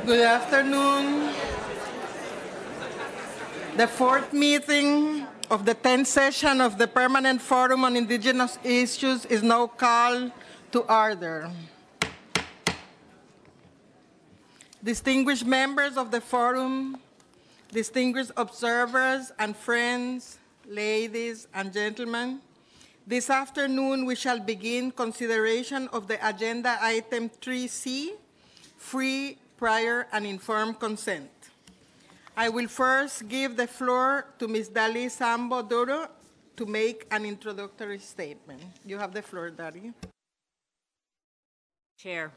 Good afternoon. The fourth meeting of the 10th session of the Permanent Forum on Indigenous Issues is now called to order. Distinguished members of the Forum, distinguished observers and friends, ladies and gentlemen, this afternoon we shall begin consideration of the agenda item 3C, free, prior, and informed consent. I will first give the floor to Ms. Dali Sambo Duro to make an introductory statement. You have the floor, Dali. Chair.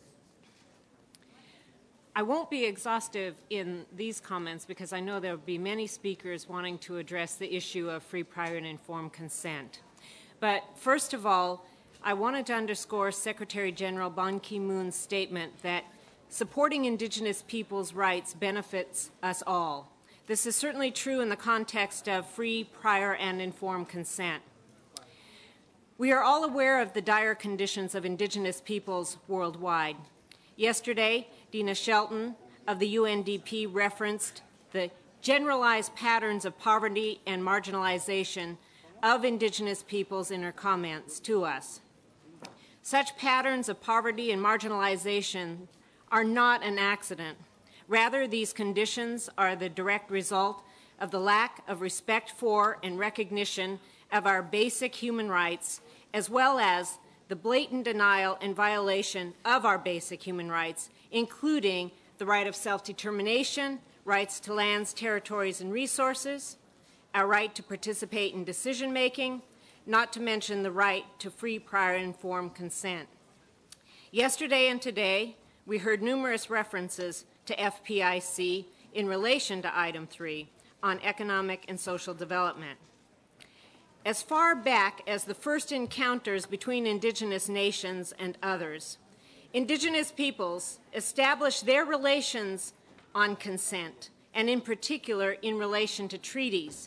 I won't be exhaustive in these comments because I know there will be many speakers wanting to address the issue of free, prior, and informed consent. But first of all, I wanted to underscore Secretary General Ban Ki-moon's statement that supporting Indigenous peoples' rights benefits us all. This is certainly true in the context of free, prior, and informed consent. We are all aware of the dire conditions of Indigenous peoples worldwide. Yesterday, Dina Shelton of the UNDP referenced the generalized patterns of poverty and marginalization of Indigenous peoples in her comments to us. Such patterns of poverty and marginalization are not an accident. Rather, these conditions are the direct result of the lack of respect for and recognition of our basic human rights, as well as the blatant denial and violation of our basic human rights, including the right of self-determination, rights to lands, territories, and resources, our right to participate in decision-making, not to mention the right to free, prior, and informed consent. Yesterday and today, we heard numerous references to FPIC in relation to Item 3 on economic and social development. As far back as the first encounters between Indigenous nations and others, Indigenous peoples established their relations on consent, and in particular in relation to treaties.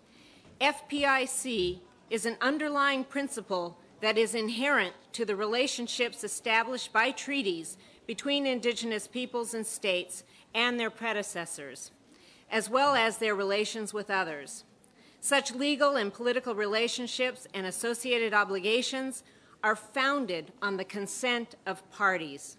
FPIC is an underlying principle that is inherent to the relationships established by treaties between Indigenous peoples and states and their predecessors, as well as their relations with others. Such legal and political relationships and associated obligations are founded on the consent of parties.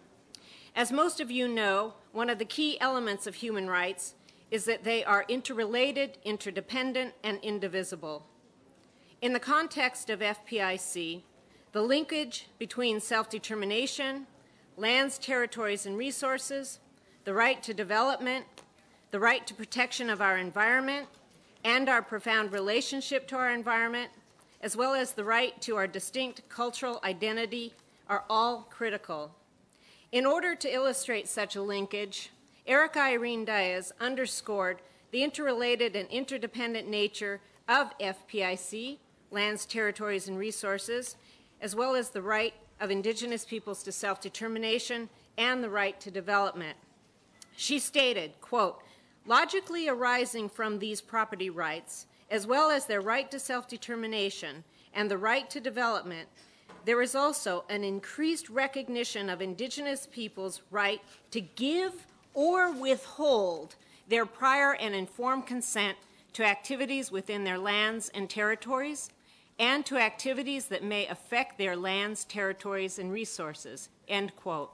As most of you know, one of the key elements of human rights is that they are interrelated, interdependent, and indivisible. In the context of FPIC, the linkage between self-determination, lands, territories, and resources, the right to development, the right to protection of our environment, and our profound relationship to our environment, as well as the right to our distinct cultural identity, are all critical. In order to illustrate such a linkage, Erica Irene Diaz underscored the interrelated and interdependent nature of FPIC, lands, territories, and resources, as well as the right of Indigenous peoples to self-determination and the right to development. She stated, quote, "Logically arising from these property rights, as well as their right to self-determination and the right to development, there is also an increased recognition of Indigenous peoples' right to give or withhold their prior and informed consent to activities within their lands and territories, and to activities that may affect their lands, territories, and resources," end quote.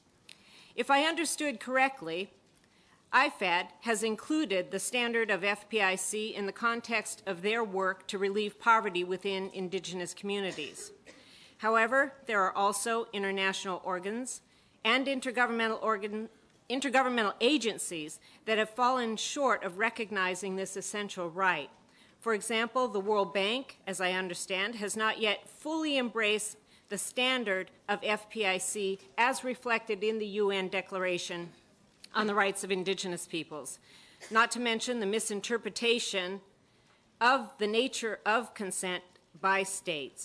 If I understood correctly, IFAD has included the standard of FPIC in the context of their work to relieve poverty within Indigenous communities. However, there are also international organs and intergovernmental agencies that have fallen short of recognizing this essential right. For example, the World Bank, as I understand, has not yet fully embraced the standard of FPIC as reflected in the UN Declaration on the Rights of Indigenous Peoples, not to mention the misinterpretation of the nature of consent by states.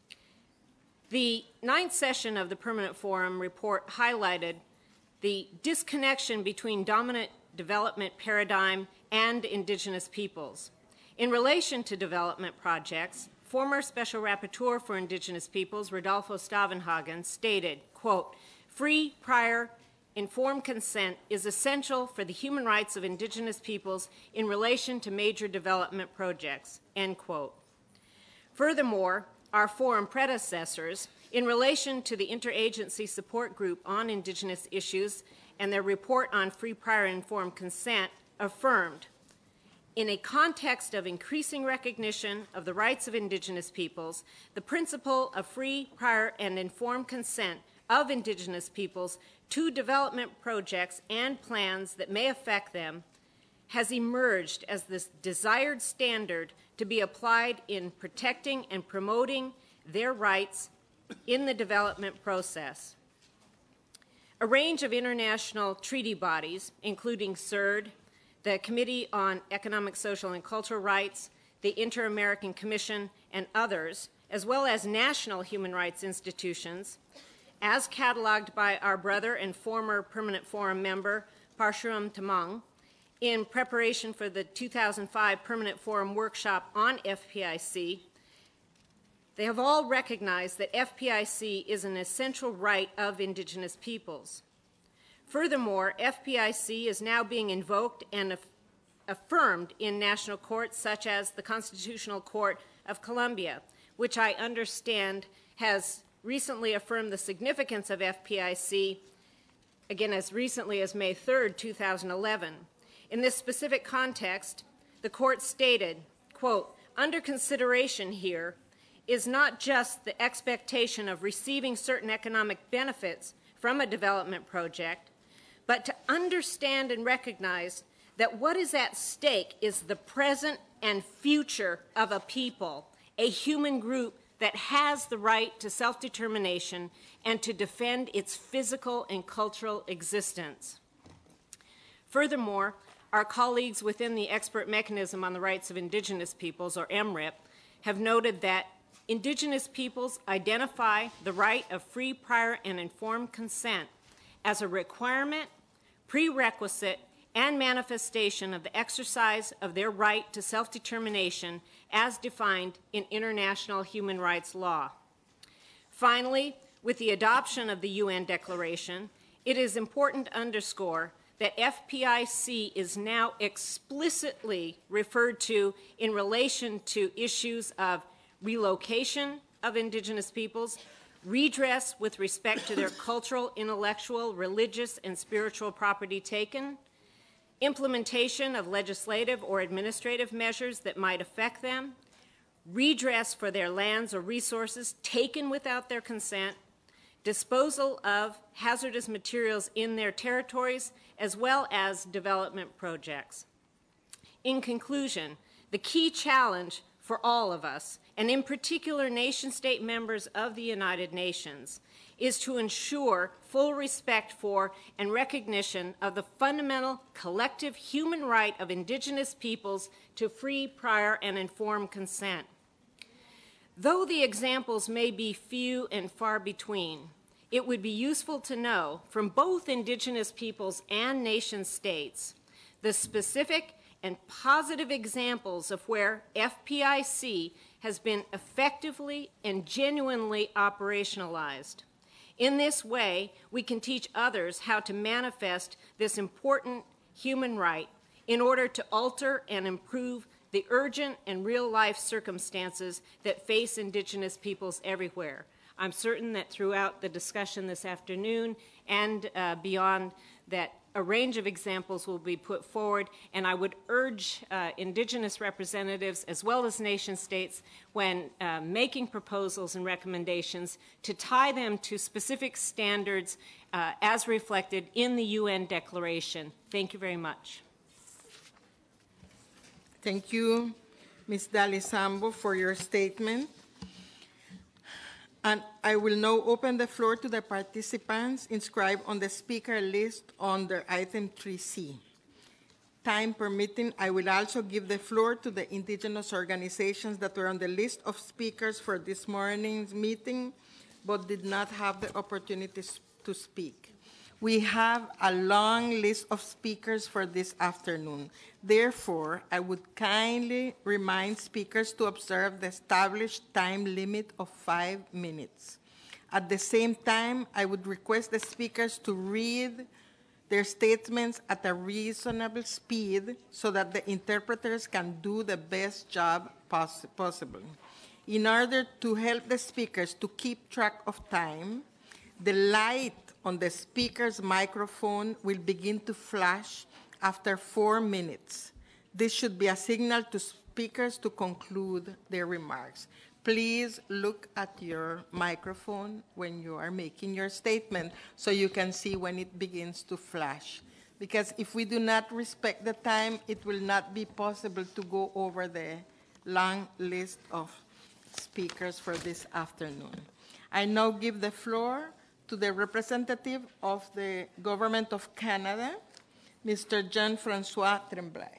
The 9th session of the Permanent Forum report highlighted the disconnection between dominant development paradigm and Indigenous peoples. In relation to development projects, former Special Rapporteur for Indigenous Peoples, Rodolfo Stavenhagen, stated, quote, "Free, prior, informed consent is essential for the human rights of indigenous peoples in relation to major development projects, end quote. Furthermore, our forum predecessors, in relation to the Interagency Support Group on Indigenous Issues and their report on free, prior, and informed consent, affirmed, in a context of increasing recognition of the rights of indigenous peoples, the principle of free, prior, and informed consent of indigenous peoples to development projects and plans that may affect them has emerged as this desired standard to be applied in protecting and promoting their rights in the development process. A range of international treaty bodies, including CERD, the Committee on Economic, Social, and Cultural Rights, the Inter-American Commission, and others, as well as national human rights institutions, as cataloged by our brother and former Permanent Forum member, Parshuram Tamang, in preparation for the 2005 Permanent Forum workshop on FPIC, they have all recognized that FPIC is an essential right of indigenous peoples. Furthermore, FPIC is now being invoked and affirmed in national courts such as the Constitutional Court of Colombia, which I understand has recently affirmed the significance of FPIC, again as recently as May 3rd, 2011. In this specific context, the court stated, quote, under consideration here is not just the expectation of receiving certain economic benefits from a development project, but to understand and recognize that what is at stake is the present and future of a people, a human group that has the right to self-determination and to defend its physical and cultural existence. Furthermore, our colleagues within the Expert Mechanism on the Rights of Indigenous Peoples, or MRIP, have noted that indigenous peoples identify the right of free, prior, and informed consent as a requirement, prerequisite, and manifestation of the exercise of their right to self-determination as defined in international human rights law. Finally, with the adoption of the UN Declaration, it is important to underscore that FPIC is now explicitly referred to in relation to issues of relocation of indigenous peoples, redress with respect to their cultural, intellectual, religious, and spiritual property taken, implementation of legislative or administrative measures that might affect them, redress for their lands or resources taken without their consent, disposal of hazardous materials in their territories, as well as development projects. In conclusion, the key challenge for all of us, and in particular nation-state members of the United Nations, is to ensure full respect for and recognition of the fundamental collective human right of indigenous peoples to free, prior, and informed consent. Though the examples may be few and far between, it would be useful to know from both indigenous peoples and nation states the specific and positive examples of where FPIC has been effectively and genuinely operationalized. In this way, we can teach others how to manifest this important human right in order to alter and improve the urgent and real-life circumstances that face indigenous peoples everywhere. I'm certain that throughout the discussion this afternoon and beyond that a range of examples will be put forward, and I would urge indigenous representatives as well as nation states when making proposals and recommendations to tie them to specific standards as reflected in the UN Declaration. Thank you very much. Thank you, Ms. Dalisambo, for your statement. And I will now open the floor to the participants inscribed on the speaker list under item 3C. Time permitting, I will also give the floor to the indigenous organizations that were on the list of speakers for this morning's meeting, but did not have the opportunity to speak. We have a long list of speakers for this afternoon. Therefore, I would kindly remind speakers to observe the established time limit of 5 minutes. At the same time, I would request the speakers to read their statements at a reasonable speed so that the interpreters can do the best job possible. In order to help the speakers to keep track of time, the light on the speaker's microphone will begin to flash after 4 minutes. This should be a signal to speakers to conclude their remarks. Please look at your microphone when you are making your statement so you can see when it begins to flash. Because if we do not respect the time, it will not be possible to go over the long list of speakers for this afternoon. I now give the floor to the representative of the Government of Canada, Mr. Jean-François Tremblay.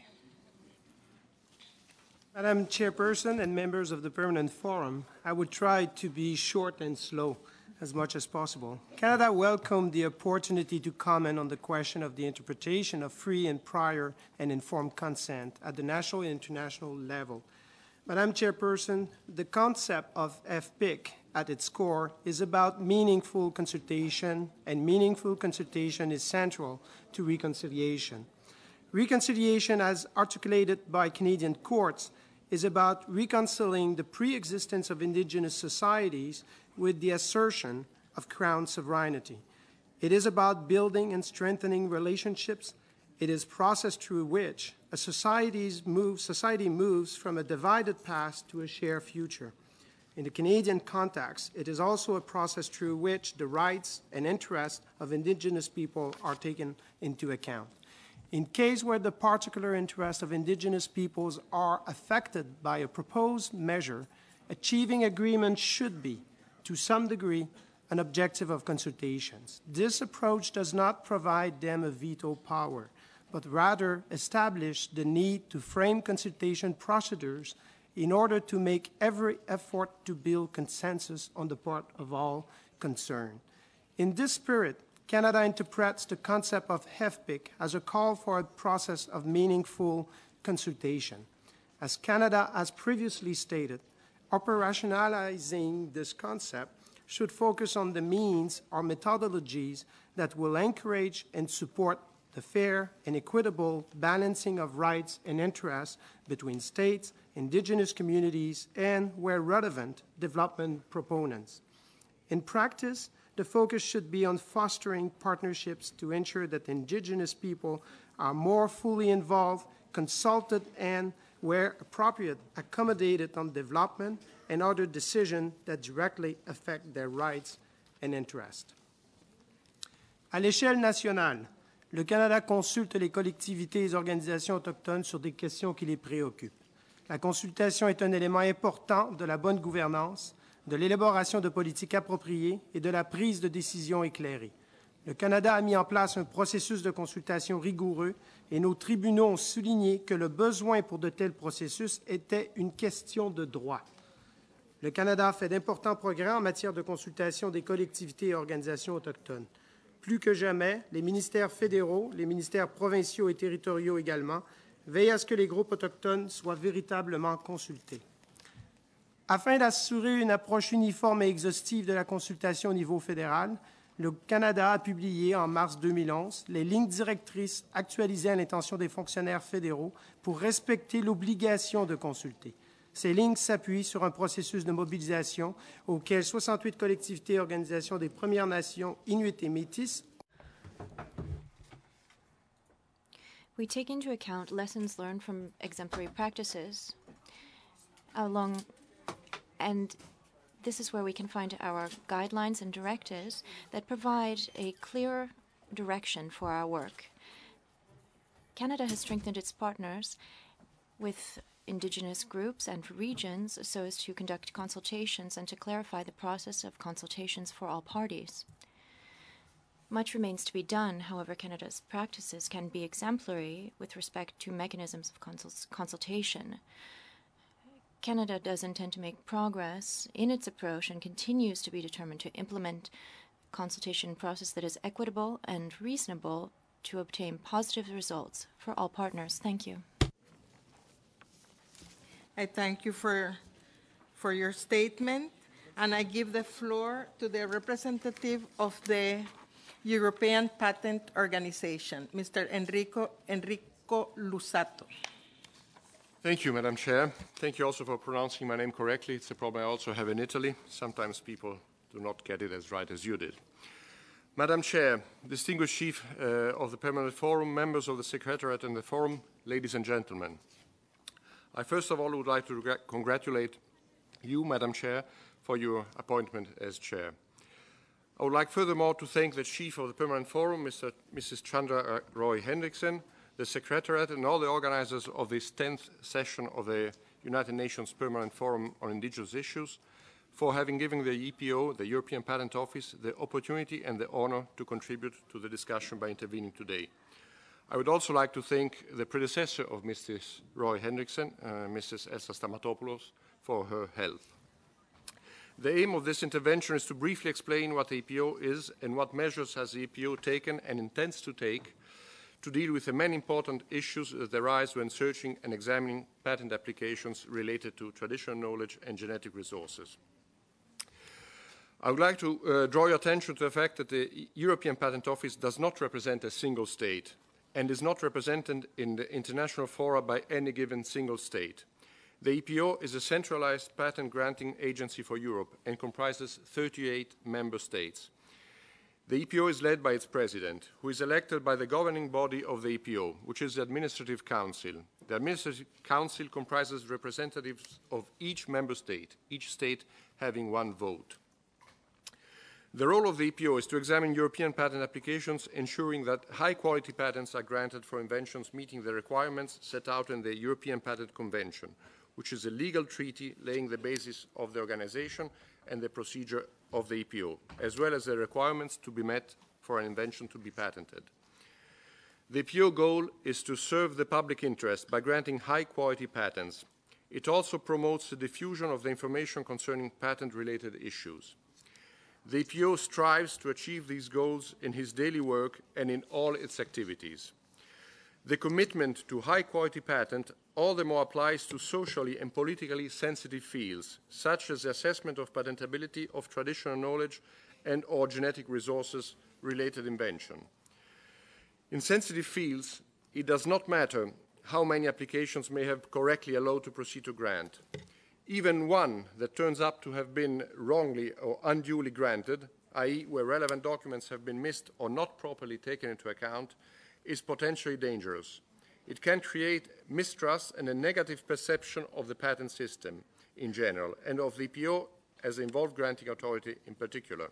Madam Chairperson and members of the Permanent Forum, I would try to be short and slow as much as possible. Canada welcomed the opportunity to comment on the question of the interpretation of free and prior and informed consent at the national and international level. Madam Chairperson, the concept of FPIC at its core is about meaningful consultation, and meaningful consultation is central to reconciliation. Reconciliation, as articulated by Canadian courts, is about reconciling the pre-existence of Indigenous societies with the assertion of Crown sovereignty. It is about building and strengthening relationships. It is a process through which a society moves from a divided past to a shared future. In the Canadian context, it is also a process through which the rights and interests of Indigenous people are taken into account. In case where the particular interests of Indigenous peoples are affected by a proposed measure, achieving agreement should be, to some degree, an objective of consultations. This approach does not provide them a veto power, but rather establish the need to frame consultation procedures in order to make every effort to build consensus on the part of all concerned. In this spirit, Canada interprets the concept of FPIC as a call for a process of meaningful consultation. As Canada has previously stated, operationalizing this concept should focus on the means or methodologies that will encourage and support the fair and equitable balancing of rights and interests between states, Indigenous communities, and, where relevant, development proponents. In practice, the focus should be on fostering partnerships to ensure that Indigenous people are more fully involved, consulted, and, where appropriate, accommodated on development and other decisions that directly affect their rights and interests. À l'échelle nationale, le Canada consulte les collectivités et les organisations autochtones sur des questions qui les préoccupent. La consultation est un élément important de la bonne gouvernance, de l'élaboration de politiques appropriées et de la prise de décisions éclairées. Le Canada a mis en place un processus de consultation rigoureux et nos tribunaux ont souligné que le besoin pour de tels processus était une question de droit. Le Canada a fait d'importants progrès en matière de consultation des collectivités et organisations autochtones. Plus que jamais, les ministères fédéraux, les ministères provinciaux et territoriaux également, veillent à ce que les groupes autochtones soient véritablement consultés. Afin d'assurer une approche uniforme et exhaustive de la consultation au niveau fédéral, le Canada a publié en mars 2011 les lignes directrices actualisées à l'intention des fonctionnaires fédéraux pour respecter l'obligation de consulter. Ces lignes s'appuient sur un processus de mobilisation auquel 68 collectivités et organisations des Premières Nations, Inuits et Métis. We take into account lessons learned from exemplary practices and this is where we can find our guidelines and directives that provide a clear direction for our work. Canada has strengthened its partners with Indigenous groups and regions so as to conduct consultations and to clarify the process of consultations for all parties. Much remains to be done. However, Canada's practices can be exemplary with respect to mechanisms of consultation. Canada does intend to make progress in its approach and continues to be determined to implement a consultation process that is equitable and reasonable to obtain positive results for all partners. Thank you. I thank you for your statement, and I give the floor to the representative of the European Patent Organization, Mr. Enrico Lusato. Thank you, Madam Chair. Thank you also for pronouncing my name correctly. It's a problem I also have in Italy. Sometimes people do not get it as right as you did. Madam Chair, distinguished Chief of the Permanent Forum, members of the Secretariat and the Forum, ladies and gentlemen. I first of all would like to congratulate you, Madam Chair, for your appointment as Chair. I would like furthermore to thank the Chief of the Permanent Forum, Mrs. Chandra Roy Hendrickson, the Secretariat and all the organizers of this 10th session of the United Nations Permanent Forum on Indigenous Issues for having given the EPO, the European Patent Office, the opportunity and the honor to contribute to the discussion by intervening today. I would also like to thank the predecessor of Mrs. Roy Hendrickson, Mrs. Elsa Stamatopoulos, for her help. The aim of this intervention is to briefly explain what the EPO is and what measures has the EPO taken and intends to take to deal with the many important issues that arise when searching and examining patent applications related to traditional knowledge and genetic resources. I would like to draw your attention to the fact that the European Patent Office does not represent a single state and is not represented in the international fora by any given single state. The EPO is a centralized patent granting agency for Europe and comprises 38 member states. The EPO is led by its president, who is elected by the governing body of the EPO, which is the Administrative Council. The Administrative Council comprises representatives of each member state having one vote. The role of the EPO is to examine European patent applications, ensuring that high-quality patents are granted for inventions meeting the requirements set out in the European Patent Convention, which is a legal treaty laying the basis of the organization and the procedure of the EPO, as well as the requirements to be met for an invention to be patented. The EPO goal is to serve the public interest by granting high-quality patents. It also promotes the diffusion of the information concerning patent-related issues. The EPO strives to achieve these goals in his daily work and in all its activities. The commitment to high-quality patent all the more applies to socially and politically sensitive fields, such as the assessment of patentability of traditional knowledge and/or genetic resources-related invention. In sensitive fields, it does not matter how many applications may have correctly allowed to proceed to grant. Even one that turns up to have been wrongly or unduly granted, i.e. where relevant documents have been missed or not properly taken into account, is potentially dangerous. It can create mistrust and a negative perception of the patent system in general and of the EPO as the involved granting authority in particular.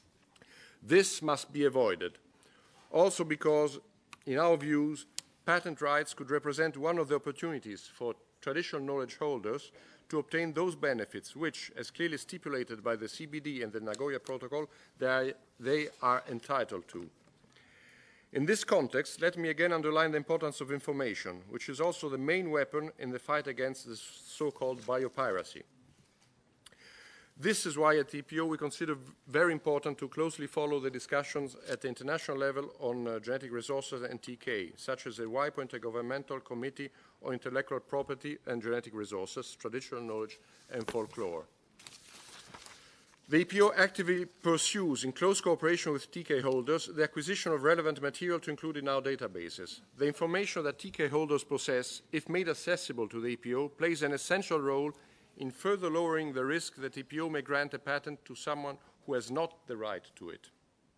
This must be avoided, also because, in our views, patent rights could represent one of the opportunities for traditional knowledge holders to obtain those benefits which, as clearly stipulated by the CBD and the Nagoya Protocol, they are entitled to. In this context, let me again underline the importance of information, which is also the main weapon in the fight against the so-called biopiracy. This is why at the EPO we consider very important to closely follow the discussions at the international level on genetic resources and TK, such as the WIPO Intergovernmental Committee on Intellectual Property and Genetic Resources, Traditional Knowledge and Folklore. The EPO actively pursues, in close cooperation with TK holders, the acquisition of relevant material to include in our databases. The information that TK holders possess, if made accessible to the EPO, plays an essential role in further lowering the risk that EPO may grant a patent to someone who has not the right to it.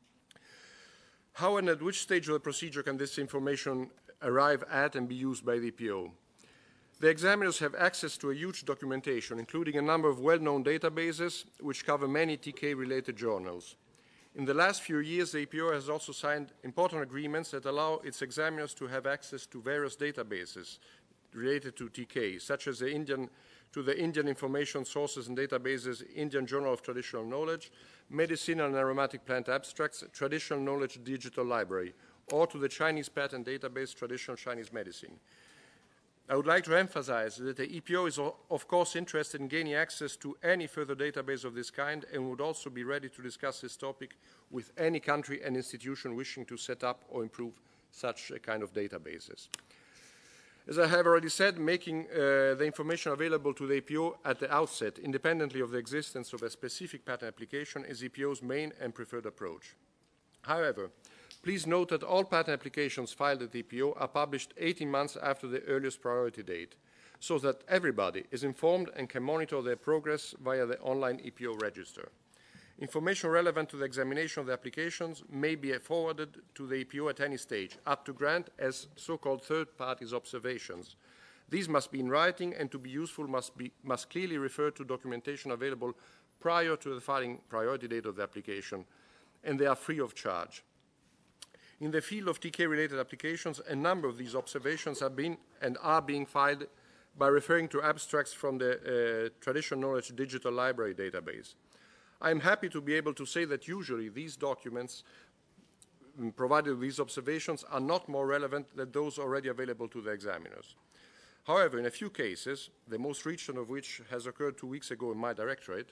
How and at which stage of the procedure can this information arrive at and be used by the EPO? The examiners have access to a huge documentation, including a number of well-known databases which cover many TK-related journals. In the last few years, the EPO has also signed important agreements that allow its examiners to have access to various databases related to TK, such as the Indian Information Sources and Databases, Indian Journal of Traditional Knowledge, Medicinal and Aromatic Plant Abstracts, Traditional Knowledge Digital Library, or to the Chinese patent database, Traditional Chinese Medicine. I would like to emphasize that the EPO is, of course, interested in gaining access to any further database of this kind and would also be ready to discuss this topic with any country and institution wishing to set up or improve such a kind of databases. As I have already said, making the information available to the EPO at the outset, independently of the existence of a specific patent application, is EPO's main and preferred approach. However, please note that all patent applications filed at the EPO are published 18 months after the earliest priority date, so that everybody is informed and can monitor their progress via the online EPO register. Information relevant to the examination of the applications may be forwarded to the EPO at any stage, up to grant as so-called third parties observations. These must be in writing, and to be useful must clearly refer to documentation available prior to the filing priority date of the application, and they are free of charge. In the field of TK-related applications, a number of these observations have been and are being filed by referring to abstracts from the Traditional Knowledge Digital Library database. I am happy to be able to say that usually these documents provided with these observations are not more relevant than those already available to the examiners. However, in a few cases, the most recent of which has occurred 2 weeks ago in my directorate,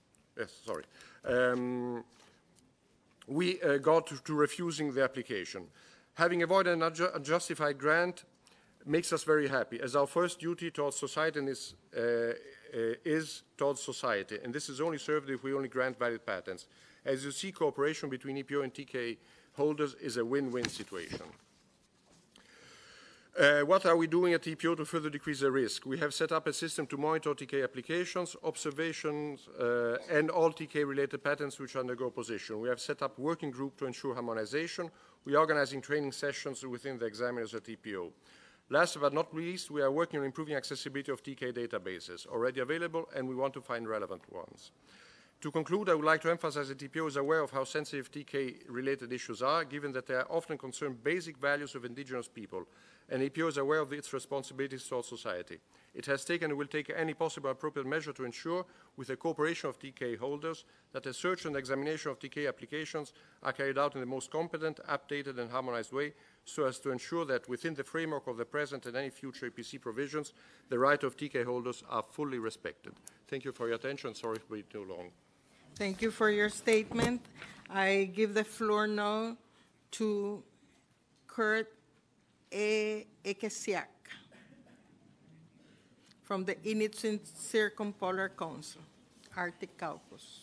we got to refusing the application. Having avoided an unjustified grant makes us very happy, as our first duty towards society is towards society, and this is only served if we only grant valid patents. As you see, cooperation between EPO and TK holders is a win-win situation. What are we doing at EPO to further decrease the risk? We have set up a system to monitor TK applications, observations, and all TK-related patents which undergo opposition. We have set up a working group to ensure harmonization. We are organizing training sessions within the examiners at EPO. Last but not least, we are working on improving accessibility of TK databases already available, and we want to find relevant ones. To conclude, I would like to emphasize that EPO is aware of how sensitive TK-related issues are, given that they are often concern basic values of indigenous people, and EPO is aware of its responsibilities towards society. It has taken and will take any possible appropriate measure to ensure, with the cooperation of TK holders, that the search and examination of TK applications are carried out in the most competent, updated, and harmonized way, so as to ensure that within the framework of the present and any future EPC provisions, the rights of TK holders are fully respected. Thank you for your attention. Sorry for being too long. Thank you for your statement. I give the floor now to Kurt Ekesiak from the Inuit Circumpolar Council, Arctic Caucus.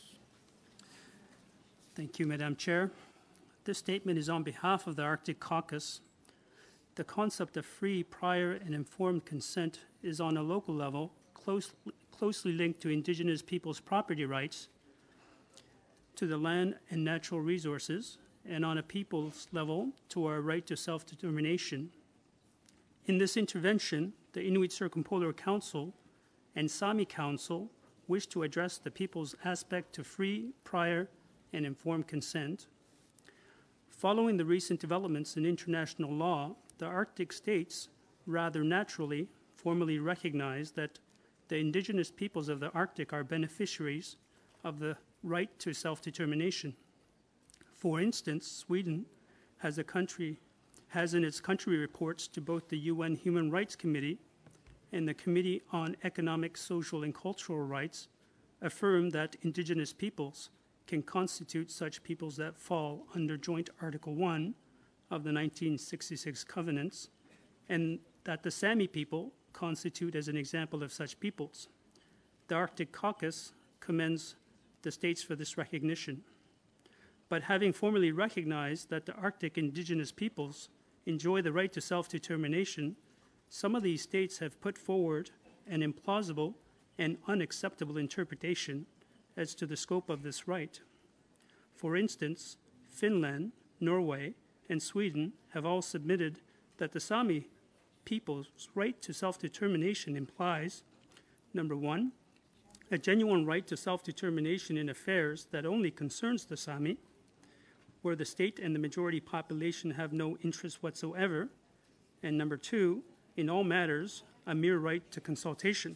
Thank you, Madam Chair. This statement is on behalf of the Arctic Caucus. The concept of free, prior, and informed consent is on a local level closely linked to Indigenous peoples' property rights to the land and natural resources, and on a people's level to our right to self-determination. In this intervention, the Inuit Circumpolar Council and Sami Council wish to address the people's aspect to free, prior, and informed consent. Following the recent developments in international law, the Arctic states rather naturally formally recognize that the indigenous peoples of the Arctic are beneficiaries of the right to self-determination. For instance, Sweden has in its country reports to both the UN Human Rights Committee and the Committee on Economic, Social, and Cultural Rights affirmed that indigenous peoples can constitute such peoples that fall under Joint Article 1 of the 1966 Covenants, and that the Sami people constitute as an example of such peoples. The Arctic Caucus commends the states for this recognition. But having formally recognized that the Arctic indigenous peoples enjoy the right to self-determination, some of these states have put forward an implausible and unacceptable interpretation as to the scope of this right. For instance, Finland, Norway, and Sweden have all submitted that the Sami people's right to self-determination implies, number one, a genuine right to self-determination in affairs that only concerns the Sami, where the state and the majority population have no interest whatsoever, and number two, in all matters, a mere right to consultation.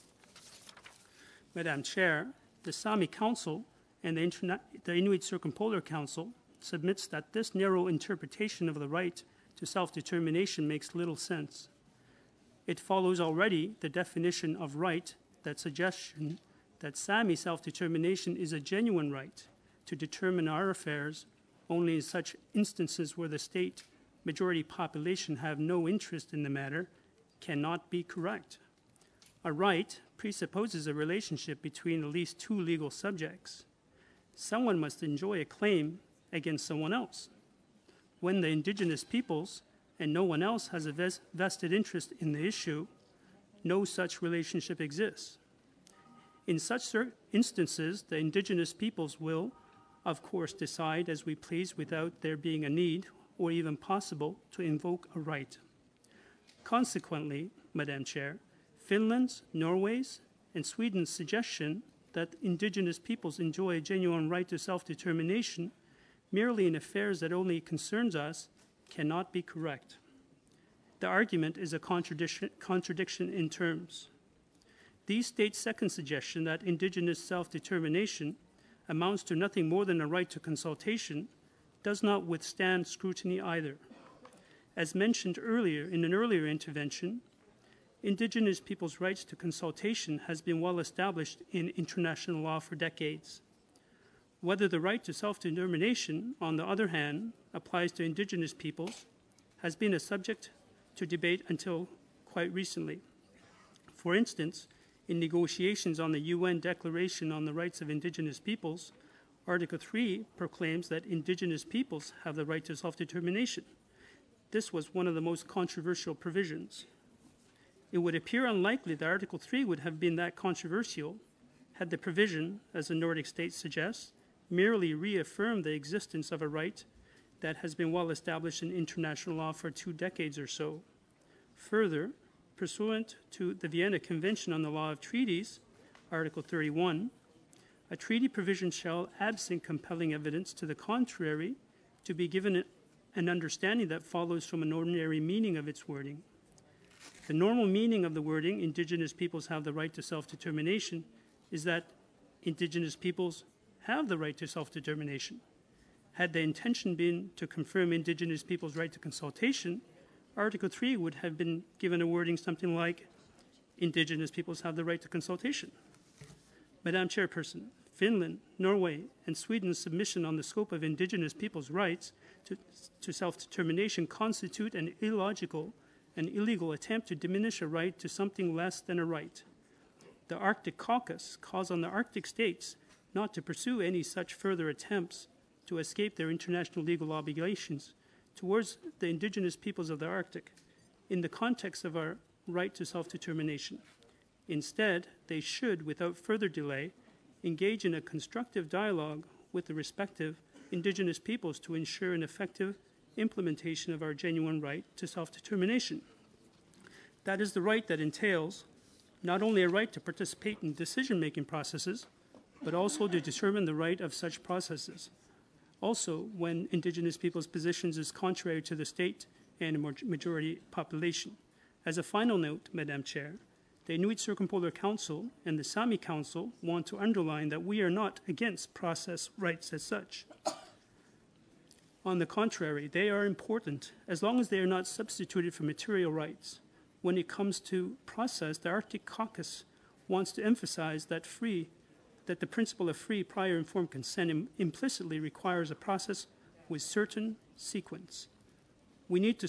Madam Chair, the Sami Council and the Inuit Circumpolar Council submits that this narrow interpretation of the right to self-determination makes little sense. It follows already the definition of right, that suggestion that Sami self-determination is a genuine right to determine our affairs only in such instances where the state majority population have no interest in the matter cannot be correct. A right presupposes a relationship between at least two legal subjects. Someone must enjoy a claim against someone else. When the indigenous peoples and no one else has a vested interest in the issue, no such relationship exists. In such instances, the indigenous peoples will, of course, decide as we please without there being a need or even possible to invoke a right. Consequently, Madam Chair, Finland's, Norway's, and Sweden's suggestion that indigenous peoples enjoy a genuine right to self-determination merely in affairs that only concerns us cannot be correct. The argument is a contradiction in terms. These states' second suggestion that indigenous self-determination amounts to nothing more than a right to consultation does not withstand scrutiny either. As mentioned earlier in an earlier intervention, indigenous peoples' rights to consultation has been well established in international law for decades. Whether the right to self-determination, on the other hand, applies to indigenous peoples has been a subject to debate until quite recently. For instance, in negotiations on the UN Declaration on the Rights of Indigenous Peoples, Article 3 proclaims that indigenous peoples have the right to self-determination. This was one of the most controversial provisions. It would appear unlikely that Article 3 would have been that controversial had the provision, as the Nordic states suggest, merely reaffirmed the existence of a right that has been well established in international law for 2 decades or so. Further, pursuant to the Vienna Convention on the Law of Treaties, Article 31, a treaty provision shall, absent compelling evidence to the contrary, to be given an understanding that follows from an ordinary meaning of its wording. The normal meaning of the wording, indigenous peoples have the right to self-determination, is that indigenous peoples have the right to self-determination. Had the intention been to confirm indigenous peoples' right to consultation, Article 3 would have been given a wording something like, indigenous peoples have the right to consultation. Madam Chairperson, Finland, Norway, and Sweden's submission on the scope of indigenous peoples' rights to self-determination constitute an illogical and illegal attempt to diminish a right to something less than a right. The Arctic Caucus calls on the Arctic states not to pursue any such further attempts to escape their international legal obligations towards the indigenous peoples of the Arctic in the context of our right to self-determination. Instead, they should, without further delay, engage in a constructive dialogue with the respective indigenous peoples to ensure an effective implementation of our genuine right to self-determination. That is the right that entails not only a right to participate in decision-making processes, but also to determine the right of such processes. Also, when indigenous people's positions is contrary to the state and a majority population. As a final note, Madam Chair, the Inuit Circumpolar Council and the Sami Council want to underline that we are not against process rights as such. On the contrary, they are important as long as they are not substituted for material rights. When it comes to process, the Arctic Caucus wants to emphasize that the principle of free, prior, informed consent implicitly requires a process with certain sequence. We have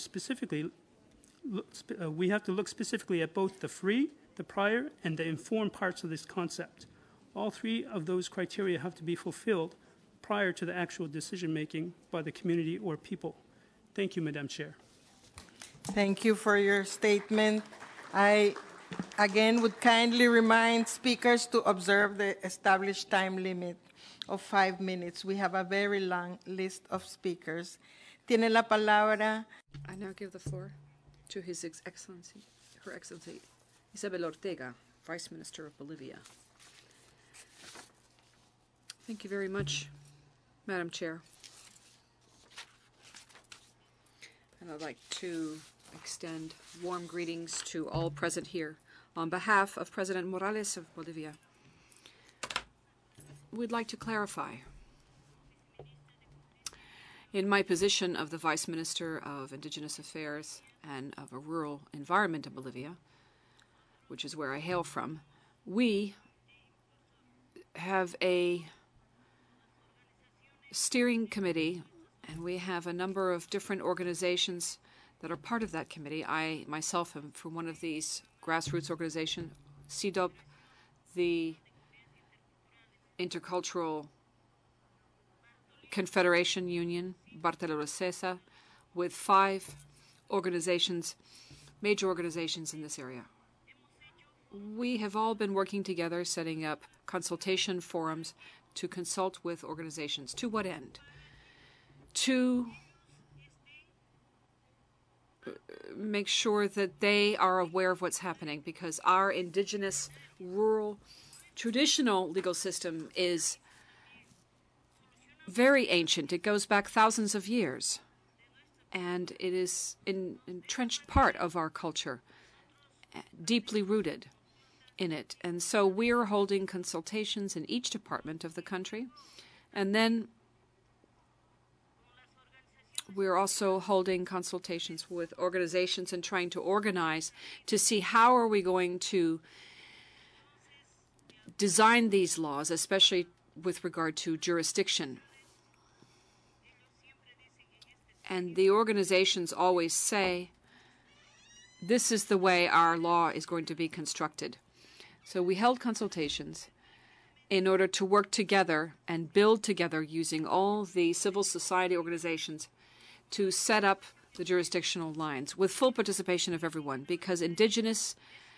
to look specifically at both the free, the prior, and the informed parts of this concept. All 3 of those criteria have to be fulfilled prior to the actual decision-making by the community or people. Thank you, Madam Chair. Thank you for your statement. I, again, would kindly remind speakers to observe the established time limit of 5 minutes. We have a very long list of speakers. Tiene la palabra. I now give the floor to His Excellency, Her Excellency, Isabel Ortega, Vice Minister of Bolivia. Thank you very much, Madam Chair. And I'd like to extend warm greetings to all present here. On behalf of President Morales of Bolivia, we'd like to clarify. In my position of the Vice Minister of Indigenous Affairs and of a rural environment in Bolivia, which is where I hail from, we have a steering committee, and we have a number of different organizations that are part of that committee. I myself am from one of these grassroots organizations, CIDOP, the Intercultural Confederation Union, Bartolomé Cesa, with 5 organizations, major organizations in this area. We have all been working together, setting up consultation forums to consult with organizations. To what end? To make sure that they are aware of what's happening, because our indigenous, rural, traditional legal system is very ancient. It goes back thousands of years, and it is an entrenched part of our culture, deeply rooted in it. And so we are holding consultations in each department of the country, and then we're also holding consultations with organizations and trying to organize to see how are we going to design these laws, especially with regard to jurisdiction. And the organizations always say, this is the way our law is going to be constructed. So we held consultations in order to work together and build together using all the civil society organizations to set up the jurisdictional lines with full participation of everyone, because indigenous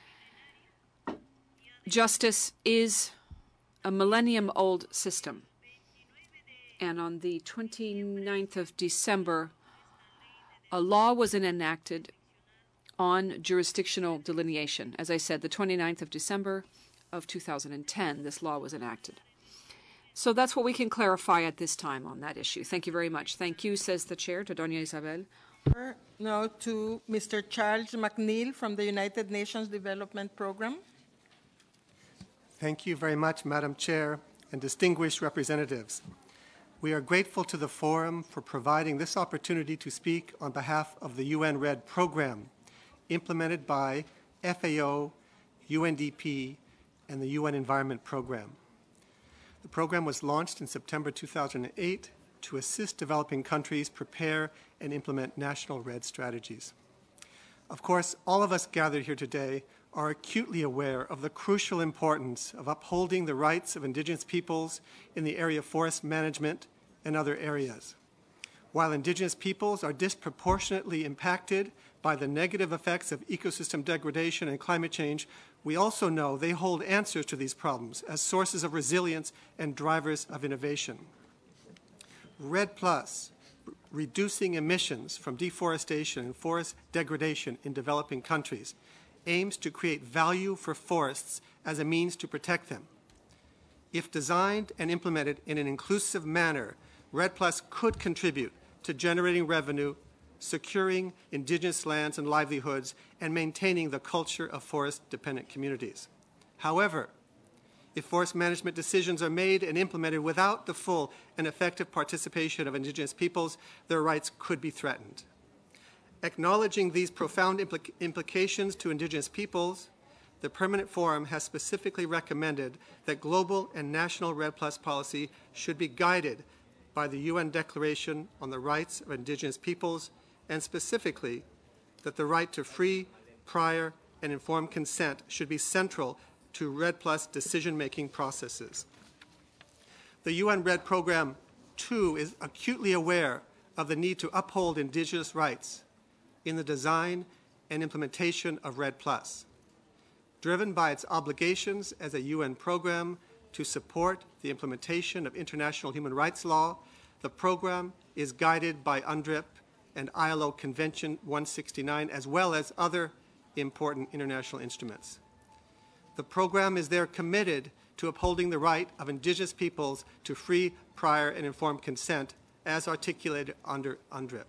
justice is a millennium-old system. And on the 29th of December, a law was enacted on jurisdictional delineation. As I said, the 29th of December of 2010, this law was enacted. So that's what we can clarify at this time on that issue. Thank you very much. Thank you, says the chair, to Doña Isabel. Now to Mr. Charles McNeil from the United Nations Development Program. Thank you very much, Madam Chair and distinguished representatives. We are grateful to the Forum for providing this opportunity to speak on behalf of the UN RED program, implemented by FAO, UNDP, and the UN Environment Program. The program was launched in September 2008 to assist developing countries prepare and implement national RED strategies. Of course, all of us gathered here today are acutely aware of the crucial importance of upholding the rights of indigenous peoples in the area of forest management and other areas. While indigenous peoples are disproportionately impacted by the negative effects of ecosystem degradation and climate change, we also know they hold answers to these problems as sources of resilience and drivers of innovation. RED+, reducing emissions from deforestation and forest degradation in developing countries, aims to create value for forests as a means to protect them. If designed and implemented in an inclusive manner, RED+ could contribute to generating revenue, securing indigenous lands and livelihoods, and maintaining the culture of forest-dependent communities. However, if forest management decisions are made and implemented without the full and effective participation of indigenous peoples, their rights could be threatened. Acknowledging these profound implications to indigenous peoples, the Permanent Forum has specifically recommended that global and national RED+ policy should be guided by the UN Declaration on the Rights of Indigenous Peoples, and specifically that the right to free, prior, and informed consent should be central to RED+ decision-making processes. The UN RED Program, too, is acutely aware of the need to uphold indigenous rights in the design and implementation of RED+. Driven by its obligations as a UN program to support the implementation of international human rights law, the program is guided by UNDRIP and ILO Convention 169, as well as other important international instruments. The program is there committed to upholding the right of indigenous peoples to free, prior, and informed consent, as articulated under UNDRIP.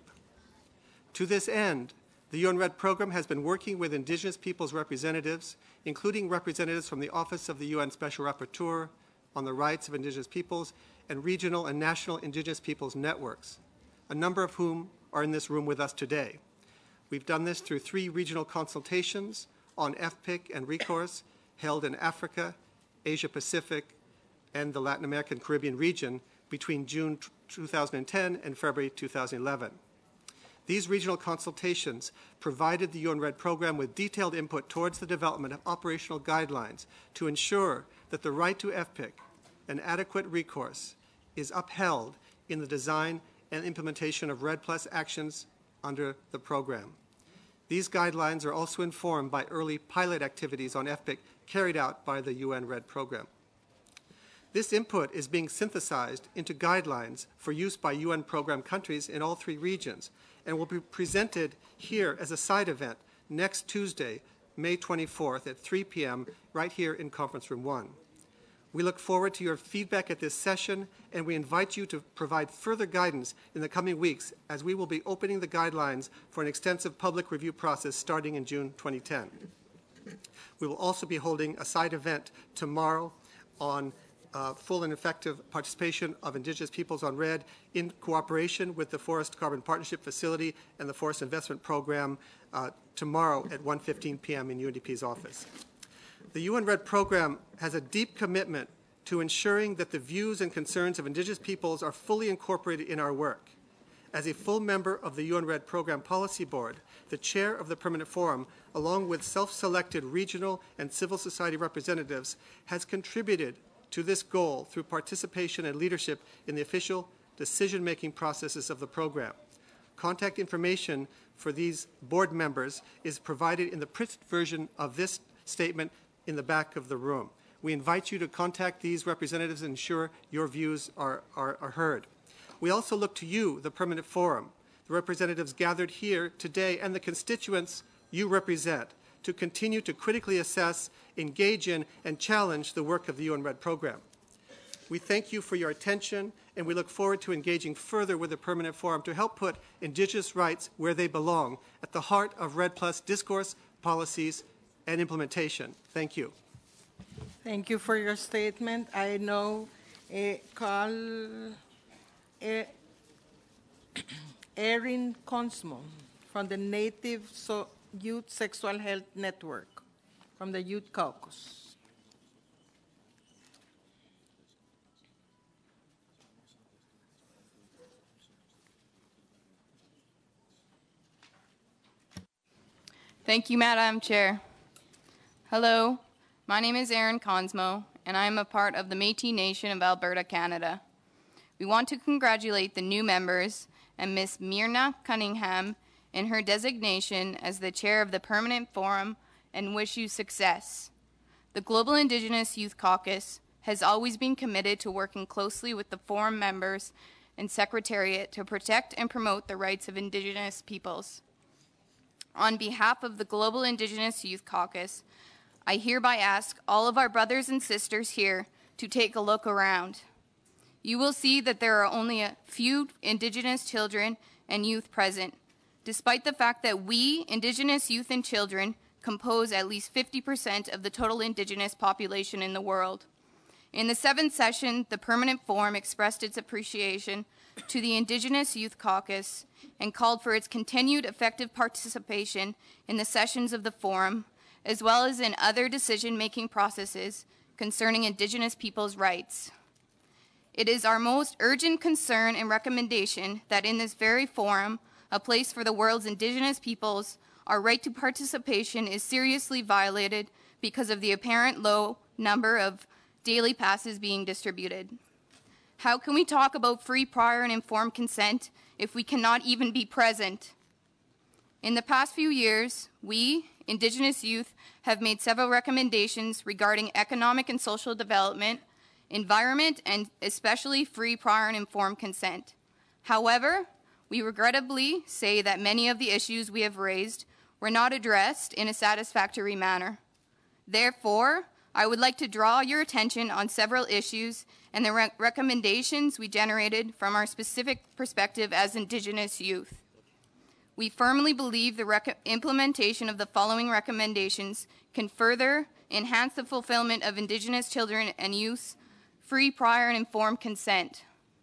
To this end, the UN RED program has been working with indigenous peoples representatives, including representatives from the Office of the UN Special Rapporteur on the Rights of Indigenous Peoples and regional and national indigenous peoples networks, a number of whom are in this room with us today. We've done this through 3 regional consultations on FPIC and recourse held in Africa, Asia Pacific, and the Latin American Caribbean region between June 2010 and February 2011. These regional consultations provided the UN RED program with detailed input towards the development of operational guidelines to ensure that the right to FPIC and adequate recourse is upheld in the design and implementation of REDD+ actions under the program. These guidelines are also informed by early pilot activities on FPIC carried out by the UN REDD program. This input is being synthesized into guidelines for use by UN program countries in all 3 regions and will be presented here as a side event next Tuesday, May 24th at 3 p.m. right here in Conference Room 1. We look forward to your feedback at this session, and we invite you to provide further guidance in the coming weeks as we will be opening the guidelines for an extensive public review process starting in June 2010. We will also be holding a side event tomorrow on full and effective participation of Indigenous peoples on REDD in cooperation with the Forest Carbon Partnership Facility and the Forest Investment Program tomorrow at 1:15 p.m. in UNDP's office. The UN REDD program has a deep commitment to ensuring that the views and concerns of Indigenous peoples are fully incorporated in our work. As a full member of the UN REDD Program Policy Board, the chair of the Permanent Forum, along with self-selected regional and civil society representatives, has contributed to this goal through participation and leadership in the official decision-making processes of the program. Contact information for these board members is provided in the printed version of this statement in the back of the room. We invite you to contact these representatives and ensure your views are heard. We also look to you, the Permanent Forum, the representatives gathered here today, and the constituents you represent to continue to critically assess, engage in, and challenge the work of the UN REDD program. We thank you for your attention, and we look forward to engaging further with the Permanent Forum to help put Indigenous rights where they belong, at the heart of REDD+ discourse, policies, and implementation. Thank you. Thank you for your statement. I now call Erin Consmo from the Native Youth Sexual Health Network from the Youth Caucus. Thank you, Madam Chair. Hello, my name is Erin Consmo, and I am a part of the Métis Nation of Alberta, Canada. We want to congratulate the new members and Ms. Myrna Cunningham in her designation as the chair of the Permanent Forum and wish you success. The Global Indigenous Youth Caucus has always been committed to working closely with the Forum members and Secretariat to protect and promote the rights of Indigenous peoples. On behalf of the Global Indigenous Youth Caucus, I hereby ask all of our brothers and sisters here to take a look around. You will see that there are only a few Indigenous children and youth present, despite the fact that we, Indigenous youth and children, compose at least 50% of the total Indigenous population in the world. In the 7th session, the Permanent Forum expressed its appreciation to the Indigenous Youth Caucus and called for its continued effective participation in the sessions of the Forum, as well as in other decision-making processes concerning Indigenous peoples' rights. It is our most urgent concern and recommendation that in this very forum, a place for the world's Indigenous peoples, our right to participation is seriously violated because of the apparent low number of daily passes being distributed. How can we talk about free, prior, and informed consent if we cannot even be present? In the past few years, we, Indigenous youth, have made several recommendations regarding economic and social development, environment, and especially free, prior, and informed consent. However, we regrettably say that many of the issues we have raised were not addressed in a satisfactory manner. Therefore, I would like to draw your attention on several issues and the recommendations we generated from our specific perspective as Indigenous youth. We firmly believe the implementation of the following recommendations can further enhance the fulfillment of Indigenous children and youth's free, prior, and informed consent.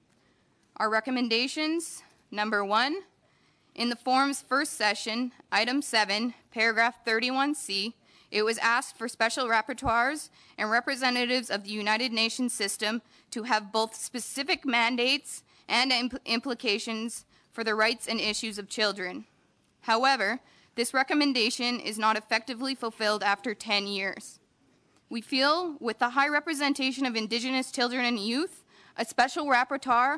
Our recommendations: number 1, in the Forum's first session, Item 7, Paragraph 31C, it was asked for special rapporteurs and representatives of the United Nations system to have both specific mandates and implications for the rights and issues of children. However, this recommendation is not effectively fulfilled after 10 years. We feel with the high representation of Indigenous children and youth, a special rapporteur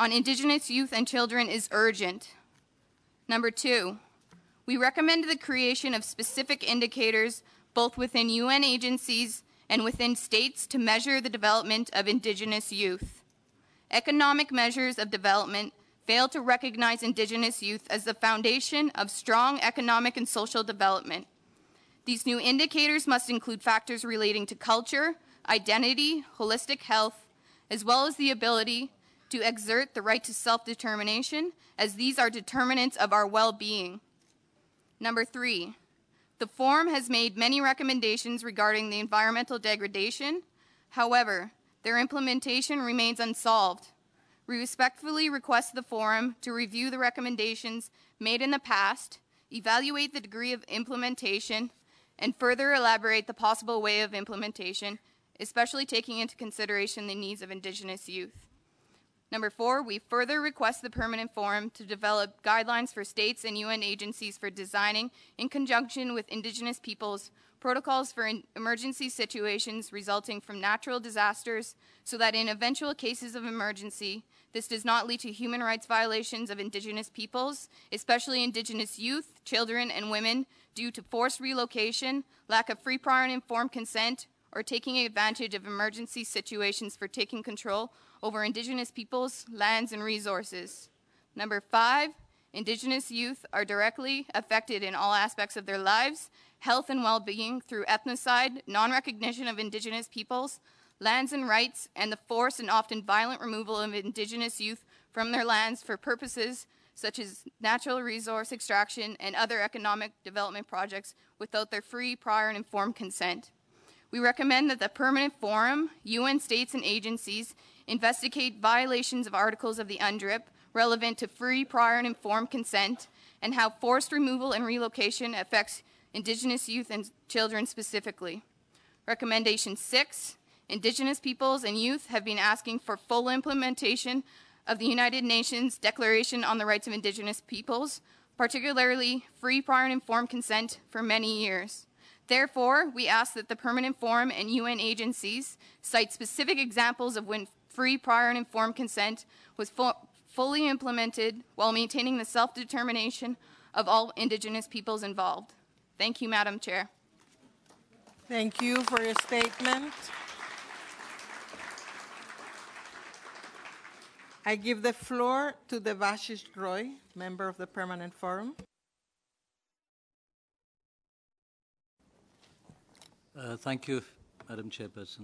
on Indigenous youth and children is urgent. Number 2, we recommend the creation of specific indicators both within UN agencies and within states to measure the development of Indigenous youth. Economic measures of development fail to recognize Indigenous youth as the foundation of strong economic and social development. These new indicators must include factors relating to culture, identity, holistic health, as well as the ability to exert the right to self-determination, as these are determinants of our well-being. Number 3, the Forum has made many recommendations regarding the environmental degradation. However, their implementation remains unsolved. We respectfully request the Forum to review the recommendations made in the past, evaluate the degree of implementation, and further elaborate the possible way of implementation, especially taking into consideration the needs of Indigenous youth. Number 4, we further request the Permanent Forum to develop guidelines for states and UN agencies for designing, in conjunction with Indigenous peoples, protocols for emergency situations resulting from natural disasters, so that in eventual cases of emergency, this does not lead to human rights violations of Indigenous peoples, especially Indigenous youth, children, and women, due to forced relocation, lack of free, prior, and informed consent, or taking advantage of emergency situations for taking control over Indigenous peoples, lands, and resources. Number 5, Indigenous youth are directly affected in all aspects of their lives, health and well-being through ethnocide, non-recognition of Indigenous peoples, lands and rights, and the forced and often violent removal of Indigenous youth from their lands for purposes such as natural resource extraction and other economic development projects without their free, prior, and informed consent. We recommend that the Permanent Forum, UN states and agencies investigate violations of articles of the UNDRIP relevant to free, prior, and informed consent, and how forced removal and relocation affects Indigenous youth and children specifically. Recommendation 6, Indigenous peoples and youth have been asking for full implementation of the United Nations Declaration on the Rights of Indigenous Peoples, particularly free, prior, and informed consent, for many years. Therefore, we ask that the Permanent Forum and UN agencies cite specific examples of when free, prior, and informed consent was fully implemented while maintaining the self-determination of all Indigenous peoples involved. Thank you, Madam Chair. Thank you for your statement. I give the floor to Devashish Roy, member of the Permanent Forum. Thank you, Madam Chairperson.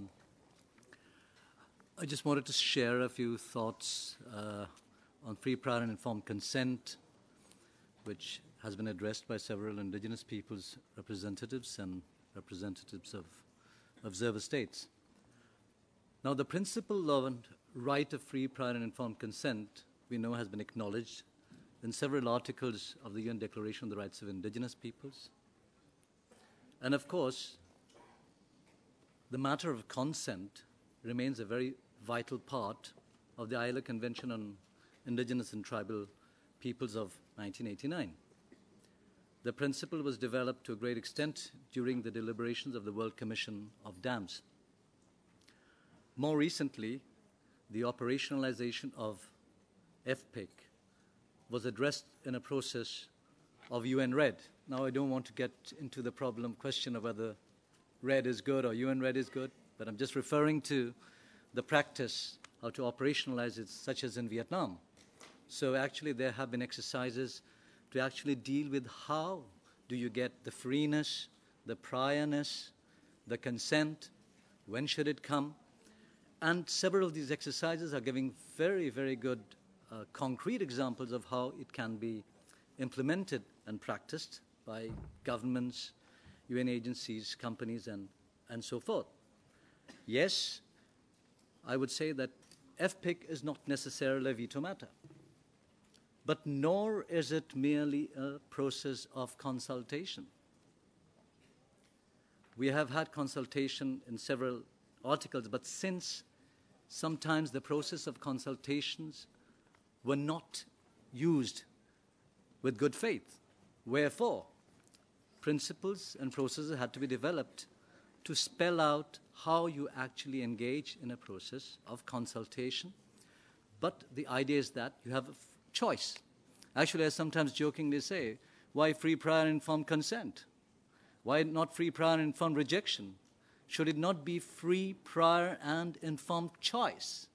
I just wanted to share a few thoughts on free, prior, and informed consent, which has been addressed by several Indigenous peoples' representatives and representatives of observer states. Now, the principle of right of free, prior, and informed consent, we know, has been acknowledged in several articles of the UN Declaration on the Rights of Indigenous Peoples. And of course, the matter of consent remains a very vital part of the ILO Convention on Indigenous and Tribal Peoples of 1989. The principle was developed to a great extent during the deliberations of the World Commission of Dams. More recently, the operationalization of FPIC was addressed in a process of UN RED. Now, I don't want to get into the question of whether RED is good or UN RED is good, but I'm just referring to the practice, how to operationalize it, such as in Vietnam. So actually, there have been exercises to actually deal with how do you get the freeness, the priorness, the consent, when should it come. And several of these exercises are giving very, very good concrete examples of how it can be implemented and practiced by governments, UN agencies, companies, and so forth. Yes, I would say that FPIC is not necessarily a veto matter, but nor is it merely a process of consultation. We have had consultation in several articles, but since sometimes the process of consultations were not used with good faith, wherefore principles and processes had to be developed to spell out how you actually engage in a process of consultation, But the idea is that you have a choice. Actually, I sometimes jokingly say, why free, prior, and informed consent? Why not free, prior, and informed rejection? Should it not be free, prior, and informed choice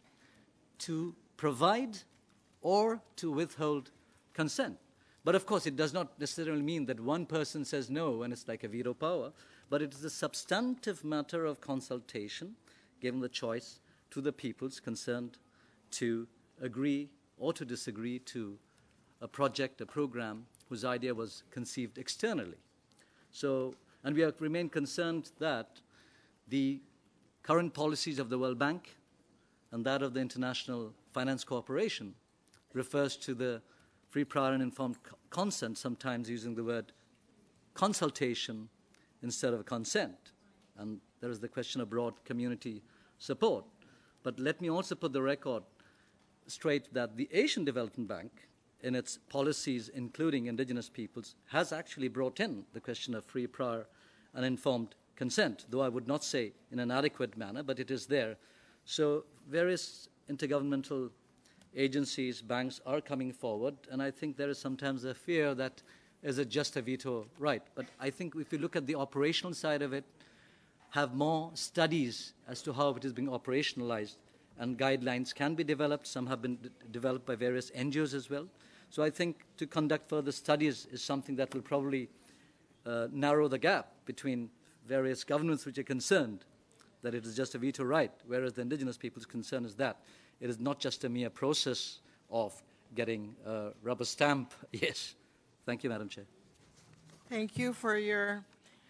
to provide or to withhold consent? But of course, it does not necessarily mean that one person says no and it's like a veto power, but it is a substantive matter of consultation, given the choice to the peoples concerned to agree or to disagree to a project, a program whose idea was conceived externally. So, and we remain concerned that the current policies of the World Bank and that of the International Finance Corporation refers to the free, prior, and informed consent, sometimes using the word consultation instead of consent. And there is the question of broad community support. But let me also put the record straight that the Asian Development Bank, in its policies including indigenous peoples, has actually brought in the question of free, prior, and informed consent, though I would not say in an adequate manner, but it is there. So various intergovernmental agencies, banks are coming forward, and I think there is sometimes a fear that is it just a veto right. But I think if you look at the operational side of it, have more studies as to how it is being operationalized, and guidelines can be developed. Some have been developed by various NGOs as well. So I think to conduct further studies is something that will probably narrow the gap between various governments which are concerned that it is just a veto right, whereas the indigenous people's concern is that it is not just a mere process of getting a rubber stamp. Yes. Thank you, Madam Chair. Thank you for your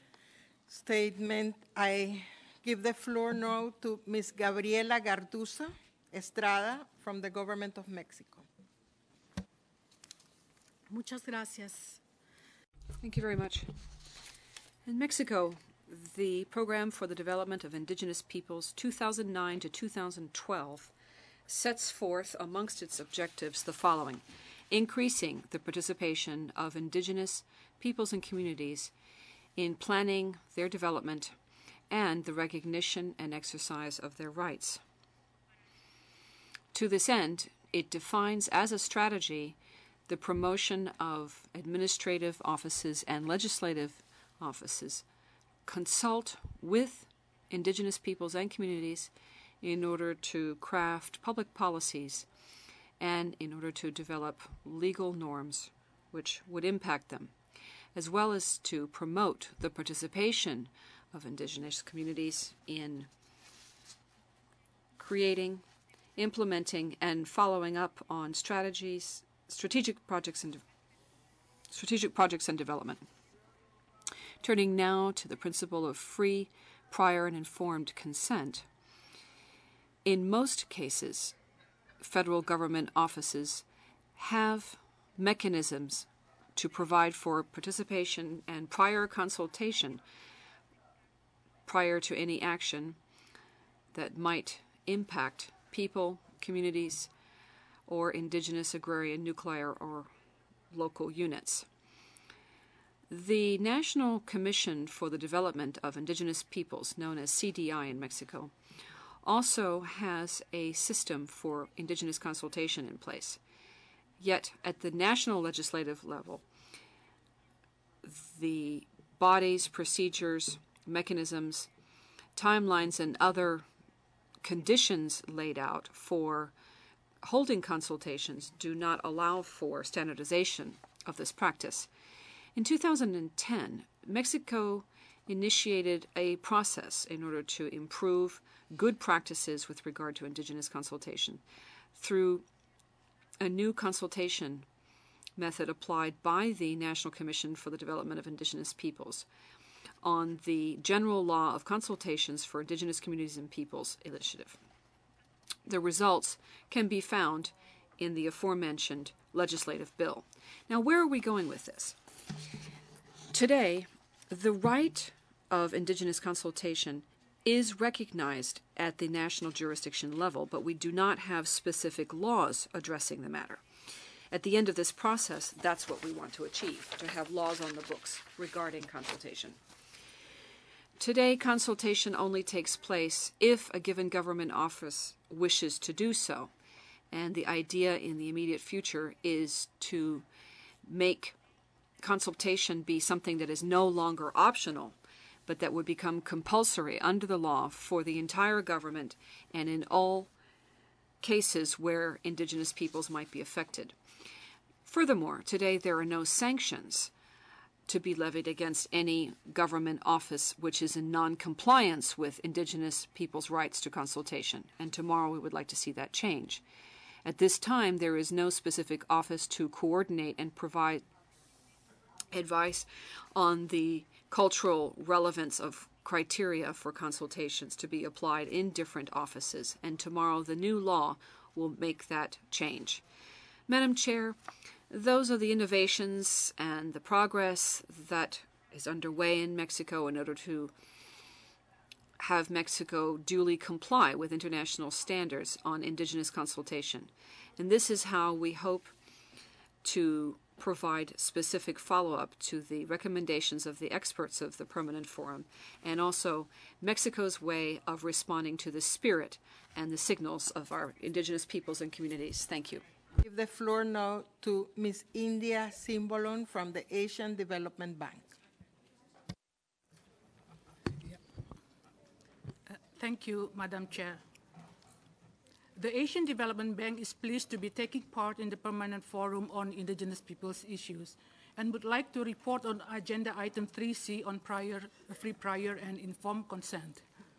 statement. I give the floor now to Ms. Gabriela Garduza Estrada from the Government of Mexico. Muchas gracias. Thank you very much. In Mexico, the Program for the Development of Indigenous Peoples 2009 to 2012 sets forth amongst its objectives the following: increasing the participation of indigenous peoples and communities in planning their development and the recognition and exercise of their rights. To this end, it defines as a strategy the promotion of administrative offices and legislative offices, consult with indigenous peoples and communities in order to craft public policies and in order to develop legal norms which would impact them, as well as to promote the participation of indigenous communities in creating, implementing, and following up on strategic projects and development. Turning now to the principle of free, prior, and informed consent. In most cases, federal government offices have mechanisms to provide for participation and prior consultation prior to any action that might impact people, communities, or indigenous, agrarian, nuclear, or local units. The National Commission for the Development of Indigenous Peoples, known as CDI in Mexico, also has a system for indigenous consultation in place. Yet, at the national legislative level, the bodies, procedures, mechanisms, timelines, and other conditions laid out for holding consultations do not allow for standardization of this practice. In 2010, Mexico initiated a process in order to improve good practices with regard to indigenous consultation through a new consultation method applied by the National Commission for the Development of Indigenous Peoples on the General Law of Consultations for Indigenous Communities and Peoples initiative. The results can be found in the aforementioned legislative bill. Now, where are we going with this? Today, the right of indigenous consultation is recognized at the national jurisdiction level, but we do not have specific laws addressing the matter. At the end of this process, that's what we want to achieve, to have laws on the books regarding consultation. Today, consultation only takes place if a given government office wishes to do so, And the idea in the immediate future is to make consultation be something that is no longer optional, but that would become compulsory under the law for the entire government and in all cases where indigenous peoples might be affected. Furthermore, today there are no sanctions to be levied against any government office which is in non-compliance with indigenous peoples' rights to consultation, and tomorrow we would like to see that change. At this time, there is no specific office to coordinate and provide advice on the cultural relevance of criteria for consultations to be applied in different offices, and tomorrow the new law will make that change. Madam Chair, those are the innovations and the progress that is underway in Mexico in order to have Mexico duly comply with international standards on indigenous consultation. And this is how we hope to provide specific follow-up to the recommendations of the experts of the Permanent Forum, and also Mexico's way of responding to the spirit and the signals of our indigenous peoples and communities. Thank you. I give the floor now to Ms. India Simbolon from the Asian Development Bank. Thank you, Madam Chair. The Asian Development Bank is pleased to be taking part in the Permanent Forum on Indigenous Peoples Issues and would like to report on Agenda Item 3C on free, prior, and informed consent.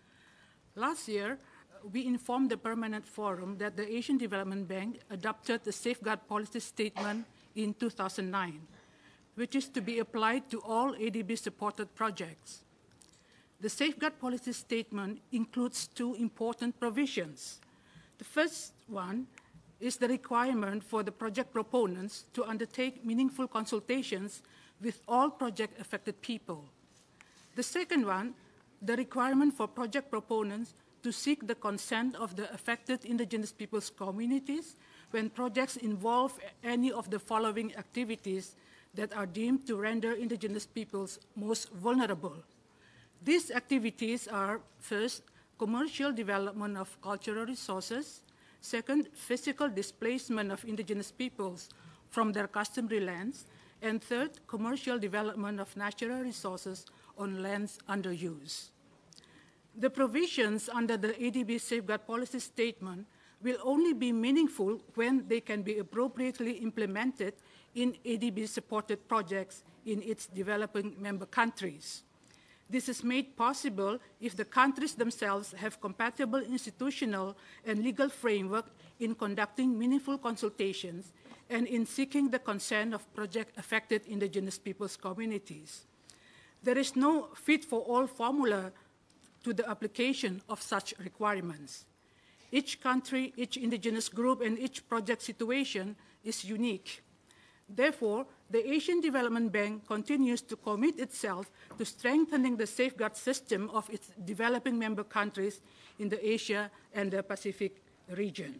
Last year, we informed the Permanent Forum that the Asian Development Bank adopted the Safeguard Policy Statement in 2009, which is to be applied to all ADB-supported projects. The Safeguard Policy Statement includes two important provisions. The first one is the requirement for the project proponents to undertake meaningful consultations with all project-affected people. The second one, the requirement for project proponents to seek the consent of the affected indigenous peoples' communities when projects involve any of the following activities that are deemed to render indigenous peoples most vulnerable. These activities are, first, commercial development of cultural resources; second, physical displacement of indigenous peoples from their customary lands; and third, commercial development of natural resources on lands under use. The provisions under the ADB Safeguard Policy Statement will only be meaningful when they can be appropriately implemented in ADB-supported projects in its developing member countries. This is made possible if the countries themselves have compatible institutional and legal framework in conducting meaningful consultations and in seeking the consent of project-affected indigenous peoples' communities. There is no fit-for-all formula to the application of such requirements. Each country, each indigenous group, and each project situation is unique. Therefore, the Asian Development Bank continues to commit itself to strengthening the safeguard system of its developing member countries in the Asia and the Pacific region.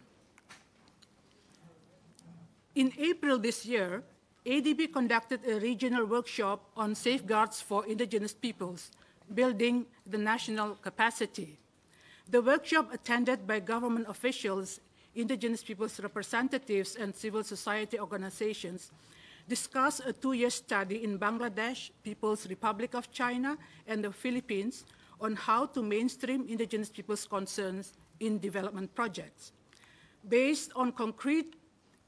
In April this year, ADB conducted a regional workshop on safeguards for indigenous peoples, building the national capacity. The workshop, attended by government officials, indigenous peoples' representatives, and civil society organizations, discussed a 2-year study in Bangladesh, People's Republic of China, and the Philippines on how to mainstream indigenous peoples' concerns in development projects. Based on concrete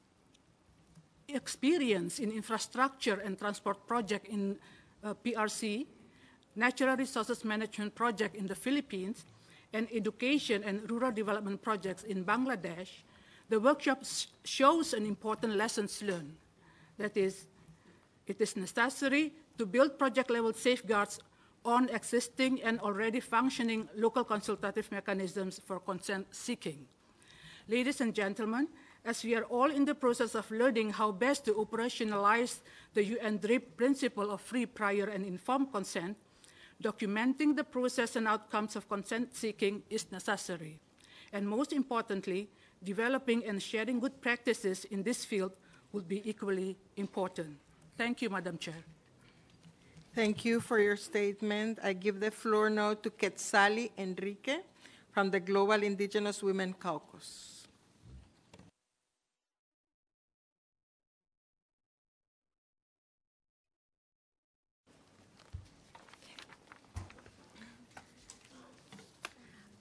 experience in infrastructure and transport project in PRC, natural resources management project in the Philippines, and education and rural development projects in Bangladesh, the workshop shows an important lessons learned. That is, it is necessary to build project-level safeguards on existing and already functioning local consultative mechanisms for consent seeking. Ladies and gentlemen, as we are all in the process of learning how best to operationalize the UN DRIP principle of free, prior, and informed consent, documenting the process and outcomes of consent seeking is necessary. And most importantly, developing and sharing good practices in this field would be equally important. Thank you, Madam Chair. Thank you for your statement. I give the floor now to Quetzali Enrique from the Global Indigenous Women Caucus.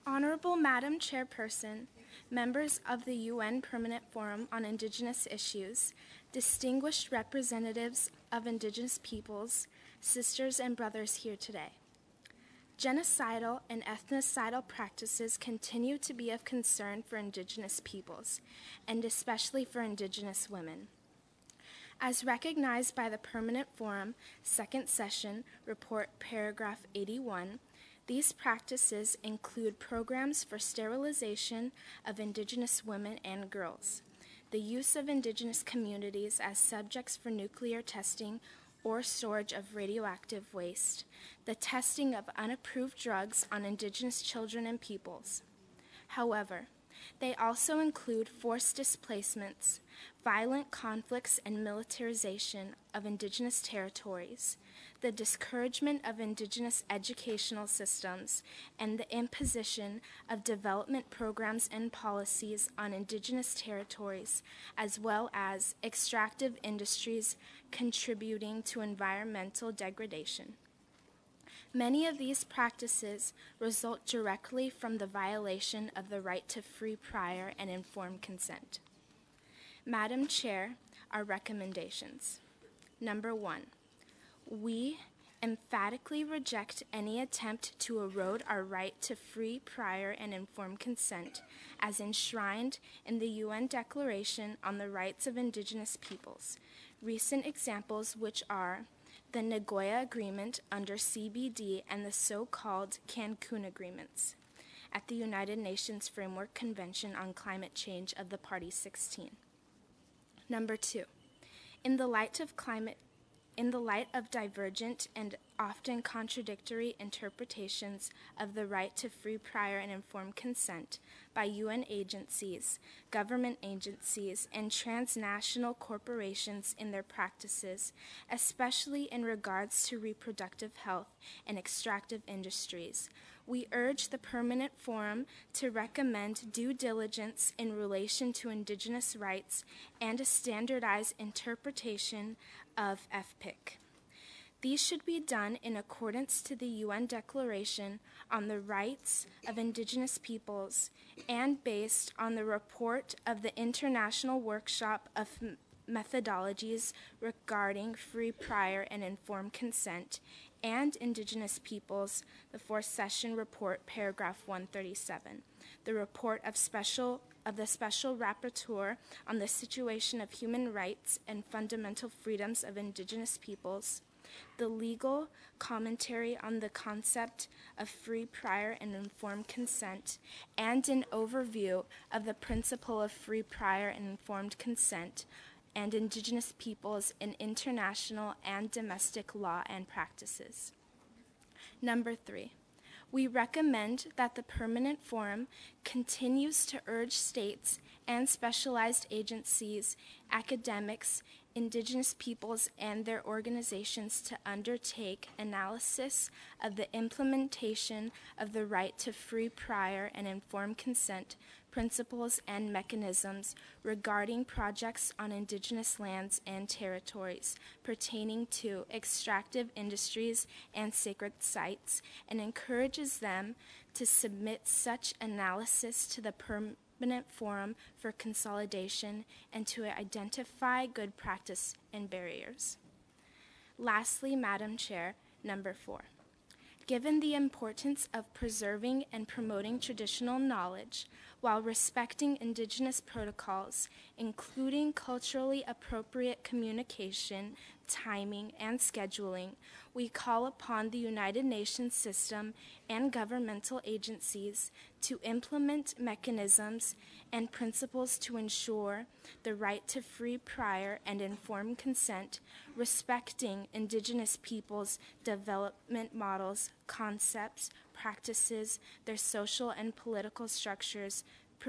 Honorable Madam Chairperson, members of the UN Permanent Forum on Indigenous Issues, distinguished representatives of Indigenous peoples, sisters and brothers here today. Genocidal and ethnocidal practices continue to be of concern for Indigenous peoples, and especially for Indigenous women. As recognized by the Permanent Forum, Second Session, Report Paragraph 81, these practices include programs for sterilization of Indigenous women and girls, the use of Indigenous communities as subjects for nuclear testing or storage of radioactive waste, the testing of unapproved drugs on Indigenous children and peoples. However, they also include forced displacements, violent conflicts and militarization of Indigenous territories, the discouragement of Indigenous educational systems, and the imposition of development programs and policies on Indigenous territories, as well as extractive industries contributing to environmental degradation. Many of these practices result directly from the violation of the right to free, prior, and informed consent. Madam Chair, our recommendations. Number 1, we emphatically reject any attempt to erode our right to free, prior, and informed consent as enshrined in the UN Declaration on the Rights of Indigenous Peoples. Recent examples which are the Nagoya Agreement under CBD and the so-called Cancun Agreements at the United Nations Framework Convention on Climate Change of the Parties 16. Number 2, in the light of divergent and often contradictory interpretations of the right to free, prior, and informed consent by UN agencies, government agencies, and transnational corporations in their practices, especially in regards to reproductive health and extractive industries, we urge the Permanent Forum to recommend due diligence in relation to Indigenous rights and a standardized interpretation of FPIC. These should be done in accordance to the UN Declaration on the Rights of Indigenous Peoples and based on the report of the International Workshop of Methodologies regarding free, prior, and informed consent and Indigenous Peoples, the Fourth Session Report, Paragraph 137, the report of the Special Rapporteur on the Situation of Human Rights and Fundamental Freedoms of Indigenous Peoples, the legal commentary on the concept of free, prior, and informed consent, and an overview of the principle of free, prior, and informed consent and Indigenous peoples in international and domestic law and practices. Number 3, we recommend that the Permanent Forum continues to urge states and specialized agencies, academics, Indigenous peoples, and their organizations to undertake analysis of the implementation of the right to free, prior, and informed consent principles and mechanisms regarding projects on Indigenous lands and territories pertaining to extractive industries and sacred sites, and encourages them to submit such analysis to the Permanent Forum for consolidation and to identify good practice and barriers. Lastly, Madam Chair, number 4. Given the importance of preserving and promoting traditional knowledge while respecting Indigenous protocols, including culturally appropriate communication, timing, and scheduling, we call upon the United Nations system and governmental agencies to implement mechanisms and principles to ensure the right to free, prior, and informed consent, respecting Indigenous peoples' development models, concepts, practices, their social and political structures,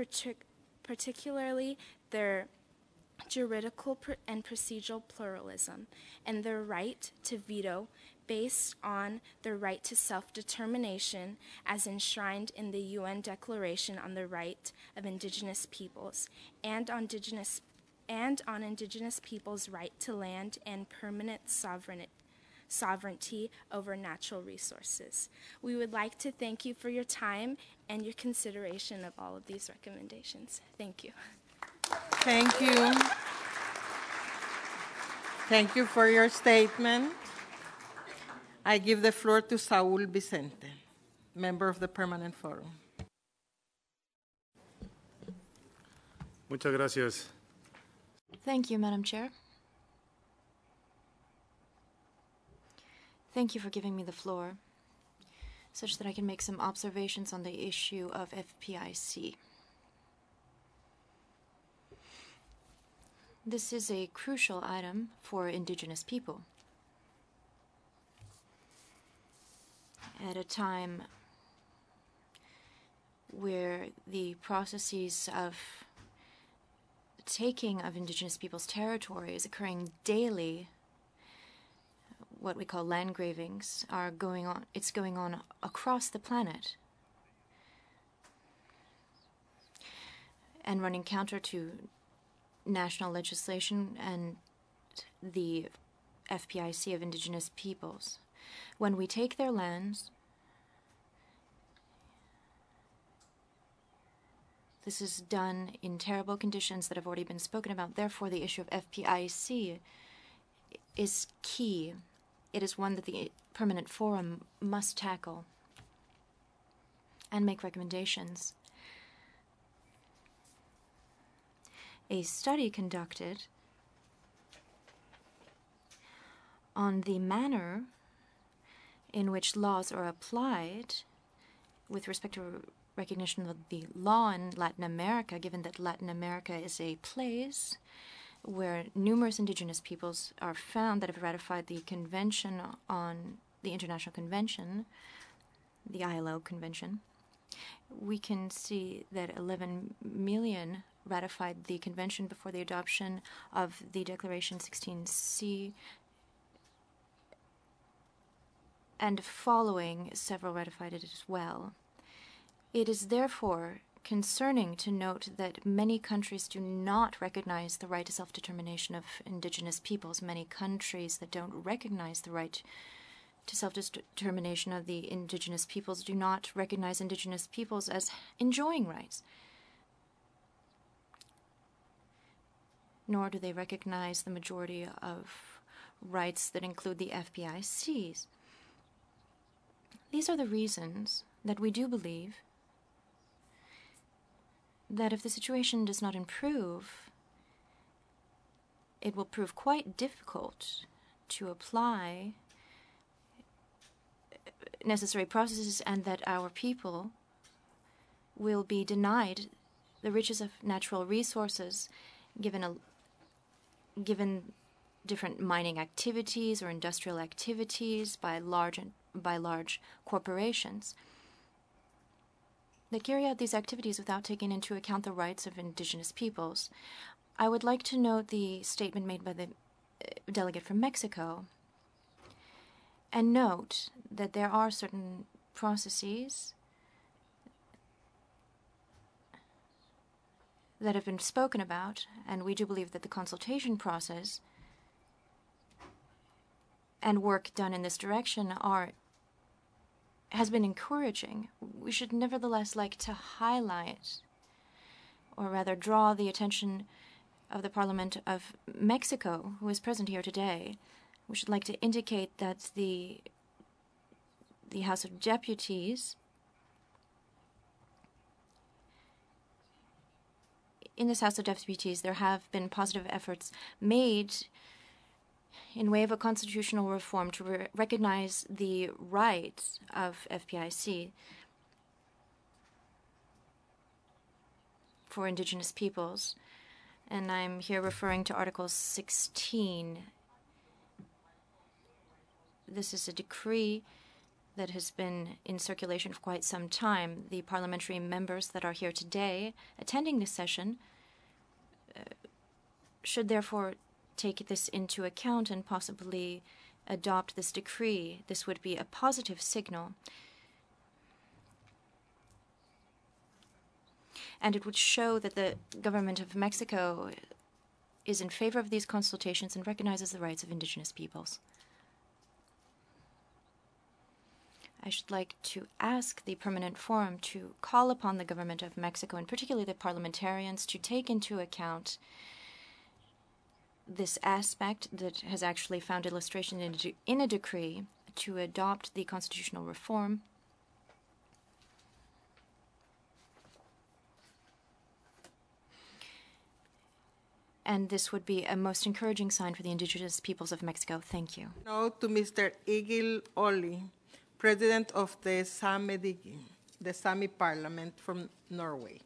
particularly their juridical and procedural pluralism, and their right to veto based on their right to self-determination as enshrined in the UN Declaration on the Right of Indigenous Peoples and on Indigenous peoples' right to land and permanent sovereignty over natural resources. We would like to thank you for your time and your consideration of all of these recommendations. Thank you. Thank you. Thank you for your statement. I give the floor to Saul Vicente, member of the Permanent Forum. Muchas gracias. Thank you, Madam Chair. Thank you for giving me the floor, such that I can make some observations on the issue of FPIC. This is a crucial item for Indigenous people. At a time where the processes of taking of Indigenous people's territory is occurring daily, what we call land gravings are going on. It's going on across the planet and running counter to national legislation and the FPIC of Indigenous peoples. When we take their lands, this is done in terrible conditions that have already been spoken about. Therefore, the issue of FPIC is key. It is one that the Permanent Forum must tackle and make recommendations. A study conducted on the manner in which laws are applied with respect to recognition of the law in Latin America, given that Latin America is a place where numerous Indigenous peoples are found that have ratified the Convention on the International Convention, the ILO Convention. We can see that 11 million ratified the convention before the adoption of the Declaration 16C, and following, several ratified it as well. It is therefore concerning to note that many countries do not recognize the right to self-determination of Indigenous peoples. Many countries that don't recognize the right to self-determination of the Indigenous peoples do not recognize Indigenous peoples as enjoying rights, nor do they recognize the majority of rights that include the FPICs. These are the reasons that we do believe that if the situation does not improve, it will prove quite difficult to apply necessary processes, and that our people will be denied the riches of natural resources given different mining activities or industrial activities by large corporations that carry out these activities without taking into account the rights of Indigenous peoples. I would like to note the statement made by the delegate from Mexico, and note that there are certain processes that have been spoken about, and we do believe that the consultation process and work done in this direction has been encouraging. We should nevertheless like to highlight, or rather draw the attention of the Parliament of Mexico, who is present here today. We should like to indicate that the House of Deputies, in this House of Deputies, there have been positive efforts made in way of a constitutional reform to recognize the rights of FPIC for Indigenous peoples. And I'm here referring to Article 16. This is a decree that has been in circulation for quite some time. The parliamentary members that are here today attending this session should therefore take this into account and possibly adopt this decree. This would be a positive signal, and it would show that the government of Mexico is in favor of these consultations and recognizes the rights of Indigenous peoples. I should like to ask the Permanent Forum to call upon the government of Mexico, and particularly the parliamentarians, to take into account this aspect that has actually found illustration in a decree to adopt the constitutional reform and this would be a most encouraging sign for the indigenous peoples of Mexico. Thank you. Now to Mr. Egil Olli, President of the Sametinget, the Sami Parliament from Norway.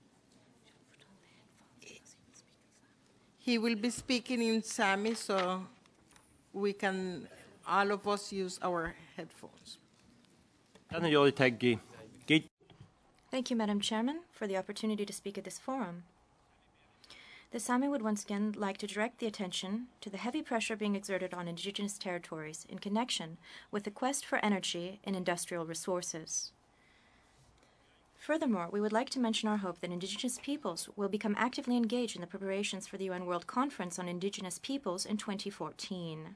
He will be speaking in Sami, so we can, all of us, use our headphones. Thank you, Madam Chairman, for the opportunity to speak at this forum. The Sami would once again like to direct the attention to the heavy pressure being exerted on indigenous territories in connection with the quest for energy and industrial resources. Furthermore, we would like to mention our hope that indigenous peoples will become actively engaged in the preparations for the UN World Conference on Indigenous Peoples in 2014.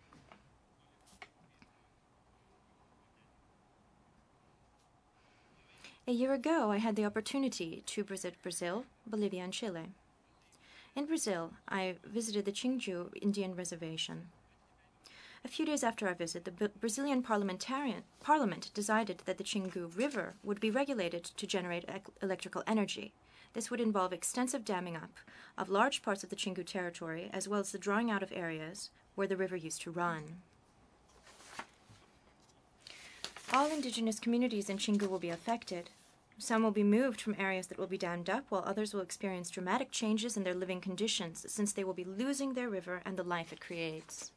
A year ago, I had the opportunity to visit Brazil, Bolivia, and Chile. In Brazil, I visited the Chingu Indian Reservation. A few days after our visit, the Brazilian Parliament decided that the Chingu River would be regulated to generate electrical energy. This would involve extensive damming up of large parts of the Chingu territory, as well as the drawing out of areas where the river used to run. All indigenous communities in Chingu will be affected. Some will be moved from areas that will be dammed up, while others will experience dramatic changes in their living conditions, since they will be losing their river and the life it creates.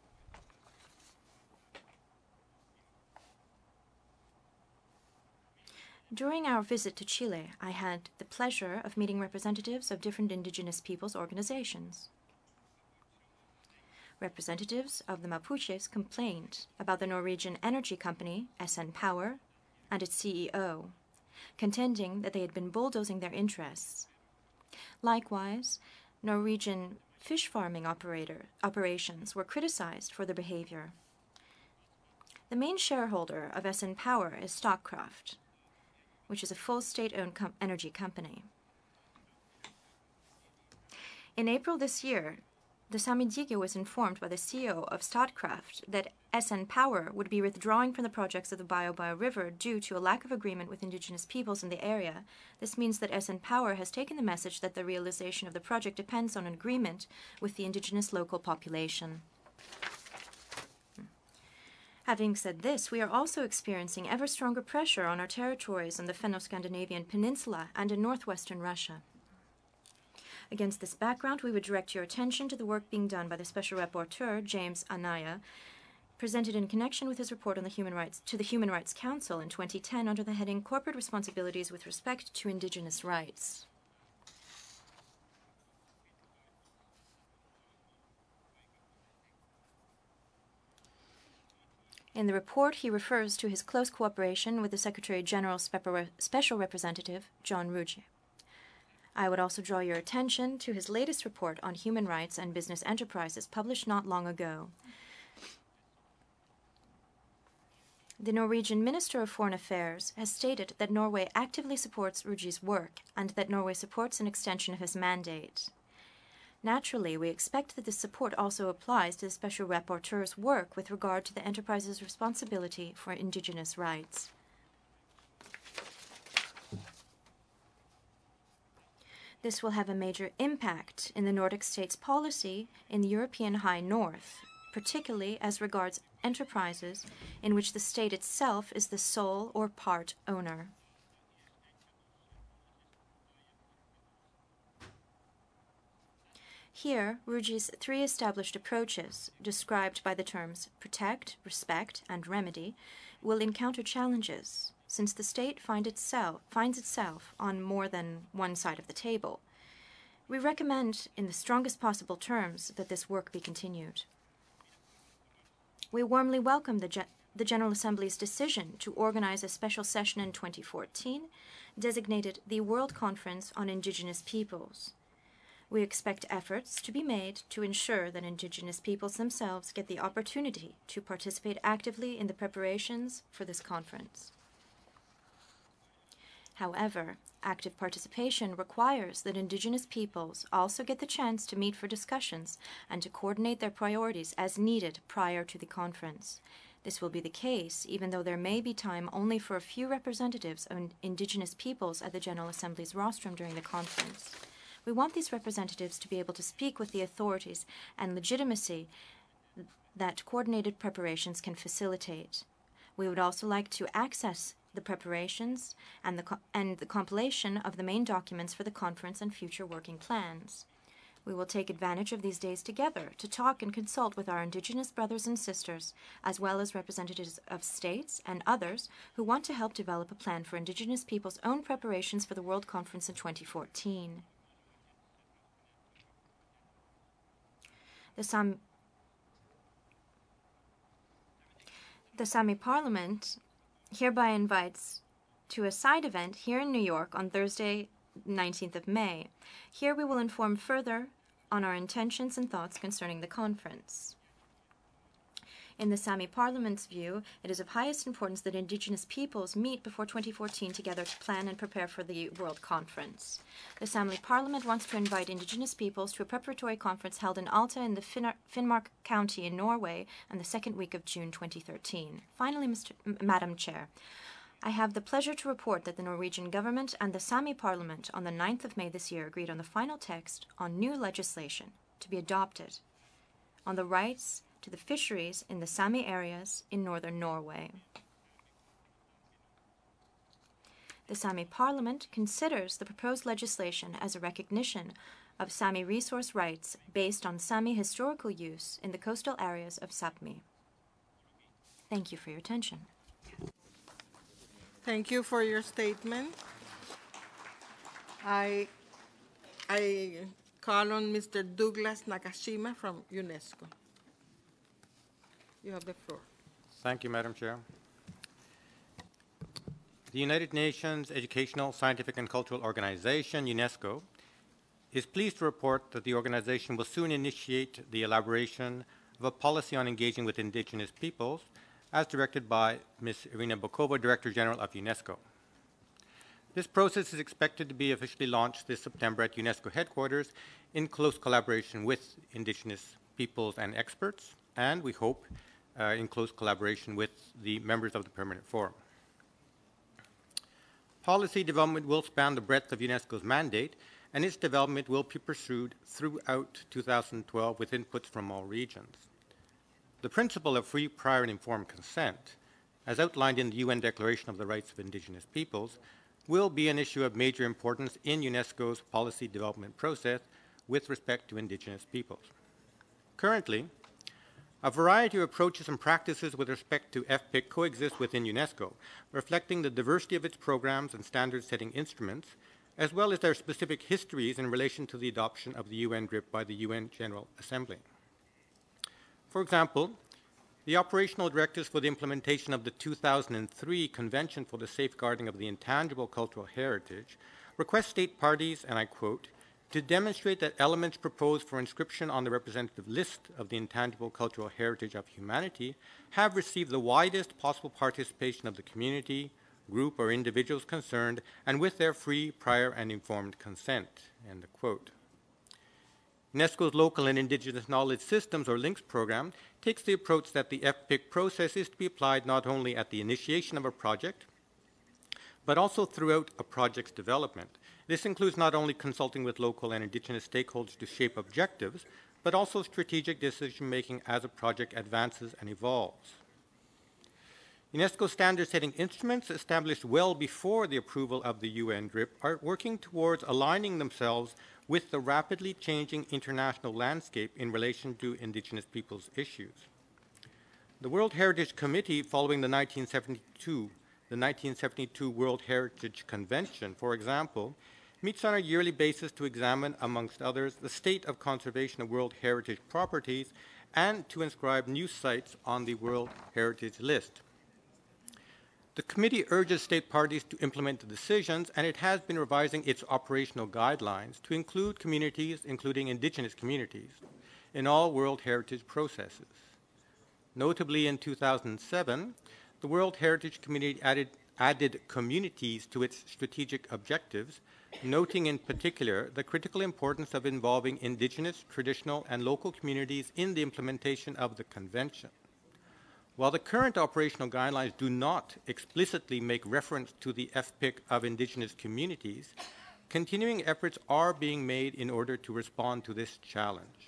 During our visit to Chile, I had the pleasure of meeting representatives of different indigenous peoples' organizations. Representatives of the Mapuches complained about the Norwegian energy company, SN Power, and its CEO, contending that they had been bulldozing their interests. Likewise, Norwegian fish farming operations were criticized for their behavior. The main shareholder of SN Power is Statkraft, which is a full state-owned energy company. In April this year, the Sametinget was informed by the CEO of Statkraft that SN Power would be withdrawing from the projects of the Biobío River due to a lack of agreement with indigenous peoples in the area. This means that SN Power has taken the message that the realization of the project depends on an agreement with the indigenous local population. Having said this, we are also experiencing ever stronger pressure on our territories on the Fenno-Scandinavian Peninsula and in northwestern Russia. Against this background, we would direct your attention to the work being done by the Special Rapporteur, James Anaya, presented in connection with his report on the Human Rights Council in 2010 under the heading Corporate Responsibilities with Respect to Indigenous Rights. In the report, he refers to his close cooperation with the Secretary-General's Special Representative, John Ruggie. I would also draw your attention to his latest report on human rights and business enterprises, published not long ago. The Norwegian Minister of Foreign Affairs has stated that Norway actively supports Ruggie's work and that Norway supports an extension of his mandate. Naturally, we expect that this support also applies to the Special Rapporteur's work with regard to the enterprise's responsibility for indigenous rights. This will have a major impact in the Nordic states' policy in the European High North, particularly as regards enterprises in which the state itself is the sole or part owner. Here, Ruggie's three established approaches, described by the terms protect, respect, and remedy, will encounter challenges, since the state finds itself on more than one side of the table. We recommend, in the strongest possible terms, that this work be continued. We warmly welcome the General Assembly's decision to organize a special session in 2014, designated the World Conference on Indigenous Peoples. We expect efforts to be made to ensure that Indigenous peoples themselves get the opportunity to participate actively in the preparations for this conference. However, active participation requires that Indigenous peoples also get the chance to meet for discussions and to coordinate their priorities as needed prior to the conference. This will be the case even though there may be time only for a few representatives of Indigenous peoples at the General Assembly's rostrum during the conference. We want these representatives to be able to speak with the authorities and legitimacy that coordinated preparations can facilitate. We would also like to access the preparations and the compilation of the main documents for the conference and future working plans. We will take advantage of these days together to talk and consult with our Indigenous brothers and sisters, as well as representatives of states and others who want to help develop a plan for Indigenous people's own preparations for the World Conference in 2014. The Sami Parliament hereby invites to a side event here in New York on Thursday, 19th of May. Here we will inform further on our intentions and thoughts concerning the conference. In the Sami Parliament's view, it is of highest importance that Indigenous peoples meet before 2014 together to plan and prepare for the World Conference. The Sami Parliament wants to invite Indigenous peoples to a preparatory conference held in Alta in the Finnmark County in Norway on the second week of June 2013. Finally, Madam Chair, I have the pleasure to report that the Norwegian government and the Sami Parliament on the 9th of May this year agreed on the final text on new legislation to be adopted on the rights to the fisheries in the Sami areas in northern Norway. The Sami Parliament considers the proposed legislation as a recognition of Sami resource rights based on Sami historical use in the coastal areas of Sapmi. Thank you for your attention. Thank you for your statement. I call on Mr. Douglas Nakashima from UNESCO. You have the floor. Thank you, Madam Chair. The United Nations Educational, Scientific and Cultural Organization, UNESCO, is pleased to report that the organization will soon initiate the elaboration of a policy on engaging with Indigenous peoples, as directed by Ms. Irina Bokova, Director General of UNESCO. This process is expected to be officially launched this September at UNESCO headquarters in close collaboration with Indigenous peoples and experts, and we hope in close collaboration with the members of the Permanent Forum. Policy development will span the breadth of UNESCO's mandate, and its development will be pursued throughout 2012 with inputs from all regions. The principle of free, prior, and informed consent, as outlined in the UN Declaration of the Rights of Indigenous Peoples, will be an issue of major importance in UNESCO's policy development process with respect to Indigenous peoples. Currently, a variety of approaches and practices with respect to FPIC coexist within UNESCO, reflecting the diversity of its programs and standard-setting instruments, as well as their specific histories in relation to the adoption of the UN GRIP by the UN General Assembly. For example, the operational directives for the implementation of the 2003 Convention for the Safeguarding of the Intangible Cultural Heritage request state parties, and I quote, to demonstrate that elements proposed for inscription on the representative list of the intangible cultural heritage of humanity have received the widest possible participation of the community, group, or individuals concerned, and with their free, prior, and informed consent, end quote. UNESCO's Local and Indigenous Knowledge Systems, or LINKS program, takes the approach that the FPIC process is to be applied not only at the initiation of a project, but also throughout a project's development. This includes not only consulting with local and Indigenous stakeholders to shape objectives, but also strategic decision-making as a project advances and evolves. UNESCO standard-setting instruments established well before the approval of the UN GRIP are working towards aligning themselves with the rapidly changing international landscape in relation to Indigenous peoples' issues. The World Heritage Committee, following the 1972 World Heritage Convention, for example, meets on a yearly basis to examine, amongst others, the state of conservation of World Heritage properties and to inscribe new sites on the World Heritage List. The committee urges state parties to implement the decisions, and it has been revising its operational guidelines to include communities, including Indigenous communities, in all World Heritage processes. Notably, in 2007, the World Heritage Committee added communities to its strategic objectives, noting in particular the critical importance of involving Indigenous, traditional, and local communities in the implementation of the Convention. While the current operational guidelines do not explicitly make reference to the FPIC of Indigenous communities, continuing efforts are being made in order to respond to this challenge.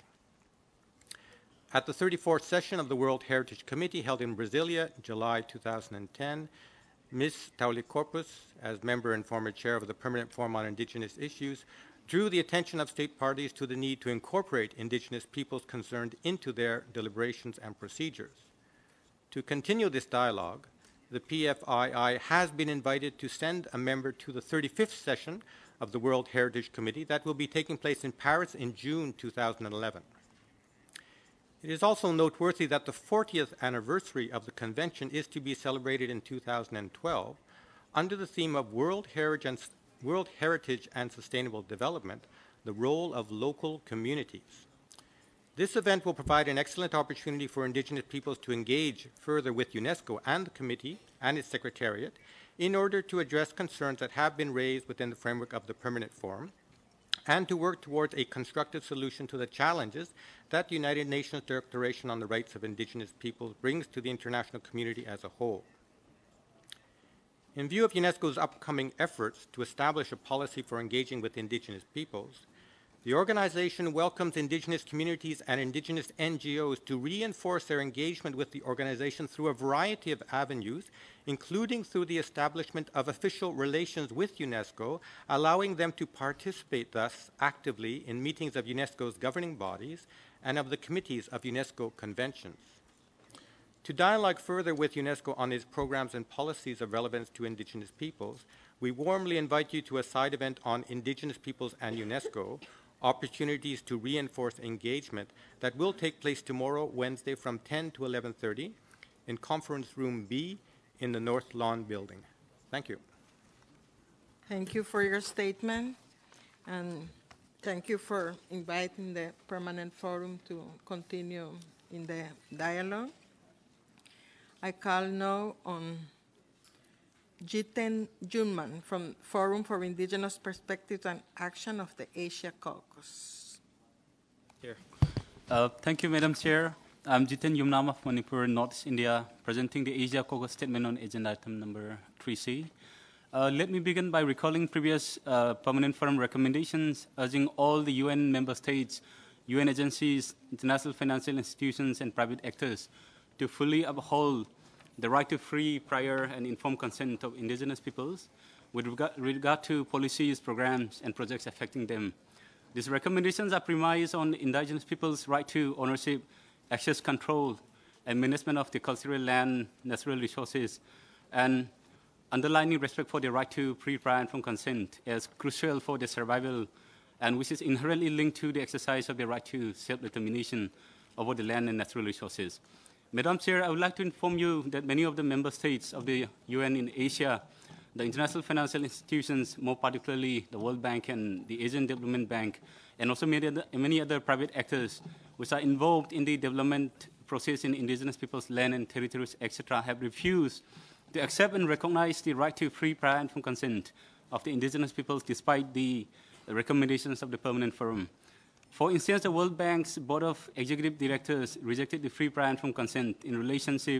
At the 34th session of the World Heritage Committee held in Brasilia, July 2010, Ms. Taulikorpus, as member and former chair of the Permanent Forum on Indigenous Issues, drew the attention of state parties to the need to incorporate Indigenous peoples concerned into their deliberations and procedures. To continue this dialogue, the PFII has been invited to send a member to the 35th session of the World Heritage Committee that will be taking place in Paris in June 2011. It is also noteworthy that the 40th anniversary of the Convention is to be celebrated in 2012 under the theme of World Heritage and Sustainable Development, the role of local communities. This event will provide an excellent opportunity for Indigenous peoples to engage further with UNESCO and the committee and its secretariat in order to address concerns that have been raised within the framework of the Permanent Forum and to work towards a constructive solution to the challenges that the United Nations Declaration on the Rights of Indigenous Peoples brings to the international community as a whole. In view of UNESCO's upcoming efforts to establish a policy for engaging with Indigenous peoples, the organization welcomes Indigenous communities and Indigenous NGOs to reinforce their engagement with the organization through a variety of avenues, including through the establishment of official relations with UNESCO, allowing them to participate thus actively in meetings of UNESCO's governing bodies and of the committees of UNESCO conventions. To dialogue further with UNESCO on its programs and policies of relevance to Indigenous peoples, we warmly invite you to a side event on Indigenous peoples and UNESCO, opportunities to reinforce engagement, that will take place tomorrow, Wednesday, from 10 to 11:30 in Conference Room B in the North Lawn building. Thank you. Thank you for your statement, and thank you for inviting the Permanent Forum to continue in the dialogue. I call now on Jiten Junman from Forum for Indigenous Perspectives and Action of the Asia Caucus. Here. Thank you, Madam Chair. I'm Jiten Yumnam of Manipur, North India, presenting the Asia Caucus Statement on Agenda Item Number 3C. Let me begin by recalling previous Permanent Forum recommendations urging all the UN member states, UN agencies, international financial institutions, and private actors to fully uphold the right to free, prior, and informed consent of Indigenous peoples with regard to policies, programs, and projects affecting them. These recommendations are premised on Indigenous peoples' right to ownership, access control, and management of the cultural land, natural resources, and underlining respect for the right to free, prior, and informed consent as crucial for their survival, and which is inherently linked to the exercise of the right to self-determination over the land and natural resources. Madam Chair, I would like to inform you that many of the member states of the UN in Asia, the international financial institutions, more particularly the World Bank and the Asian Development Bank, and also many other private actors which are involved in the development process in Indigenous people's land and territories, etc., have refused to accept and recognize the right to free, prior, and informed consent of the Indigenous peoples despite the recommendations of the Permanent Forum. For instance, the World Bank's Board of Executive Directors rejected the free, prior, and informed consent in relationship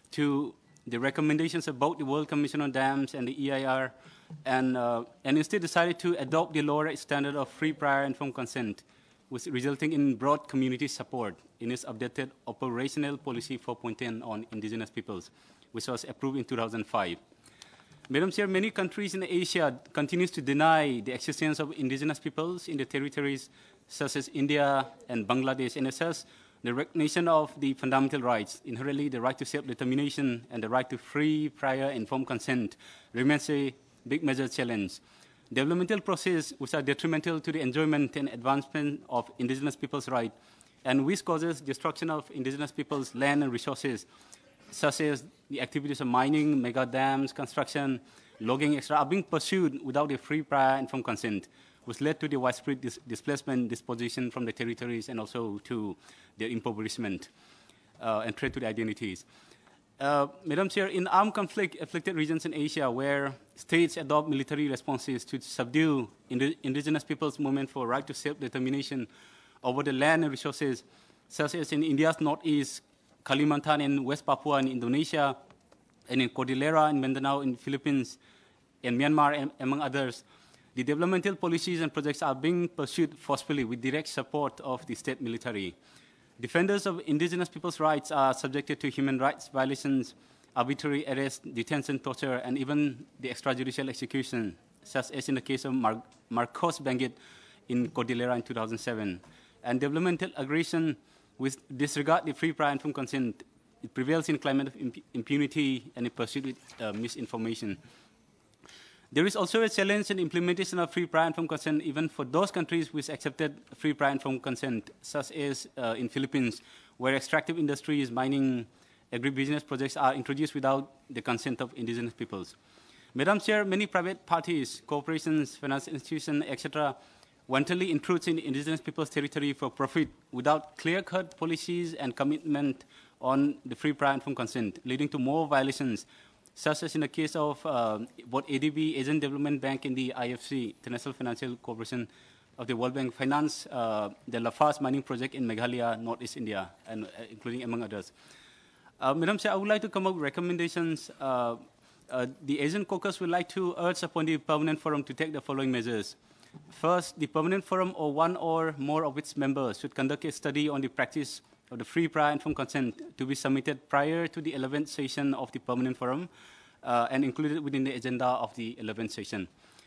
to the recommendations of both the World Commission on Dams and the EIR, and instead decided to adopt the lower standard of free, prior, and informed consent, which resulting in broad community support in its updated Operational Policy 4.10 on Indigenous peoples, which was approved in 2005. Madam Chair, many countries in Asia continues to deny the existence of Indigenous peoples in the territories such as India and Bangladesh, and as such, the recognition of the fundamental rights, inherently the right to self-determination and the right to free, prior, informed consent, remains a big major challenge. Developmental processes which are detrimental to the enjoyment and advancement of Indigenous people's rights, and which causes destruction of Indigenous people's land and resources, such as the activities of mining, mega dams, construction, logging, etc., are being pursued without a free, prior, informed consent, which led to the widespread displacement, disposition from the territories, and also to their impoverishment and threat to their identities. Madam Chair, in armed conflict-afflicted regions in Asia, where states adopt military responses to subdue indigenous peoples' movement for right to self-determination over the land and resources, such as in India's northeast, Kalimantan in West Papua in Indonesia, and in Cordillera in Mindanao in the Philippines, and Myanmar, among others, the developmental policies and projects are being pursued forcefully with direct support of the state military. Defenders of indigenous people's rights are subjected to human rights violations, arbitrary arrest, detention, torture, and even the extrajudicial execution, such as in the case of Marcos Benguet in Cordillera in 2007. And developmental aggression with disregard the free, prior, informed consent. It prevails in a climate of impunity and a pursuit with misinformation. There is also a challenge in implementation of free, prior, informed consent even for those countries which accepted free, prior, informed consent, such as in Philippines, where extractive industries, mining, agribusiness projects are introduced without the consent of indigenous peoples. Madam Chair, many private parties, corporations, financial institutions, etc., wantonly intrudes in indigenous people's territory for profit without clear-cut policies and commitment on the free, prior, informed consent, leading to more violations, such as in the case of both ADB, Asian Development Bank, and the IFC, International Financial Corporation of the World Bank, finance the Lafarge mining project in Meghalaya, Northeast India, and including among others. Madam Chair, I would like to come up with recommendations. The Asian Caucus would like to urge upon the Permanent Forum to take the following measures. First, the Permanent Forum or one or more of its members should conduct a study on the practice of the free, prior, informed consent to be submitted prior to the 11th session of the Permanent Forum and included within the agenda of the 11th session.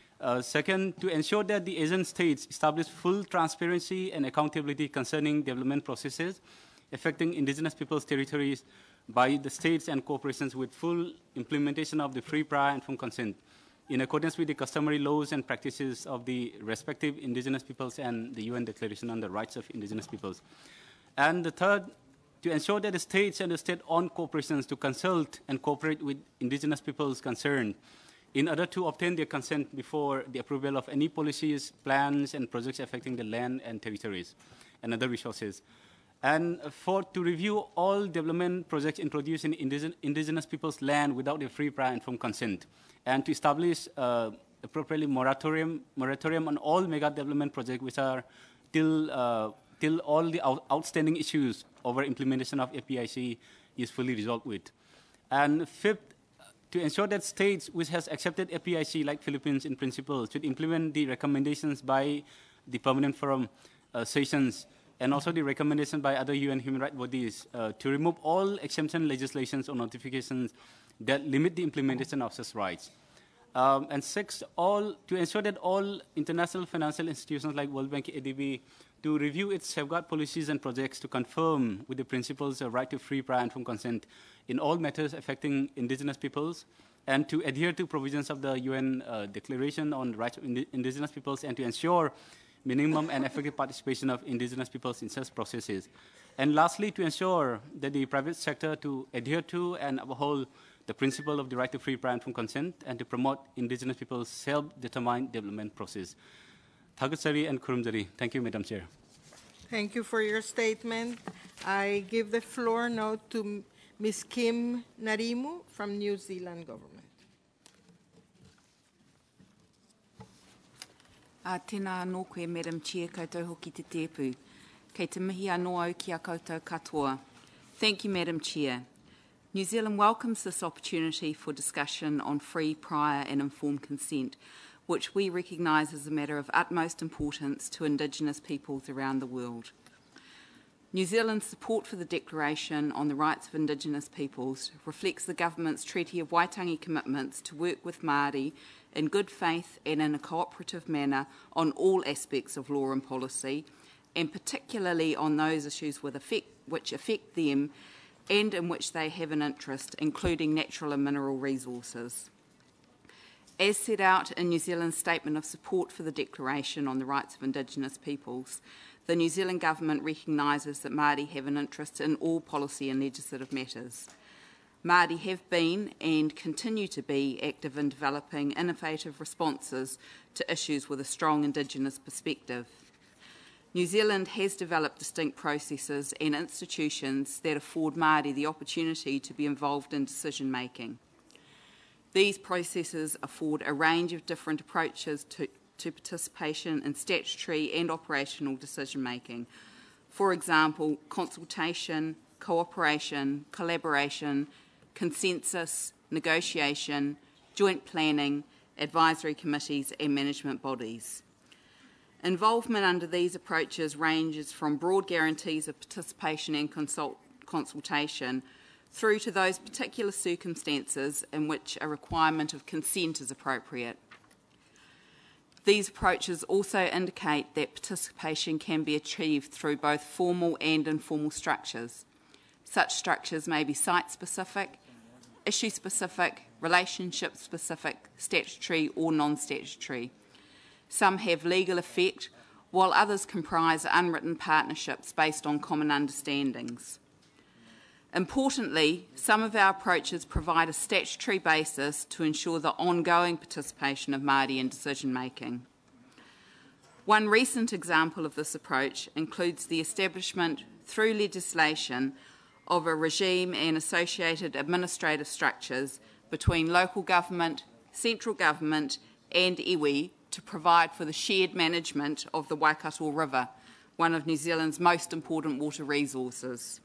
Second, to ensure that the Asian states establish full transparency and accountability concerning development processes affecting indigenous people's territories by the states and corporations with full implementation of the free, prior, informed consent in accordance with the customary laws and practices of the respective indigenous peoples and the UN Declaration on the Rights of Indigenous Peoples. And the third, to ensure that the states and the state-owned corporations to consult and cooperate with indigenous peoples concerned in order to obtain their consent before the approval of any policies, plans, and projects affecting the land and territories and other resources. And fourth, to review all development projects introduced in indigenous people's land without a free, prior, informed consent, and to establish appropriately moratorium on all mega development projects which are till all the outstanding issues over implementation of APIC is fully resolved with. And fifth, to ensure that states which has accepted APIC, like Philippines in principle, should implement the recommendations by the Permanent Forum sessions and also the recommendation by other UN human rights bodies to remove all exemption legislations or notifications that limit the implementation of such rights. And sixth, to ensure that all international financial institutions like World Bank, ADB, to review its safeguard policies and projects to confirm with the principles of right to free, prior, informed consent in all matters affecting indigenous peoples, and to adhere to provisions of the UN Declaration on the Rights of Indigenous Peoples, and to ensure minimum and effective participation of indigenous peoples in such processes. And lastly, to ensure that the private sector to adhere to and uphold the principle of the right to free, prior, informed consent, and to promote indigenous people's self-determined development process. Thagutsari and Kurumjari. Thank you, Madam Chair. Thank you for your statement. I give the floor now to Ms. Kim Narimu from New Zealand government. Tēnā anō koe, Madam Chair, koutou hoki te tēpu. Kei te mihi anō au ki a koutou katoa. Thank you, Madam Chair. New Zealand welcomes this opportunity for discussion on free, prior and informed consent, which we recognise as a matter of utmost importance to Indigenous peoples around the world. New Zealand's support for the Declaration on the Rights of Indigenous Peoples reflects the Government's Treaty of Waitangi commitments to work with Māori in good faith and in a cooperative manner on all aspects of law and policy, and particularly on those issues which affect them and in which they have an interest, including natural and mineral resources. As set out in New Zealand's Statement of Support for the Declaration on the Rights of Indigenous Peoples, the New Zealand Government recognises that Māori have an interest in all policy and legislative matters. Māori have been and continue to be active in developing innovative responses to issues with a strong Indigenous perspective. New Zealand has developed distinct processes and institutions that afford Māori the opportunity to be involved in decision making. These processes afford a range of different approaches to participation in statutory and operational decision making. For example, consultation, cooperation, collaboration, consensus, negotiation, joint planning, advisory committees and management bodies. Involvement under these approaches ranges from broad guarantees of participation and consultation through to those particular circumstances in which a requirement of consent is appropriate. These approaches also indicate that participation can be achieved through both formal and informal structures. Such structures may be site-specific, issue-specific, relationship-specific, statutory or non-statutory. Some have legal effect, while others comprise unwritten partnerships based on common understandings. Importantly, some of our approaches provide a statutory basis to ensure the ongoing participation of Māori in decision-making. One recent example of this approach includes the establishment, through legislation, of a regime and associated administrative structures between local government, central government and iwi to provide for the shared management of the Waikato River, one of New Zealand's most important water resources.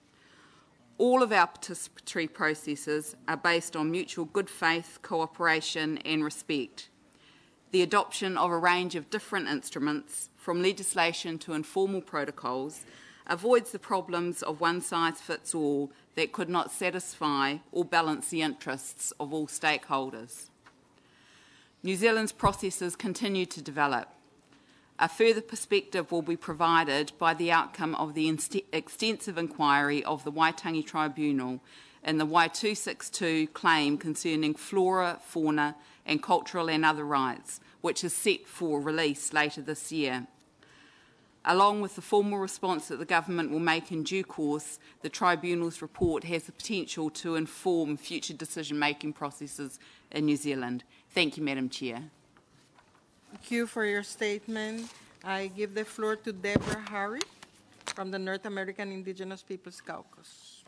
All of our participatory processes are based on mutual good faith, cooperation and respect. The adoption of a range of different instruments, from legislation to informal protocols, avoids the problems of one-size-fits-all that could not satisfy or balance the interests of all stakeholders. New Zealand's processes continue to develop. A further perspective will be provided by the outcome of the extensive inquiry of the Waitangi Tribunal in the Y262 claim concerning flora, fauna and cultural and other rights, which is set for release later this year. Along with the formal response that the government will make in due course, the Tribunal's report has the potential to inform future decision-making processes in New Zealand. Thank you, Madam Chair. Thank you for your statement. I give the floor to Deborah Harry from the North American Indigenous Peoples Caucus.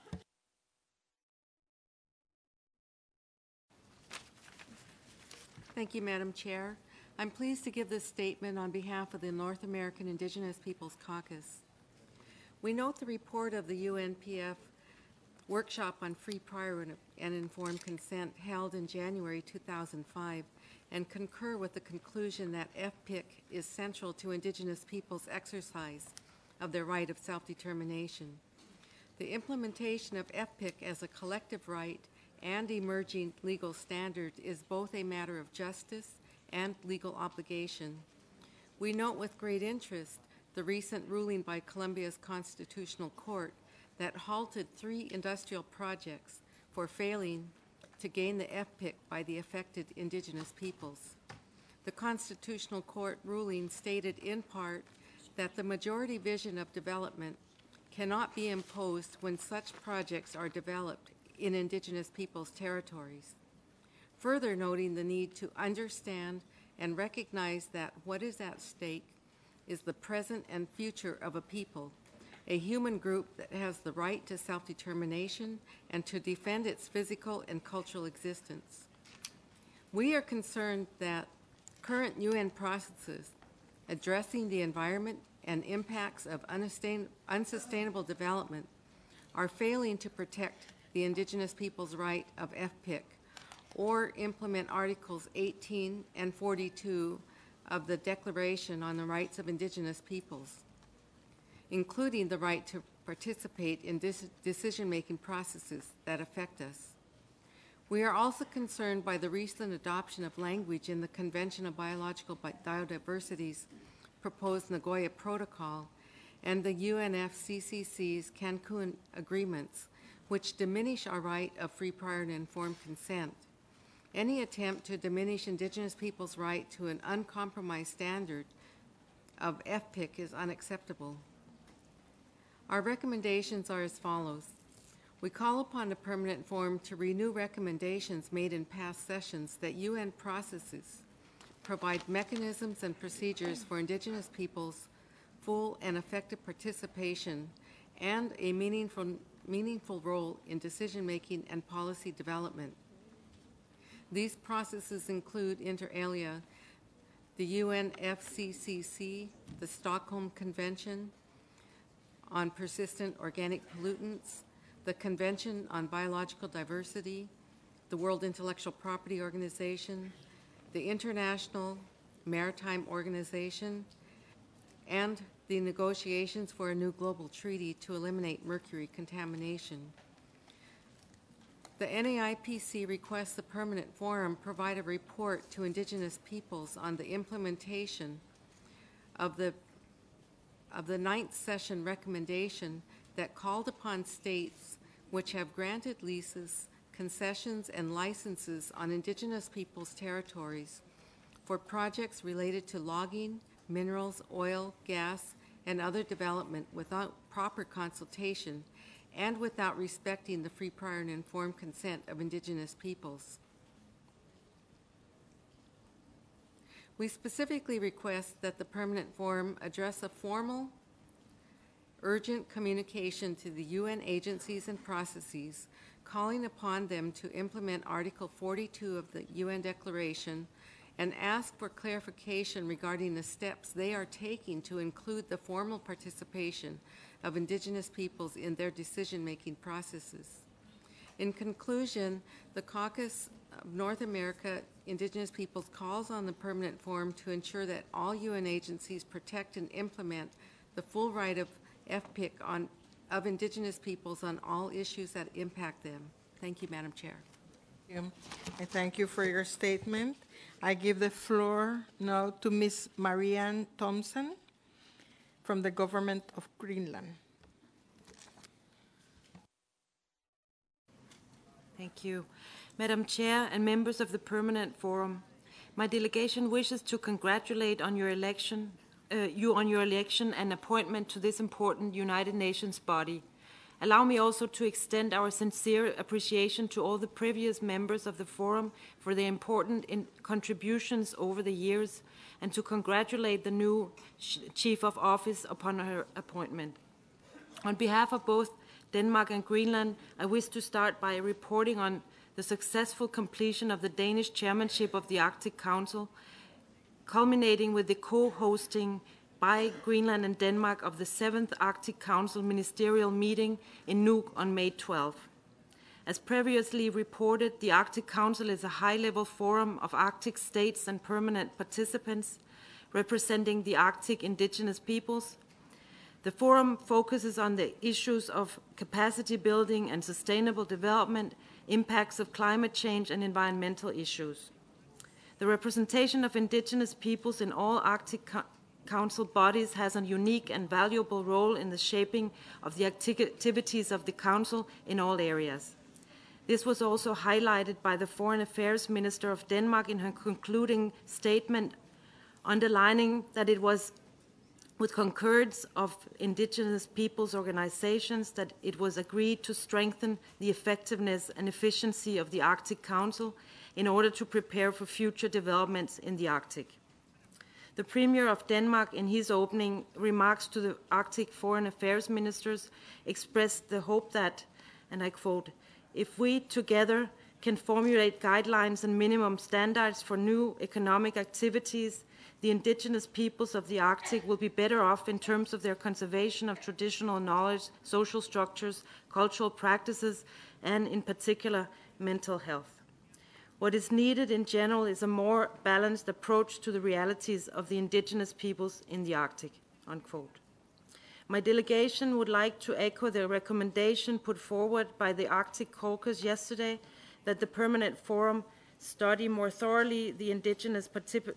Thank you, Madam Chair. I'm pleased to give this statement on behalf of the North American Indigenous Peoples Caucus. We note the report of the UNPF workshop on free, prior, and informed consent held in January 2005 and concur with the conclusion that FPIC is central to Indigenous peoples' exercise of their right of self-determination. The implementation of FPIC as a collective right and emerging legal standard is both a matter of justice and legal obligation. We note with great interest the recent ruling by Colombia's Constitutional Court that halted 3 industrial projects for failing to gain the FPIC by the affected Indigenous peoples. The Constitutional Court ruling stated in part that the majority vision of development cannot be imposed when such projects are developed in Indigenous peoples' territories, further noting the need to understand and recognize that what is at stake is the present and future of a people, a human group that has the right to self-determination and to defend its physical and cultural existence. We are concerned that current UN processes addressing the environment and impacts of unsustainable development are failing to protect the Indigenous people's right of FPIC or implement Articles 18 and 42 of the Declaration on the Rights of Indigenous Peoples, including the right to participate in decision-making processes that affect us. We are also concerned by the recent adoption of language in the Convention of Biological Biodiversity's proposed Nagoya Protocol and the UNFCCC's Cancun agreements, which diminish our right of free, prior, and informed consent. Any attempt to diminish Indigenous people's right to an uncompromised standard of FPIC is unacceptable. Our recommendations are as follows. We call upon the Permanent Forum to renew recommendations made in past sessions that UN processes provide mechanisms and procedures for Indigenous peoples' full and effective participation and a meaningful role in decision-making and policy development. These processes include, inter alia, the UNFCCC, the Stockholm Convention on Persistent Organic Pollutants, the Convention on Biological Diversity, the World Intellectual Property Organization, the International Maritime Organization, and the negotiations for a new global treaty to eliminate mercury contamination. The NAIPC requests the Permanent Forum provide a report to Indigenous peoples on the implementation of the ninth session recommendation that called upon states which have granted leases, concessions, and licenses on Indigenous peoples' territories for projects related to logging, minerals, oil, gas, and other development without proper consultation and without respecting the free, prior, and informed consent of Indigenous peoples. We specifically request that the Permanent Forum address a formal, urgent communication to the UN agencies and processes, calling upon them to implement Article 42 of the UN Declaration and ask for clarification regarding the steps they are taking to include the formal participation of Indigenous peoples in their decision-making processes. In conclusion, the Caucus of North America Indigenous Peoples calls on the Permanent Forum to ensure that all UN agencies protect and implement the full right of FPIC of Indigenous peoples on all issues that impact them. Thank you, Madam Chair. I thank you for your statement. I give the floor now to Ms. Marianne Thompson from the Government of Greenland. Thank you. Madam Chair and members of the Permanent Forum, my delegation wishes to congratulate on your election, and appointment to this important United Nations body. Allow me also to extend our sincere appreciation to all the previous members of the Forum for their important contributions over the years, and to congratulate the new Chief of Office upon her appointment. On behalf of both Denmark and Greenland, I wish to start by reporting on the successful completion of the Danish chairmanship of the Arctic Council, culminating with the co-hosting by Greenland and Denmark of the 7th Arctic Council ministerial meeting in Nuuk on May 12. As previously reported, the Arctic Council is a high-level forum of Arctic states and permanent participants representing the Arctic indigenous peoples. The forum focuses on the issues of capacity building and sustainable development, impacts of climate change, and environmental issues. The representation of indigenous peoples in all Arctic Council bodies has a unique and valuable role in the shaping of the activities of the Council in all areas. This was also highlighted by the Foreign Affairs Minister of Denmark in her concluding statement, underlining that it was with concurrence of indigenous peoples' organizations that it was agreed to strengthen the effectiveness and efficiency of the Arctic Council in order to prepare for future developments in the Arctic. The Premier of Denmark, in his opening remarks to the Arctic Foreign Affairs Ministers, expressed the hope that, and I quote, "If we together can formulate guidelines and minimum standards for new economic activities, the indigenous peoples of the Arctic will be better off in terms of their conservation of traditional knowledge, social structures, cultural practices, and in particular, mental health. What is needed in general is a more balanced approach to the realities of the indigenous peoples in the Arctic," unquote. My delegation would like to echo the recommendation put forward by the Arctic Caucus yesterday that the Permanent Forum study more thoroughly the indigenous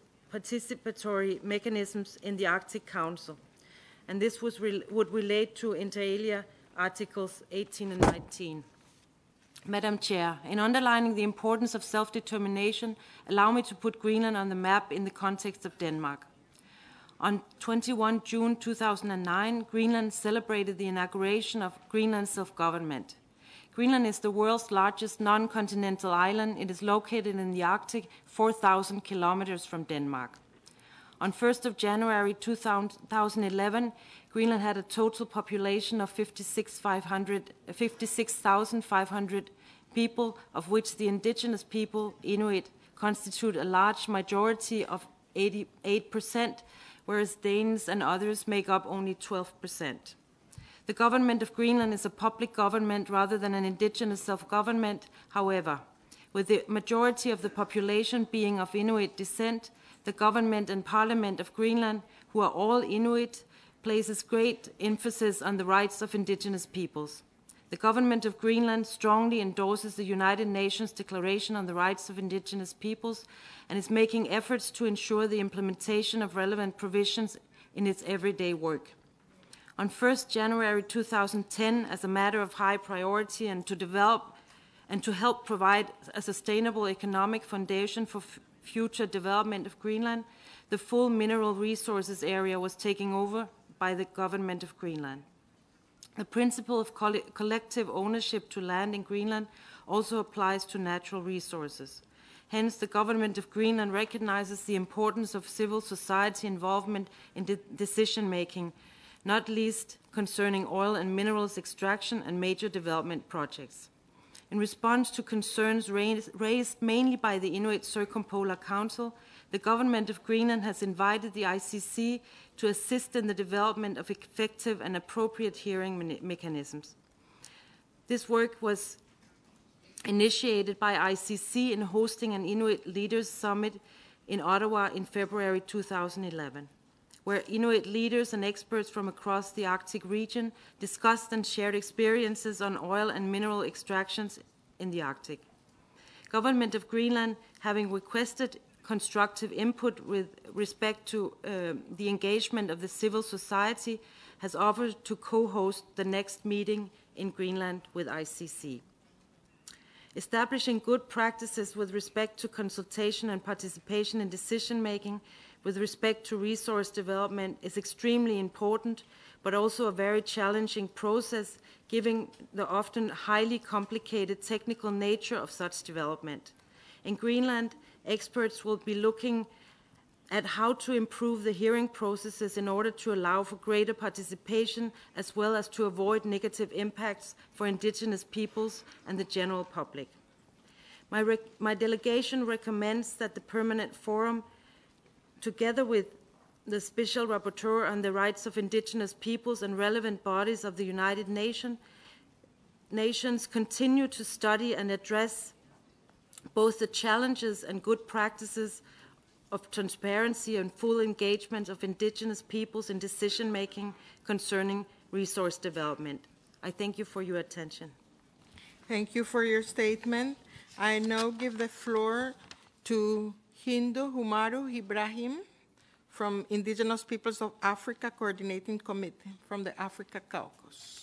participatory mechanisms in the Arctic Council, and this would relate to inter alia Articles 18 and 19. Madam Chair, in underlining the importance of self-determination, allow me to put Greenland on the map in the context of Denmark. On 21 June 2009, Greenland celebrated the inauguration of Greenland's self-government. Greenland is the world's largest non-continental island. It is located in the Arctic, 4,000 kilometers from Denmark. On 1st of January 2011, Greenland had a total population of 56,500 people, of which the indigenous people, Inuit, constitute a large majority of 88%, whereas Danes and others make up only 12%. The government of Greenland is a public government rather than an indigenous self-government. However, with the majority of the population being of Inuit descent, the government and parliament of Greenland, who are all Inuit, places great emphasis on the rights of indigenous peoples. The government of Greenland strongly endorses the United Nations Declaration on the Rights of Indigenous Peoples and is making efforts to ensure the implementation of relevant provisions in its everyday work. On 1st January 2010, as a matter of high priority and to develop and to help provide a sustainable economic foundation for future development of Greenland, the full mineral resources area was taken over by the government of Greenland. The principle of collective ownership to land in Greenland also applies to natural resources. Hence, the government of Greenland recognizes the importance of civil society involvement in decision-making, not least concerning oil and minerals extraction and major development projects. In response to concerns raised mainly by the Inuit Circumpolar Council, the government of Greenland has invited the ICC to assist in the development of effective and appropriate hearing mechanisms. This work was initiated by ICC in hosting an Inuit Leaders Summit in Ottawa in February 2011, where Inuit leaders and experts from across the Arctic region discussed and shared experiences on oil and mineral extractions in the Arctic. Government of Greenland, having requested constructive input with respect to the engagement of the civil society, has offered to co-host the next meeting in Greenland with ICC. Establishing good practices with respect to consultation and participation in decision-making with respect to resource development is extremely important, but also a very challenging process, given the often highly complicated technical nature of such development. In Greenland, experts will be looking at how to improve the hearing processes in order to allow for greater participation, as well as to avoid negative impacts for indigenous peoples and the general public. My delegation recommends that the Permanent Forum, together with the Special Rapporteur on the Rights of Indigenous Peoples and relevant bodies of the United Nations, continue to study and address both the challenges and good practices of transparency and full engagement of indigenous peoples in decision-making concerning resource development. I thank you for your attention. Thank you for your statement. I now give the floor to Hindu Humaru Ibrahim from Indigenous Peoples of Africa Coordinating Committee from the Africa Caucus.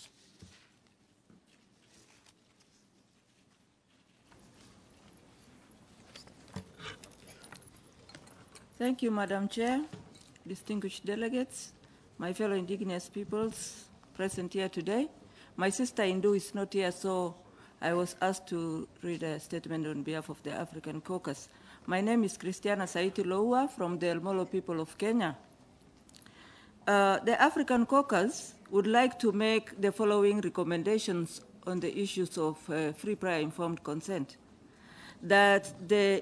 Thank you, Madam Chair, distinguished delegates, my fellow indigenous peoples present here today. My sister Indu is not here, so I was asked to read a statement on behalf of the African Caucus. My name is Christiana Saiti Loua from the El Molo people of Kenya. The African Caucus would like to make the following recommendations on the issues of free, prior, informed consent. That the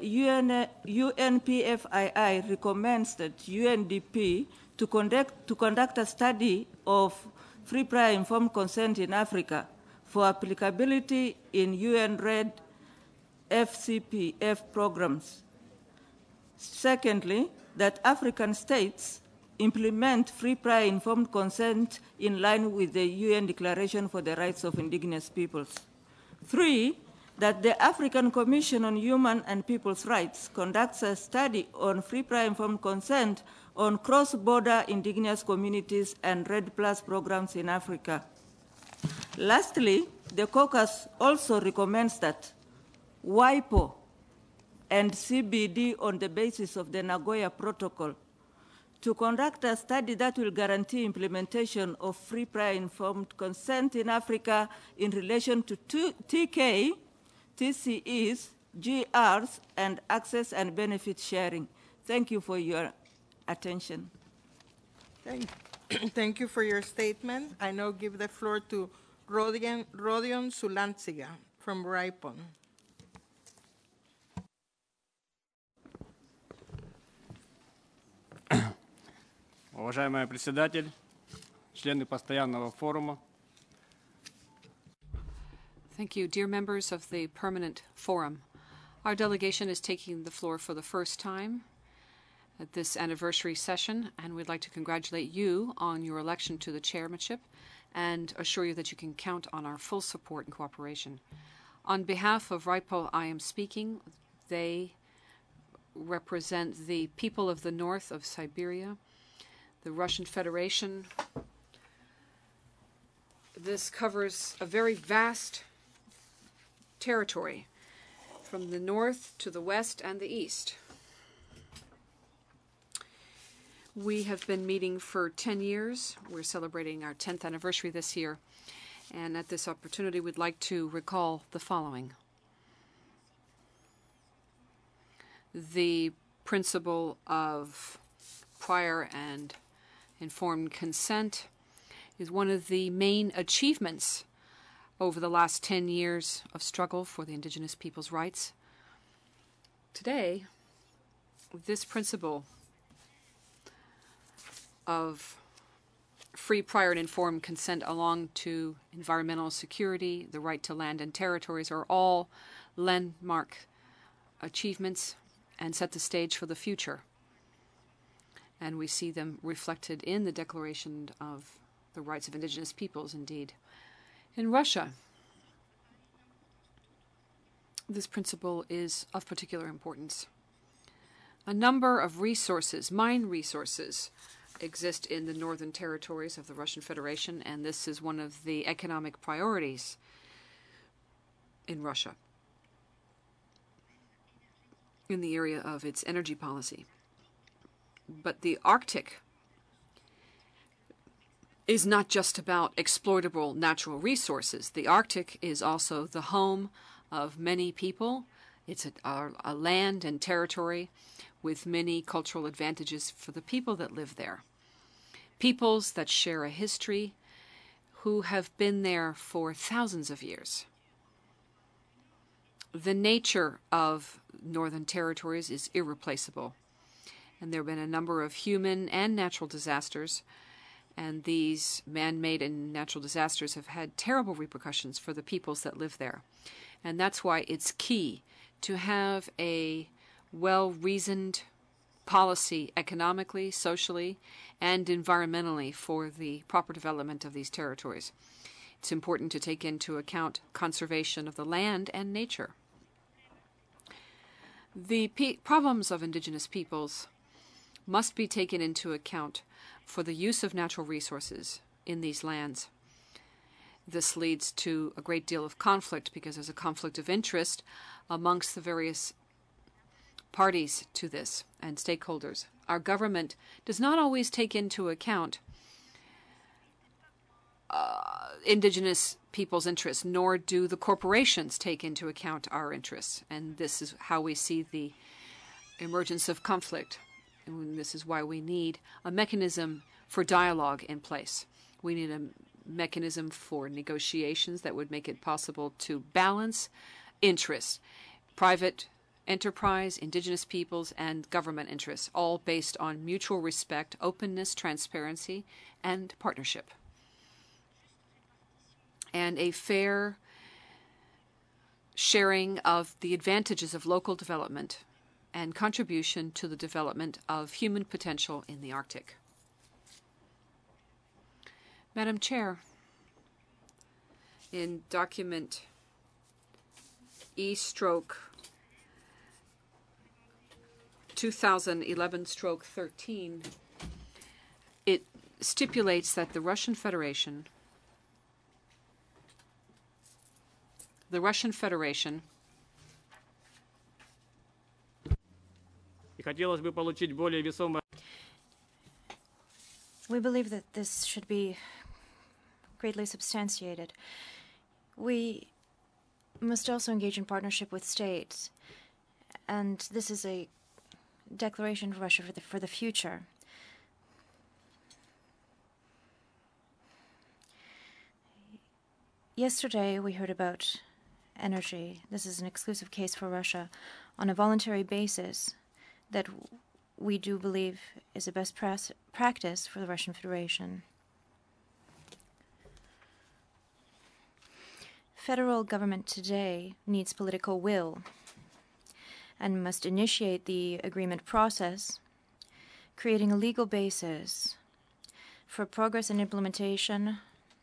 UNPFII recommends that UNDP to conduct a study of free, prior, informed consent in Africa for applicability in UN-RED FCPF programs. Secondly, that African states implement free, prior, informed consent in line with the UN Declaration for the Rights of Indigenous Peoples. 3, that the African Commission on Human and People's Rights conducts a study on free, prior, informed consent on cross-border indigenous communities and RED Plus programs in Africa. Lastly, the caucus also recommends that WIPO and CBD, on the basis of the Nagoya Protocol, to conduct a study that will guarantee implementation of free, prior, informed consent in Africa in relation to TK, TCEs, GRs, and access and benefit sharing. Thank you for your attention. Thank you for your statement. I now give the floor to Rodion Sulantsiga from RIPON. Уважаемый председатель, члены постоянного форума. Thank you, dear members of the Permanent Forum. Our delegation is taking the floor for the first time at this anniversary session, and we'd like to congratulate you on your election to the chairmanship and assure you that you can count on our full support and cooperation. On behalf of RIPO, I am speaking. They represent the people of the north of Siberia, the Russian Federation. This covers a very vast territory from the north to the west and the east. We have been meeting for 10 years. We're celebrating our 10th anniversary this year. And at this opportunity, we'd like to recall the following. The principle of prior and informed consent is one of the main achievements over the last 10 years of struggle for the indigenous people's rights. Today, this principle of free, prior, and informed consent along to environmental security, the right to land and territories are all landmark achievements and set the stage for the future. And we see them reflected in the Declaration of the Rights of Indigenous Peoples, indeed. In Russia, this principle is of particular importance. A number of resources, mine resources, exist in the northern territories of the Russian Federation, and this is one of the economic priorities in Russia in the area of its energy policy. But the Arctic is not just about exploitable natural resources. The Arctic is also the home of many people. It's a land and territory with many cultural advantages for the people that live there. Peoples that share a history, who have been there for thousands of years. The nature of northern territories is irreplaceable. And there have been a number of human and natural disasters, and these man-made and natural disasters have had terrible repercussions for the peoples that live there. And that's why it's key to have a well-reasoned policy economically, socially, and environmentally for the proper development of these territories. It's important to take into account conservation of the land and nature. The problems of indigenous peoples must be taken into account for the use of natural resources in these lands. This leads to a great deal of conflict because there's a conflict of interest amongst the various parties to this and stakeholders. Our government does not always take into account indigenous people's interests, nor do the corporations take into account our interests. And this is how we see the emergence of conflict. And this is why we need a mechanism for dialogue in place. We need a mechanism for negotiations that would make it possible to balance interests, private enterprise, indigenous peoples, and government interests, all based on mutual respect, openness, transparency, and partnership. And a fair sharing of the advantages of local development and contribution to the development of human potential in the Arctic. Madam Chair, in document E/2011/13, it stipulates that the Russian Federation И хотелось бы получить более весомое. We believe that this should be greatly substantiated. We must also engage in partnership with states, and this is a declaration of Russia for the future. Yesterday, we heard about energy. This is an exclusive case for Russia on a voluntary basis that we do believe is a best practice for the Russian Federation. Federal government today needs political will and must initiate the agreement process, creating a legal basis for progress and implementation,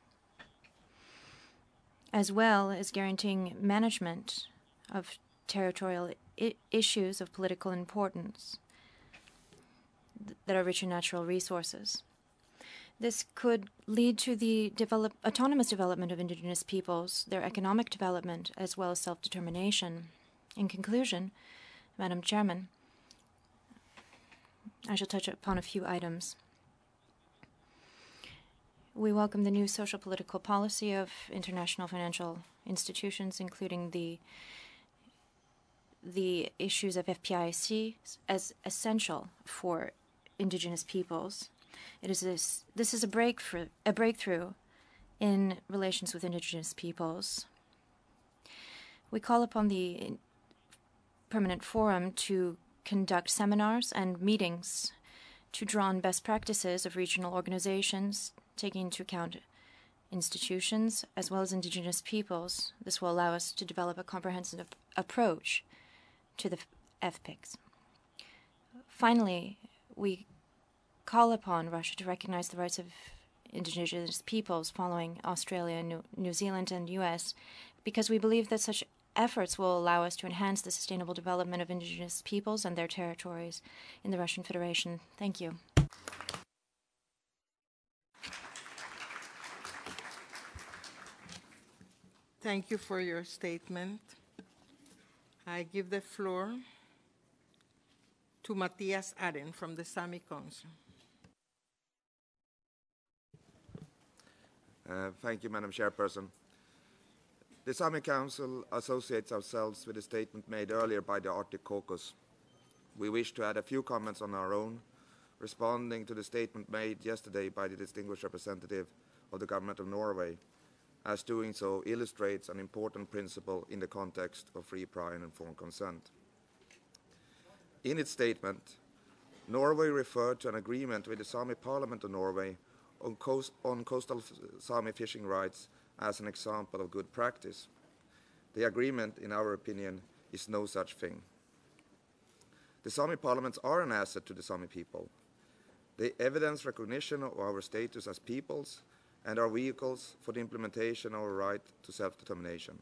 as well as guaranteeing management of territorial issues of political importance that are rich in natural resources. This could lead to the autonomous development of indigenous peoples, their economic development, as well as self-determination. In conclusion, Madam Chairman, I shall touch upon a few items. We welcome the new social political policy of international financial institutions, including the issues of FPIC as essential for indigenous peoples. This is a breakthrough in relations with indigenous peoples. We call upon the Permanent Forum to conduct seminars and meetings to draw on best practices of regional organizations, taking into account institutions as well as indigenous peoples. This will allow us to develop a comprehensive approach to the FPICs. Finally, we call upon Russia to recognize the rights of indigenous peoples following Australia, New Zealand, and US, because we believe that such efforts will allow us to enhance the sustainable development of indigenous peoples and their territories in the Russian Federation. Thank you. Thank you for your statement. I give the floor to Matthias Aren from the Sami Council. Thank you, Madam Chairperson. The Sami Council associates ourselves with the statement made earlier by the Arctic Caucus. We wish to add a few comments on our own, responding to the statement made yesterday by the distinguished representative of the Government of Norway, as doing so illustrates an important principle in the context of free, prior, and informed consent. In its statement, Norway referred to an agreement with the Sami Parliament of Norway on coastal Sami fishing rights as an example of good practice. The agreement, in our opinion, is no such thing. The Sami parliaments are an asset to the Sami people. They evidence recognition of our status as peoples and are vehicles for the implementation of our right to self-determination.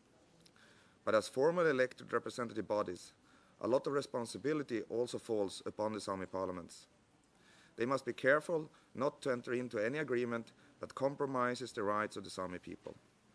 But as formally elected representative bodies, a lot of responsibility also falls upon the Sami parliaments. They must be careful not to enter into any agreement that compromises the rights of the Sami people.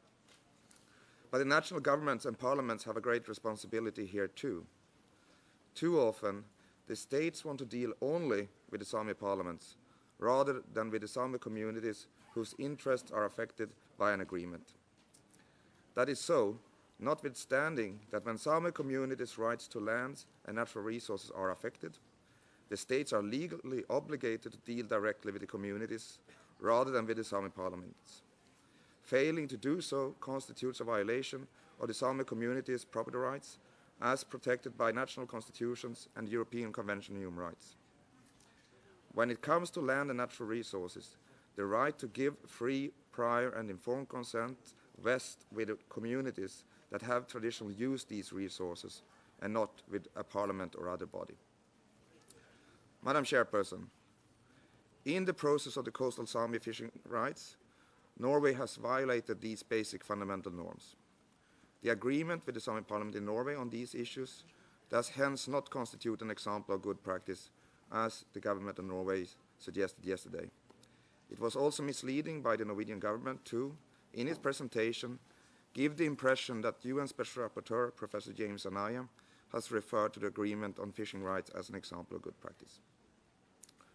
But the national governments and parliaments have a great responsibility here too. Too often, the states want to deal only with the Sami parliaments, rather than with the Sami communities whose interests are affected by an agreement. That is so, notwithstanding that when Sami communities' rights to lands and natural resources are affected, the states are legally obligated to deal directly with the communities rather than with the Sami parliaments. Failing to do so constitutes a violation of the Sami community's property rights as protected by national constitutions and the European Convention on Human Rights. When it comes to land and natural resources, the right to give free, prior, and informed consent rests with the communities that have traditionally used these resources and not with a parliament or other body. Madam Chairperson, in the process of the coastal Sami fishing rights, Norway has violated these basic fundamental norms. The agreement with the Sami Parliament in Norway on these issues does hence not constitute an example of good practice, as the government of Norway suggested yesterday. It was also misleading by the Norwegian government to, in its presentation, give the impression that UN Special Rapporteur Professor James Anaya has referred to the agreement on fishing rights as an example of good practice.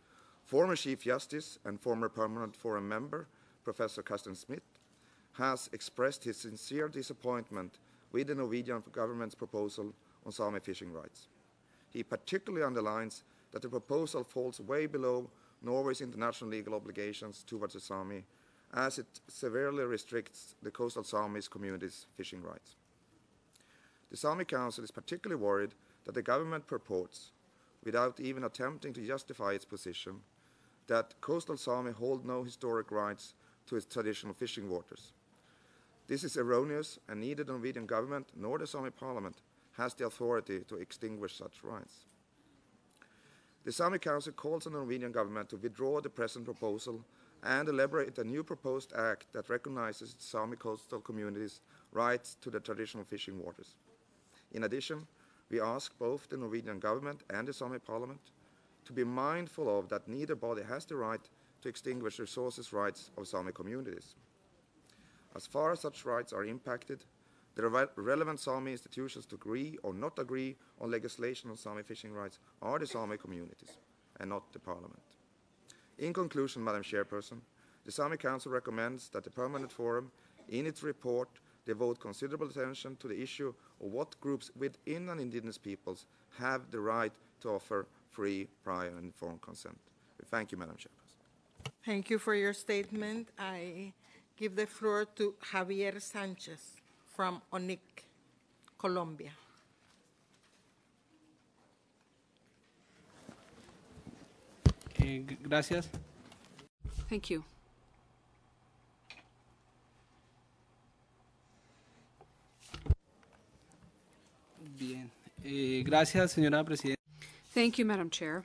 Former Chief Justice and former Permanent Forum member, Professor Carsten Smith, has expressed his sincere disappointment with the Norwegian government's proposal on Sami fishing rights. He particularly underlines that the proposal falls way below Norway's international legal obligations towards the Sami, as it severely restricts the coastal Sami's community's fishing rights. The Sami Council is particularly worried that the government purports, without even attempting to justify its position, that coastal Sami hold no historic rights to its traditional fishing waters. This is erroneous, and neither the Norwegian government nor the Sami parliament has the authority to extinguish such rights. The Sami Council calls on the Norwegian government to withdraw the present proposal and elaborate a new proposed act that recognizes Sami coastal communities' rights to the traditional fishing waters. In addition, we ask both the Norwegian government and the Sami parliament to be mindful of that neither body has the right to extinguish resources rights of Sami communities. As far as such rights are impacted, the relevant Sami institutions to agree or not agree on legislation on Sami fishing rights are the Sami communities, and not the Parliament. In conclusion, Madam Chairperson, the Sami Council recommends that the Permanent Forum, in its report, devote considerable attention to the issue of what groups within an indigenous peoples have the right to offer free, prior, and informed consent. Thank you, Madam Chairperson. Thank you for your statement. I give the floor to Javier Sanchez from ONIC, Colombia. Gracias. Thank you. Bien. Gracias, señora presidenta. Thank you, Madam Chair.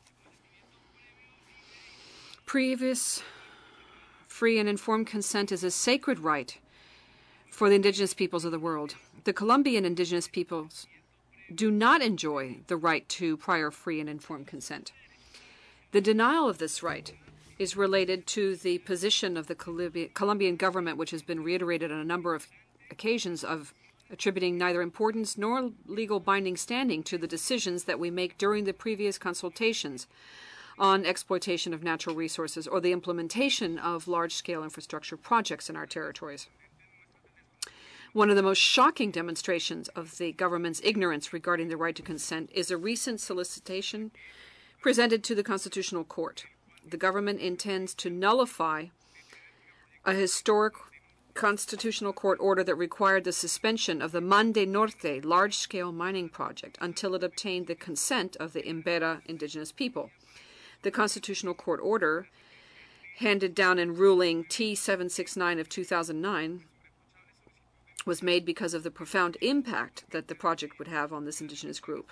Previous free and informed consent is a sacred right for the indigenous peoples of the world. The Colombian indigenous peoples do not enjoy the right to prior free and informed consent. The denial of this right is related to the position of the Colombian government, which has been reiterated on a number of occasions, of attributing neither importance nor legal binding standing to the decisions that we make during the previous consultations on exploitation of natural resources or the implementation of large-scale infrastructure projects in our territories. One of the most shocking demonstrations of the government's ignorance regarding the right to consent is a recent solicitation presented to the Constitutional Court. The government intends to nullify a historic Constitutional Court order that required the suspension of the Mande Norte large-scale mining project until it obtained the consent of the Imbera indigenous people. The Constitutional Court order, handed down in ruling T-769 of 2009, was made because of the profound impact that the project would have on this indigenous group.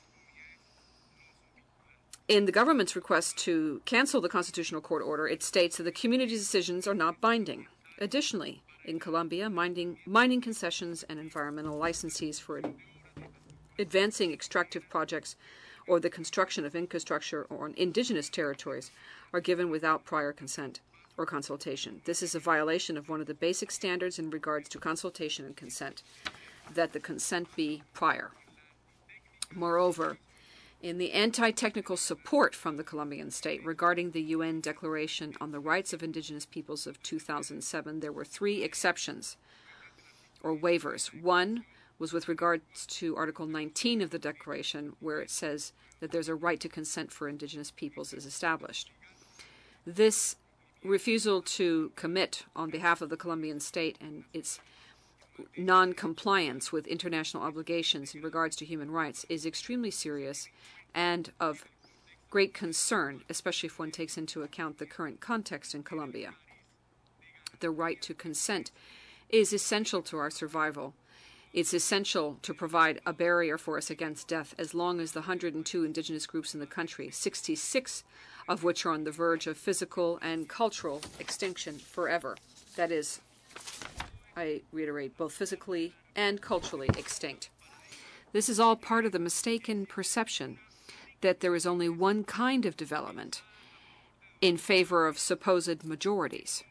In the government's request to cancel the Constitutional Court order, it states that the community's decisions are not binding. Additionally, in Colombia, mining concessions and environmental licenses for advancing extractive projects or the construction of infrastructure on indigenous territories are given without prior consent or consultation. This is a violation of one of the basic standards in regards to consultation and consent, that the consent be prior. Moreover, in the anti-technical support from the Colombian state regarding the UN Declaration on the Rights of Indigenous Peoples of 2007, there were 3 exceptions or waivers. One was with regards to Article 19 of the Declaration, where it says that there's a right to consent for indigenous peoples is established. This refusal to commit on behalf of the Colombian state and its non-compliance with international obligations in regards to human rights is extremely serious and of great concern, especially if one takes into account the current context in Colombia. The right to consent is essential to our survival. It's essential to provide a barrier for us against death as long as the 102 indigenous groups in the country, 66 of which are on the verge of physical and cultural extinction forever. That is, I reiterate, both physically and culturally extinct. This is all part of the mistaken perception that there is only one kind of development in favor of supposed majorities.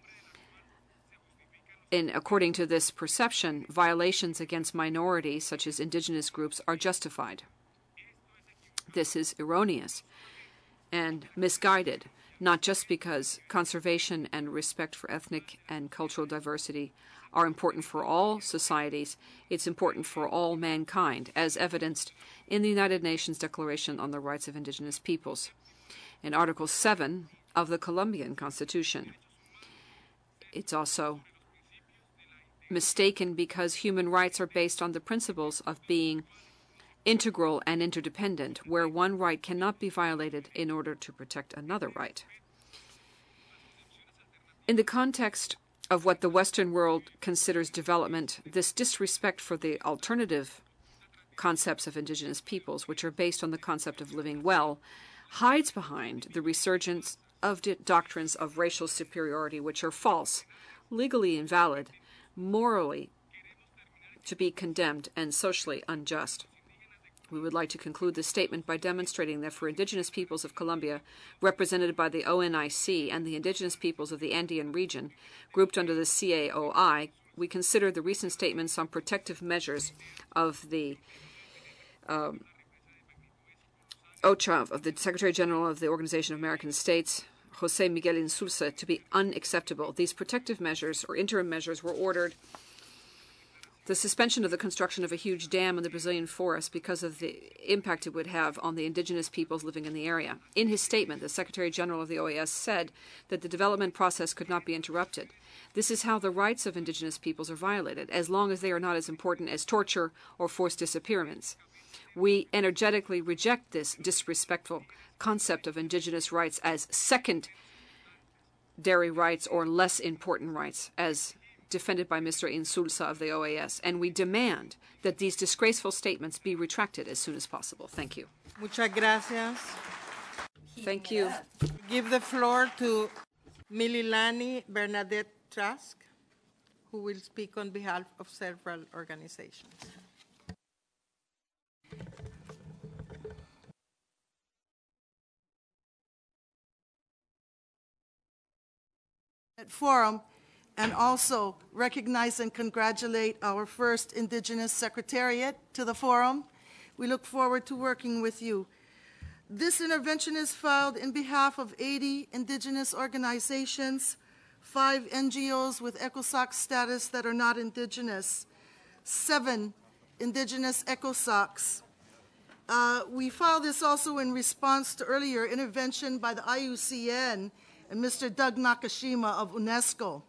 According to this perception, violations against minorities, such as indigenous groups, are justified. This is erroneous and misguided not just because conservation and respect for ethnic and cultural diversity are important for all societies, it's important for all mankind, as evidenced in the United Nations Declaration on the Rights of Indigenous Peoples, in Article 7 of the Colombian Constitution. It's also mistaken because human rights are based on the principles of being integral and interdependent, where one right cannot be violated in order to protect another right. In the context of what the Western world considers development, this disrespect for the alternative concepts of indigenous peoples, which are based on the concept of living well, hides behind the resurgence of doctrines of racial superiority, which are false, legally invalid, morally to be condemned, and socially unjust. We would like to conclude this statement by demonstrating that for indigenous peoples of Colombia, represented by the ONIC, and the indigenous peoples of the Andean region, grouped under the CAOI, we consider the recent statements on protective measures of the OCHA, of the Secretary General of the Organization of American States, Jose Miguel Insulza, to be unacceptable. These protective measures, or interim measures, were ordered the suspension of the construction of a huge dam in the Brazilian forest because of the impact it would have on the indigenous peoples living in the area. In his statement, the Secretary General of the OAS said that the development process could not be interrupted. This is how the rights of indigenous peoples are violated, as long as they are not as important as torture or forced disappearance. We energetically reject this disrespectful concept of indigenous rights as secondary rights or less important rights, as defended by Mr. Insulza of the OAS, and we demand that these disgraceful statements be retracted as soon as possible. Thank you. Muchas gracias. Thank you. Give the floor to Mililani Bernadette Trask, who will speak on behalf of several organizations. Forum, and also recognize and congratulate our first Indigenous Secretariat to the Forum. We look forward to working with you. This intervention is filed in behalf of 80 Indigenous organizations, 5 NGOs with ECOSOC status that are not Indigenous, 7 Indigenous ECOSOCs. We filed this also in response to earlier intervention by the IUCN and Mr. Doug Nakashima of UNESCO.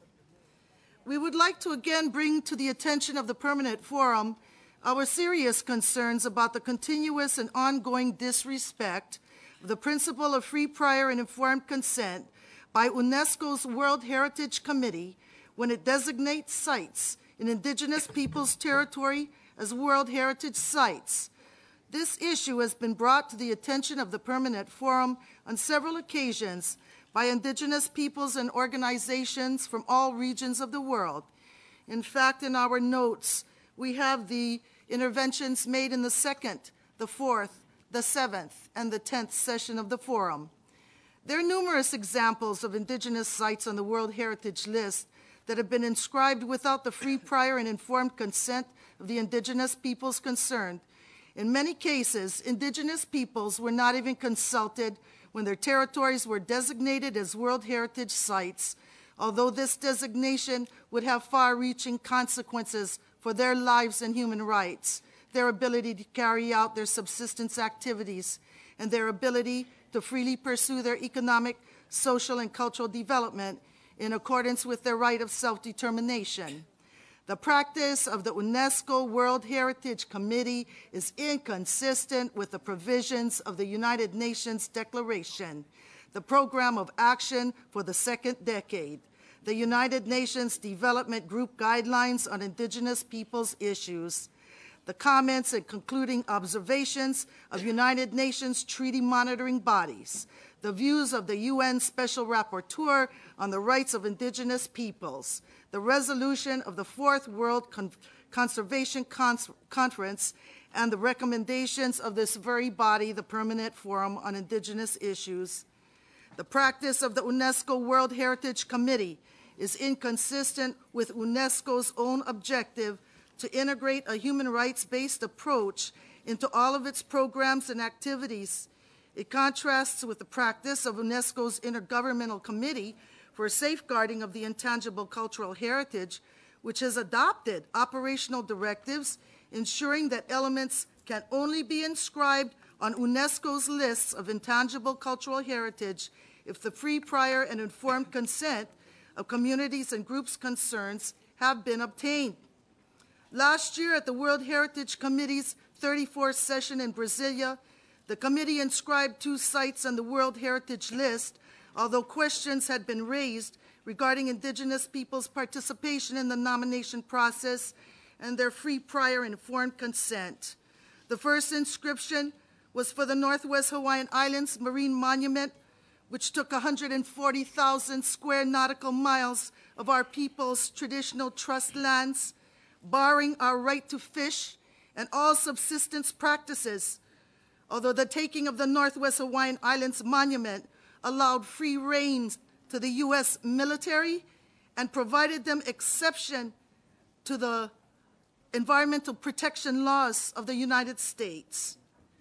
We would like to again bring to the attention of the Permanent Forum our serious concerns about the continuous and ongoing disrespect of the principle of free, prior, and informed consent by UNESCO's World Heritage Committee when it designates sites in indigenous peoples' territory as World Heritage Sites. This issue has been brought to the attention of the Permanent Forum on several occasions by indigenous peoples and organizations from all regions of the world. In fact, in our notes, we have the interventions made in the 2nd, the 4th, the 7th, and the 10th session of the Forum. There are numerous examples of indigenous sites on the World Heritage List that have been inscribed without the free, prior, and informed consent of the indigenous peoples concerned. In many cases, indigenous peoples were not even consulted when their territories were designated as World Heritage Sites, although this designation would have far-reaching consequences for their lives and human rights, their ability to carry out their subsistence activities, and their ability to freely pursue their economic, social, and cultural development in accordance with their right of self-determination. The practice of the UNESCO World Heritage Committee is inconsistent with the provisions of the United Nations Declaration, the Program of Action for the Second Decade, the United Nations Development Group Guidelines on Indigenous Peoples Issues, the comments and concluding observations of United Nations treaty monitoring bodies, the views of the UN Special Rapporteur on the Rights of Indigenous Peoples, the resolution of the 4th World Conservation Conference, and the recommendations of this very body, the Permanent Forum on Indigenous Issues. The practice of the UNESCO World Heritage Committee is inconsistent with UNESCO's own objective to integrate a human rights-based approach into all of its programs and activities. It contrasts with the practice of UNESCO's Intergovernmental Committee for Safeguarding of the Intangible Cultural Heritage, which has adopted operational directives ensuring that elements can only be inscribed on UNESCO's lists of intangible cultural heritage if the free, prior, and informed consent of communities and groups concerned have been obtained. Last year at the World Heritage Committee's 34th session in Brasilia, the committee inscribed 2 sites on the World Heritage List, although questions had been raised regarding indigenous peoples' participation in the nomination process and their free, prior, and informed consent. The first inscription was for the Northwest Hawaiian Islands Marine Monument, which took 140,000 square nautical miles of our people's traditional trust lands, barring our right to fish and all subsistence practices, although the taking of the Northwest Hawaiian Islands Monument allowed free rein to the U.S. military and provided them exception to the environmental protection laws of the United States.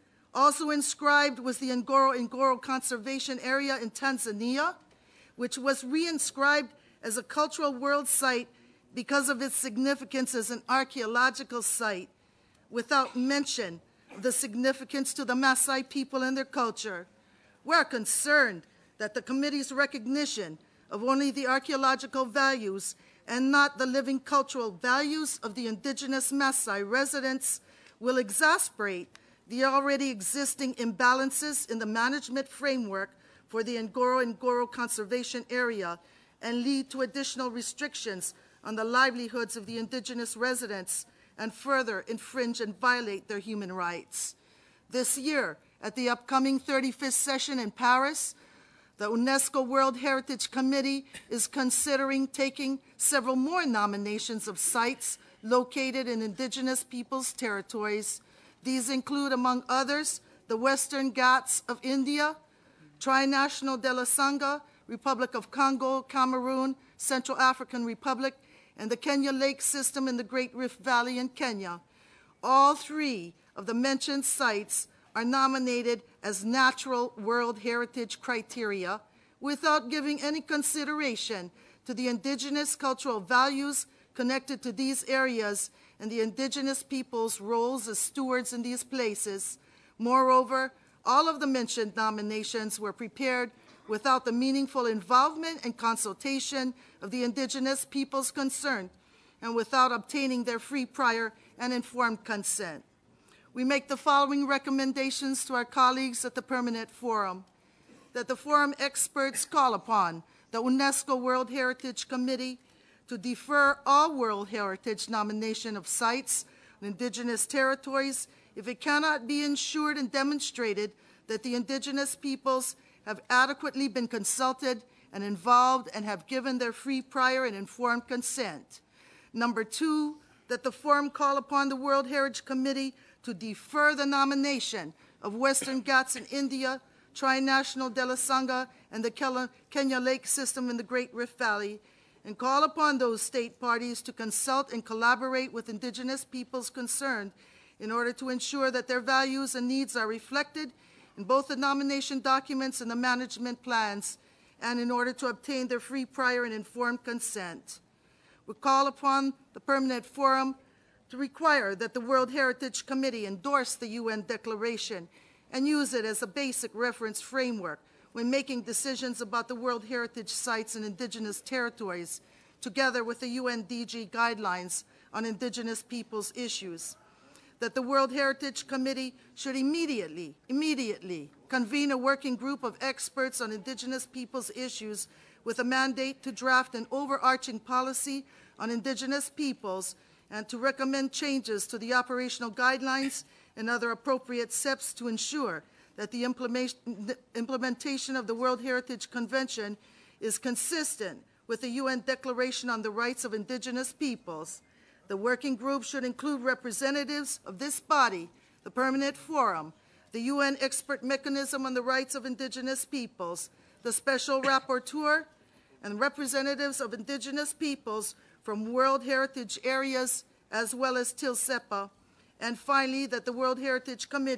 Also inscribed was the Ngorongoro Conservation Area in Tanzania, which was reinscribed as a cultural world site because of its significance as an archaeological site, without mention of the significance to the Maasai people and their culture. We're concerned that the committee's recognition of only the archaeological values and not the living cultural values of the indigenous Maasai residents will exacerbate the already existing imbalances in the management framework for the Ngorongoro Conservation Area and lead to additional restrictions on the livelihoods of the indigenous residents and further infringe and violate their human rights. This year, at the upcoming 35th session in Paris, the UNESCO World Heritage Committee is considering taking several more nominations of sites located in indigenous peoples' territories. These include, among others, the Western Ghats of India, Trinational de la Sangha, Republic of Congo, Cameroon, Central African Republic, and the Kenya Lake System in the Great Rift Valley in Kenya. All 3 of the mentioned sites are nominated as natural World Heritage criteria without giving any consideration to the indigenous cultural values connected to these areas and the indigenous people's roles as stewards in these places. Moreover, all of the mentioned nominations were prepared without the meaningful involvement and consultation of the indigenous peoples concerned and without obtaining their free, prior, and informed consent. We make the following recommendations to our colleagues at the Permanent Forum: that the Forum experts call upon the UNESCO World Heritage Committee to defer all World Heritage nomination of sites in indigenous territories if it cannot be ensured and demonstrated that the indigenous peoples have adequately been consulted and involved and have given their free, prior, and informed consent. Number 2, that the Forum call upon the World Heritage Committee to defer the nomination of Western Ghats in India, Trinational de la Sangha, and the Kenya Lake System in the Great Rift Valley, and call upon those state parties to consult and collaborate with indigenous peoples concerned in order to ensure that their values and needs are reflected in both the nomination documents and the management plans, and in order to obtain their free, prior, and informed consent. We call upon the Permanent Forum to require that the World Heritage Committee endorse the UN Declaration and use it as a basic reference framework when making decisions about the World Heritage sites in indigenous territories, together with the UNDG guidelines on indigenous peoples' issues. That the World Heritage Committee should immediately convene a working group of experts on indigenous peoples' issues with a mandate to draft an overarching policy on indigenous peoples and to recommend changes to the operational guidelines and other appropriate steps to ensure that the implementation of the World Heritage Convention is consistent with the UN Declaration on the Rights of Indigenous Peoples. The working group should include representatives of this body, the Permanent Forum, the UN Expert Mechanism on the Rights of Indigenous Peoples, the Special Rapporteur, and representatives of indigenous peoples from World Heritage areas as well as TILSEPA. And finally, that the World Heritage Committee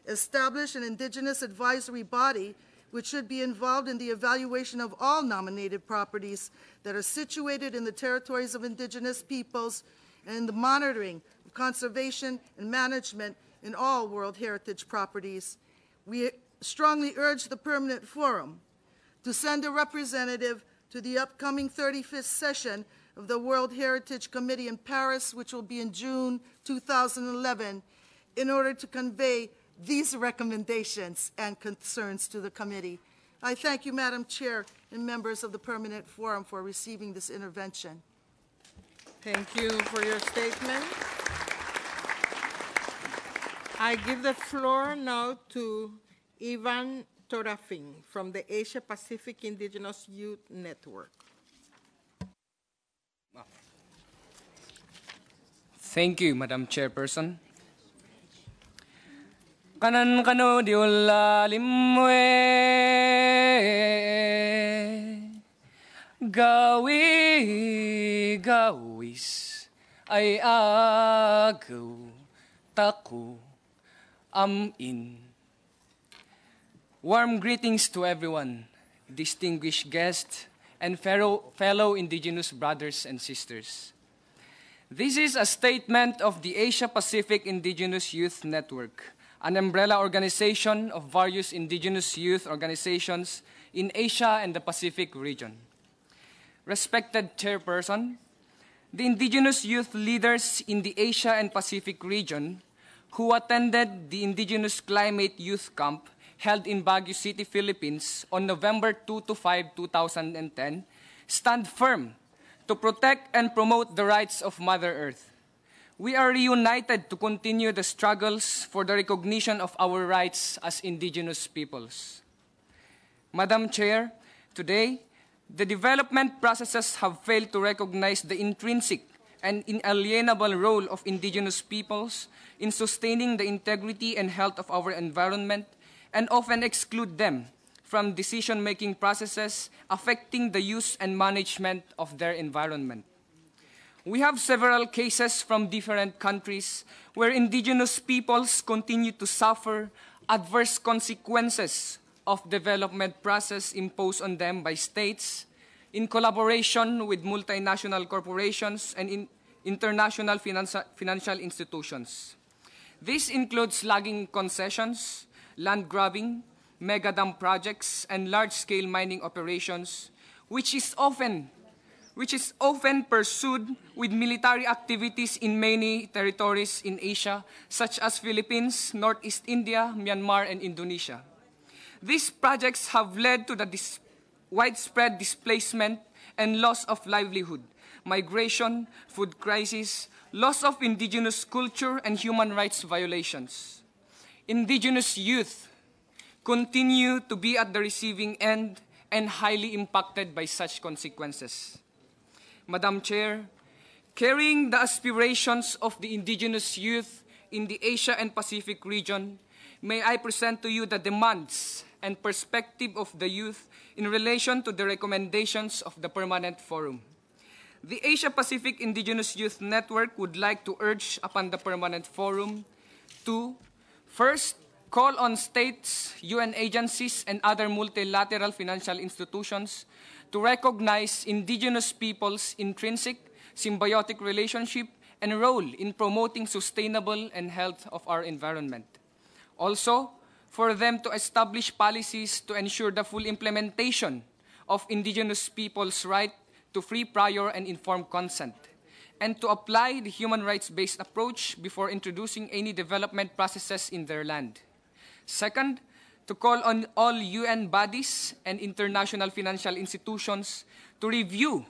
establish an indigenous advisory body which should be involved in the evaluation of all nominated properties that are situated in the territories of indigenous peoples and in the monitoring of conservation and management in all World Heritage properties. We strongly urge the Permanent Forum to send a representative to the upcoming 35th session of the World Heritage Committee in Paris, which will be in June 2011, in order to convey these recommendations and concerns to the committee. I thank you, Madam Chair, and members of the Permanent Forum for receiving this intervention. Thank you for your statement. I give the floor now to Ivan Torafing from the Asia Pacific Indigenous Youth Network. Thank you, Madam Chairperson. Kanan kano diula limwe gawis ay agaw taku amin. Warm greetings to everyone, distinguished guests, and fellow indigenous brothers and sisters. This is a statement of the Asia Pacific Indigenous Youth Network, an umbrella organization of various indigenous youth organizations in Asia and the Pacific region. Respected Chairperson, the indigenous youth leaders in the Asia and Pacific region who attended the Indigenous Climate Youth Camp held in Baguio City, Philippines on November 2 to 5, 2010, stand firm to protect and promote the rights of Mother Earth. We are reunited to continue the struggles for the recognition of our rights as indigenous peoples. Madam Chair, today, the development processes have failed to recognize the intrinsic and inalienable role of indigenous peoples in sustaining the integrity and health of our environment and often exclude them from decision-making processes affecting the use and management of their environment. We have several cases from different countries where indigenous peoples continue to suffer adverse consequences of development process imposed on them by states in collaboration with multinational corporations and international financial institutions. This includes logging concessions, land grabbing, mega dam projects, and large-scale mining operations, which is often pursued with military activities in many territories in Asia, such as Philippines, Northeast India, Myanmar, and Indonesia. These projects have led to the widespread displacement and loss of livelihood, migration, food crisis, loss of indigenous culture, and human rights violations. Indigenous youth continue to be at the receiving end and highly impacted by such consequences. Madam Chair, carrying the aspirations of the indigenous youth in the Asia and Pacific region, may I present to you the demands and perspective of the youth in relation to the recommendations of the Permanent Forum. The Asia Pacific Indigenous Youth Network would like to urge upon the Permanent Forum to, first, call on states, UN agencies, and other multilateral financial institutions to recognize indigenous peoples' intrinsic, symbiotic relationship and role in promoting sustainable and health of our environment. Also, for them to establish policies to ensure the full implementation of indigenous peoples' right to free, prior, and informed consent, and to apply the human rights-based approach before introducing any development processes in their land. Second, to call on all UN bodies and international financial institutions to review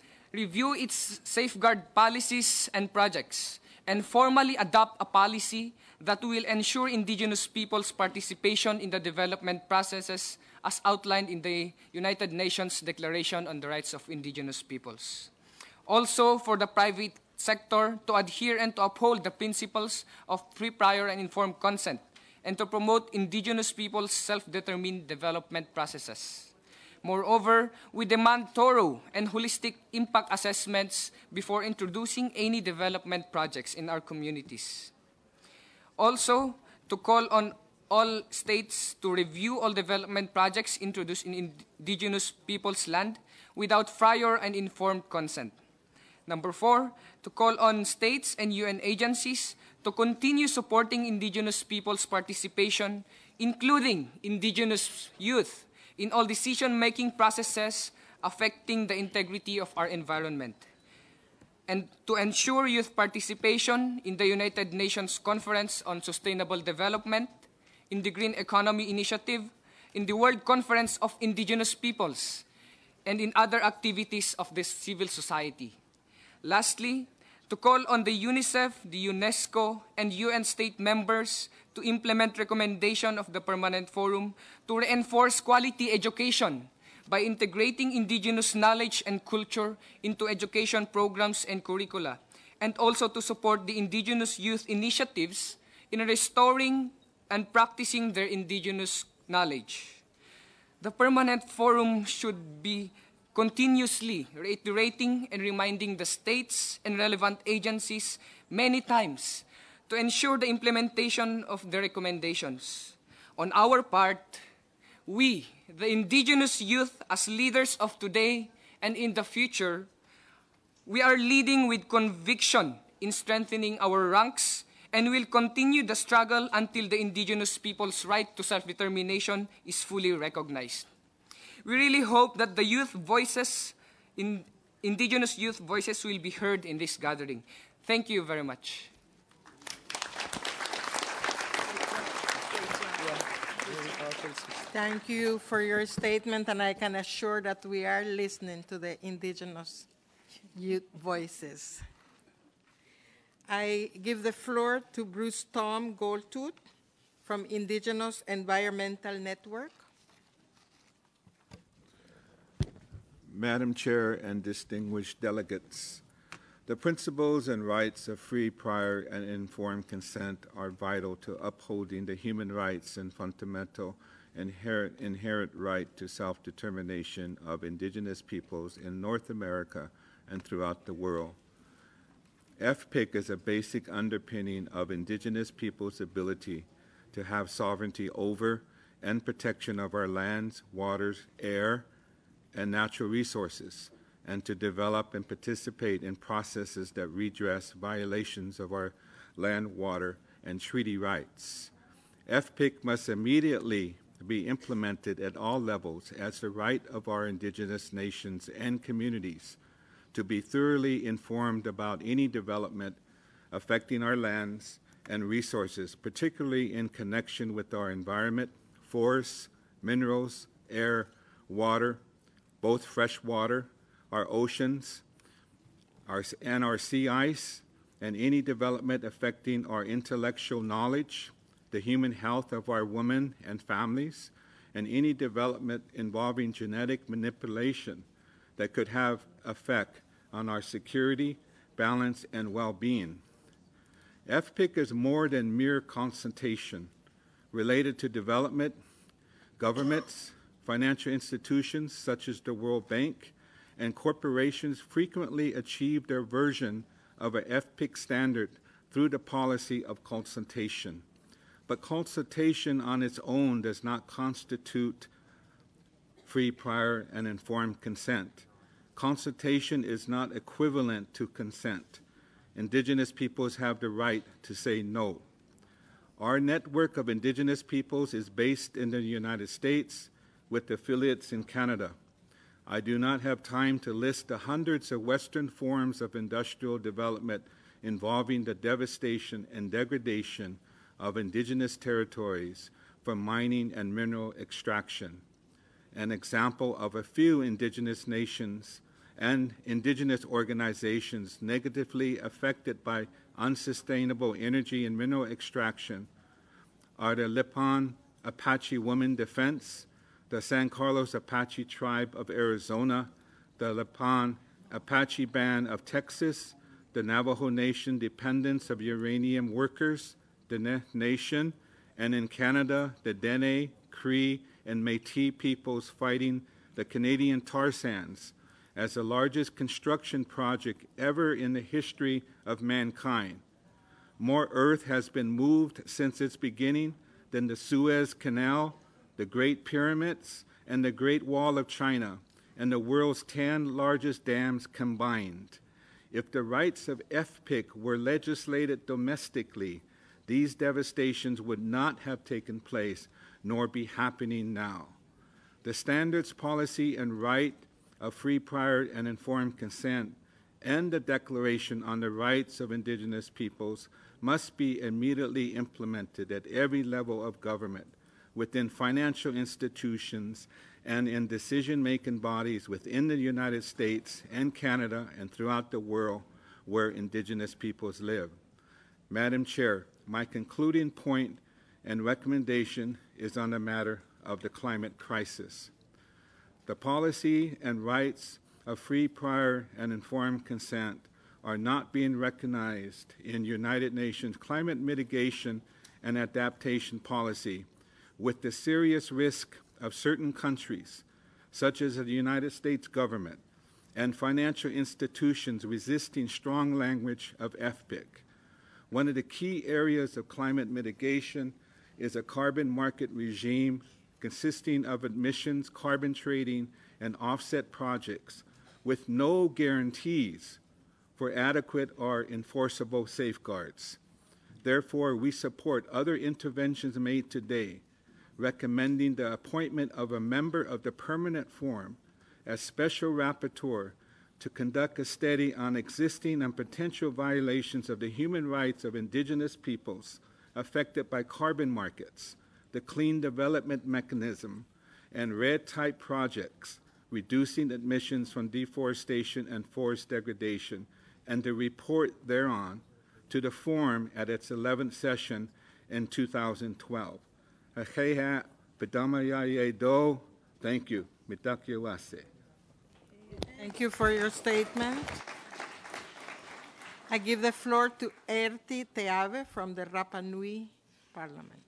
its safeguard policies and projects, and formally adopt a policy that will ensure indigenous people's participation in the development processes as outlined in the United Nations Declaration on the Rights of Indigenous Peoples. Also, for the private sector to adhere and to uphold the principles of free, prior, and informed consent, and to promote indigenous people's self-determined development processes. Moreover, we demand thorough and holistic impact assessments before introducing any development projects in our communities. Also, to call on all states to review all development projects introduced in indigenous peoples' land without prior and informed consent. Number 4, to call on states and UN agencies to continue supporting indigenous peoples' participation, including indigenous youth, in all decision-making processes affecting the integrity of our environment, and to ensure youth participation in the United Nations Conference on Sustainable Development, in the Green Economy Initiative, in the World Conference of Indigenous Peoples, and in other activities of the civil society. Lastly, to call on the UNICEF, the UNESCO, and UN state members to implement recommendation of the Permanent Forum to reinforce quality education by integrating indigenous knowledge and culture into education programs and curricula, and also to support the indigenous youth initiatives in restoring and practicing their indigenous knowledge. The Permanent Forum should be continuously reiterating and reminding the states and relevant agencies many times to ensure the implementation of the recommendations. On our part, we, the indigenous youth, as leaders of today and in the future, we are leading with conviction in strengthening our ranks and will continue the struggle until the indigenous people's right to self-determination is fully recognized. We really hope that the youth voices, indigenous youth voices, will be heard in this gathering. Thank you very much. Thank you for your statement, and I can assure that we are listening to the indigenous youth voices. I give the floor to Bruce Tom Goldtooth from Indigenous Environmental Network. Madam Chair and distinguished delegates, the principles and rights of free, prior, and informed consent are vital to upholding the human rights and fundamental inherent right to self-determination of indigenous peoples in North America and throughout the world. FPIC is a basic underpinning of indigenous peoples' ability to have sovereignty over and protection of our lands, waters, air, and natural resources, and to develop and participate in processes that redress violations of our land, water, and treaty rights. FPIC must immediately be implemented at all levels as the right of our indigenous nations and communities to be thoroughly informed about any development affecting our lands and resources, particularly in connection with our environment, forests, minerals, air, water, both fresh water, our oceans, and our sea ice, and any development affecting our intellectual knowledge, the human health of our women and families, and any development involving genetic manipulation that could have effect on our security, balance, and well-being. FPIC is more than mere consultation related to development, governments, financial institutions such as the World Bank, and corporations frequently achieve their version of a FPIC standard through the policy of consultation. But consultation on its own does not constitute free, prior, and informed consent. Consultation is not equivalent to consent. Indigenous peoples have the right to say no. Our network of indigenous peoples is based in the United States with affiliates in Canada. I do not have time to list the hundreds of Western forms of industrial development involving the devastation and degradation of indigenous territories from mining and mineral extraction. An example of a few indigenous nations and indigenous organizations negatively affected by unsustainable energy and mineral extraction are the Lipan Apache Women Defense, the San Carlos Apache Tribe of Arizona, the Lipan Apache Band of Texas, the Navajo Nation Dependents of Uranium Workers, the Nation, and in Canada, the Dene, Cree, and Métis peoples fighting the Canadian tar sands as the largest construction project ever in the history of mankind. More earth has been moved since its beginning than the Suez Canal, the Great Pyramids, and the Great Wall of China, and the world's 10 largest dams combined. If the rights of FPIC were legislated domestically, these devastations would not have taken place, nor be happening now. The standards, policy, and right of free, prior, and informed consent and the Declaration on the Rights of Indigenous Peoples must be immediately implemented at every level of government, within financial institutions, and in decision-making bodies within the United States and Canada and throughout the world where Indigenous peoples live. Madam Chair, my concluding point and recommendation is on the matter of the climate crisis. The policy and rights of free, prior, and informed consent are not being recognized in United Nations climate mitigation and adaptation policy, with the serious risk of certain countries, such as the United States government, and financial institutions resisting strong language of FPIC. One of the key areas of climate mitigation is a carbon market regime consisting of emissions, carbon trading, and offset projects with no guarantees for adequate or enforceable safeguards. Therefore, we support other interventions made today, recommending the appointment of a member of the Permanent Forum as Special Rapporteur to conduct a study on existing and potential violations of the human rights of Indigenous peoples affected by carbon markets, the Clean Development Mechanism, and red-type projects, reducing emissions from deforestation and forest degradation, and the report thereon to the Forum at its 11th session in 2012. Thank you. Thank you for your statement. I give the floor to Erti Teave from the Rapa Nui Parliament.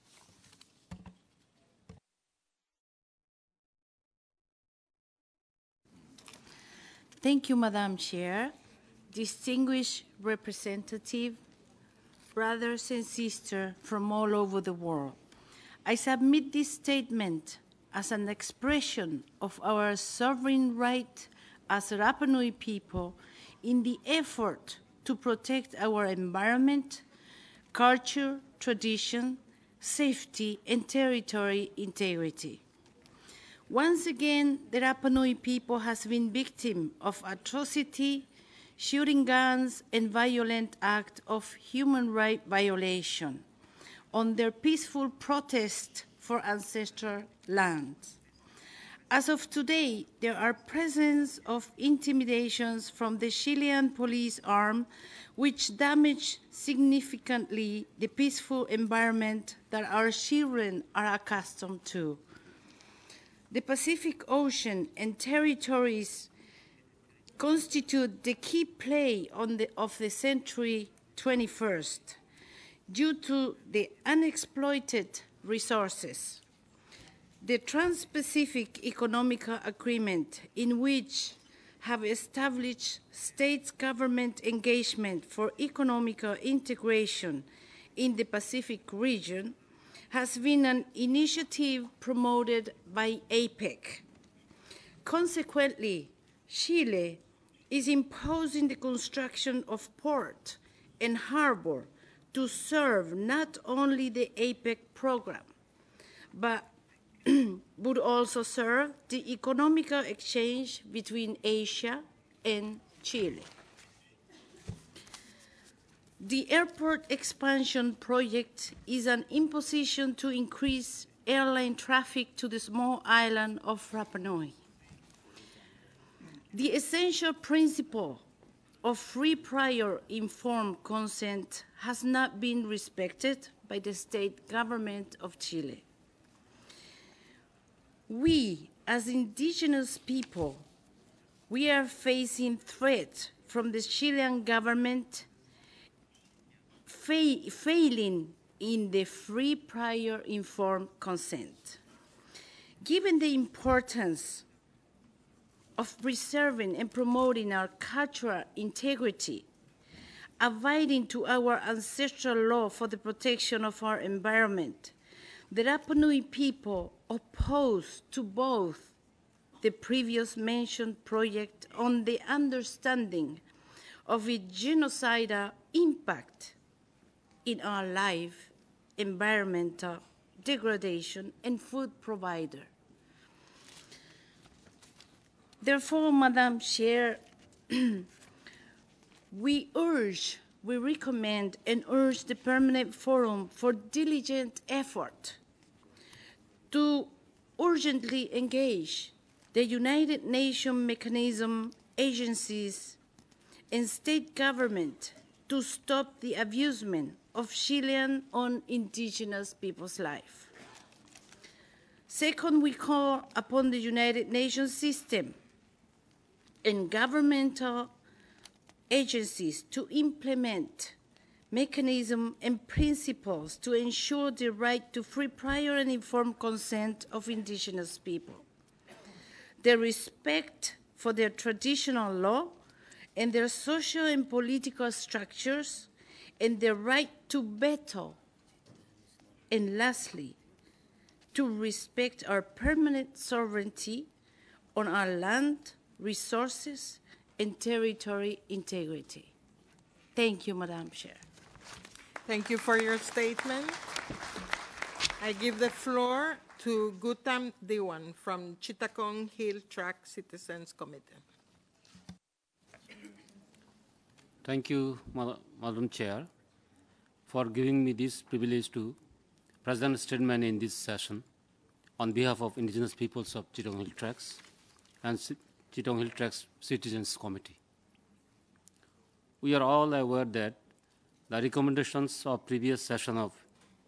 Thank you, Madam Chair, distinguished representative, brothers and sisters from all over the world. I submit this statement as an expression of our sovereign right as Rapa Nui people in the effort to protect our environment, culture, tradition, safety, and territory integrity. Once again, the Rapa Nui people has been victim of atrocity, shooting guns, and violent act of human rights violation on their peaceful protest for ancestral lands. As of today, there are presence of intimidations from the Chilean police arm, which damage significantly the peaceful environment that our children are accustomed to. The Pacific Ocean and territories constitute the key play of the century 21st due to the unexploited resources. The Trans-Pacific Economic Agreement, in which have established states' government engagement for economic integration in the Pacific region, has been an initiative promoted by APEC. Consequently, Chile is imposing the construction of port and harbor to serve not only the APEC program, but would also serve the economic exchange between Asia and Chile. The airport expansion project is an imposition to increase airline traffic to the small island of Rapa Nui. The essential principle of free, prior, informed consent has not been respected by the state government of Chile. We, as indigenous people, we are facing threats from the Chilean government failing in the free, prior, informed consent. Given the importance of preserving and promoting our cultural integrity, abiding to our ancestral law for the protection of our environment, The Rapa Nui people opposed to both the previous mentioned project on the understanding of its genocidal impact in our life, environmental degradation, and food provider. Therefore, Madam Chair, we recommend and urge the Permanent Forum for diligent effort to urgently engage the United Nations mechanism, agencies, and state government to stop the abusement of Chilean on indigenous people's life. Second, we call upon the United Nations system and governmental agencies to implement mechanisms and principles to ensure the right to free, prior, and informed consent of indigenous people, their respect for their traditional law and their social and political structures, and their right to veto, and lastly, to respect our permanent sovereignty on our land, resources, and territory integrity. Thank you, Madam Chair. Thank you for your statement. I give the floor to Gautam Diwan from Chittagong Hill Tract Citizens Committee. Thank you, Madam Chair, for giving me this privilege to present a statement in this session on behalf of indigenous peoples of Chittagong Hill Tracts and Chittagong Hill Tracts Citizens Committee. We are all aware that the recommendations of previous session of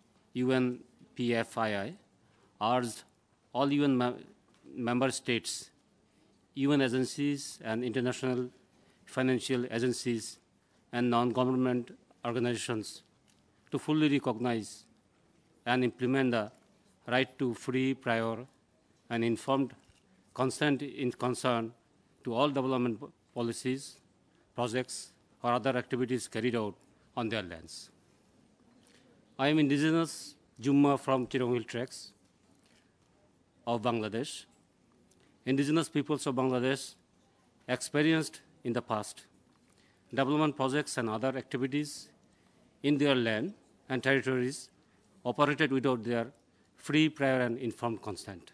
UNPFII urged all UN member states, UN agencies, and international financial agencies and non-government organizations to fully recognize and implement the right to free, prior, and informed consent in concern to all development policies, projects, or other activities carried out on their lands. I am indigenous Jumma from Chittagong Hill Tracts of Bangladesh. Indigenous peoples of Bangladesh experienced in the past development projects and other activities in their land and territories operated without their free, prior, and informed consent.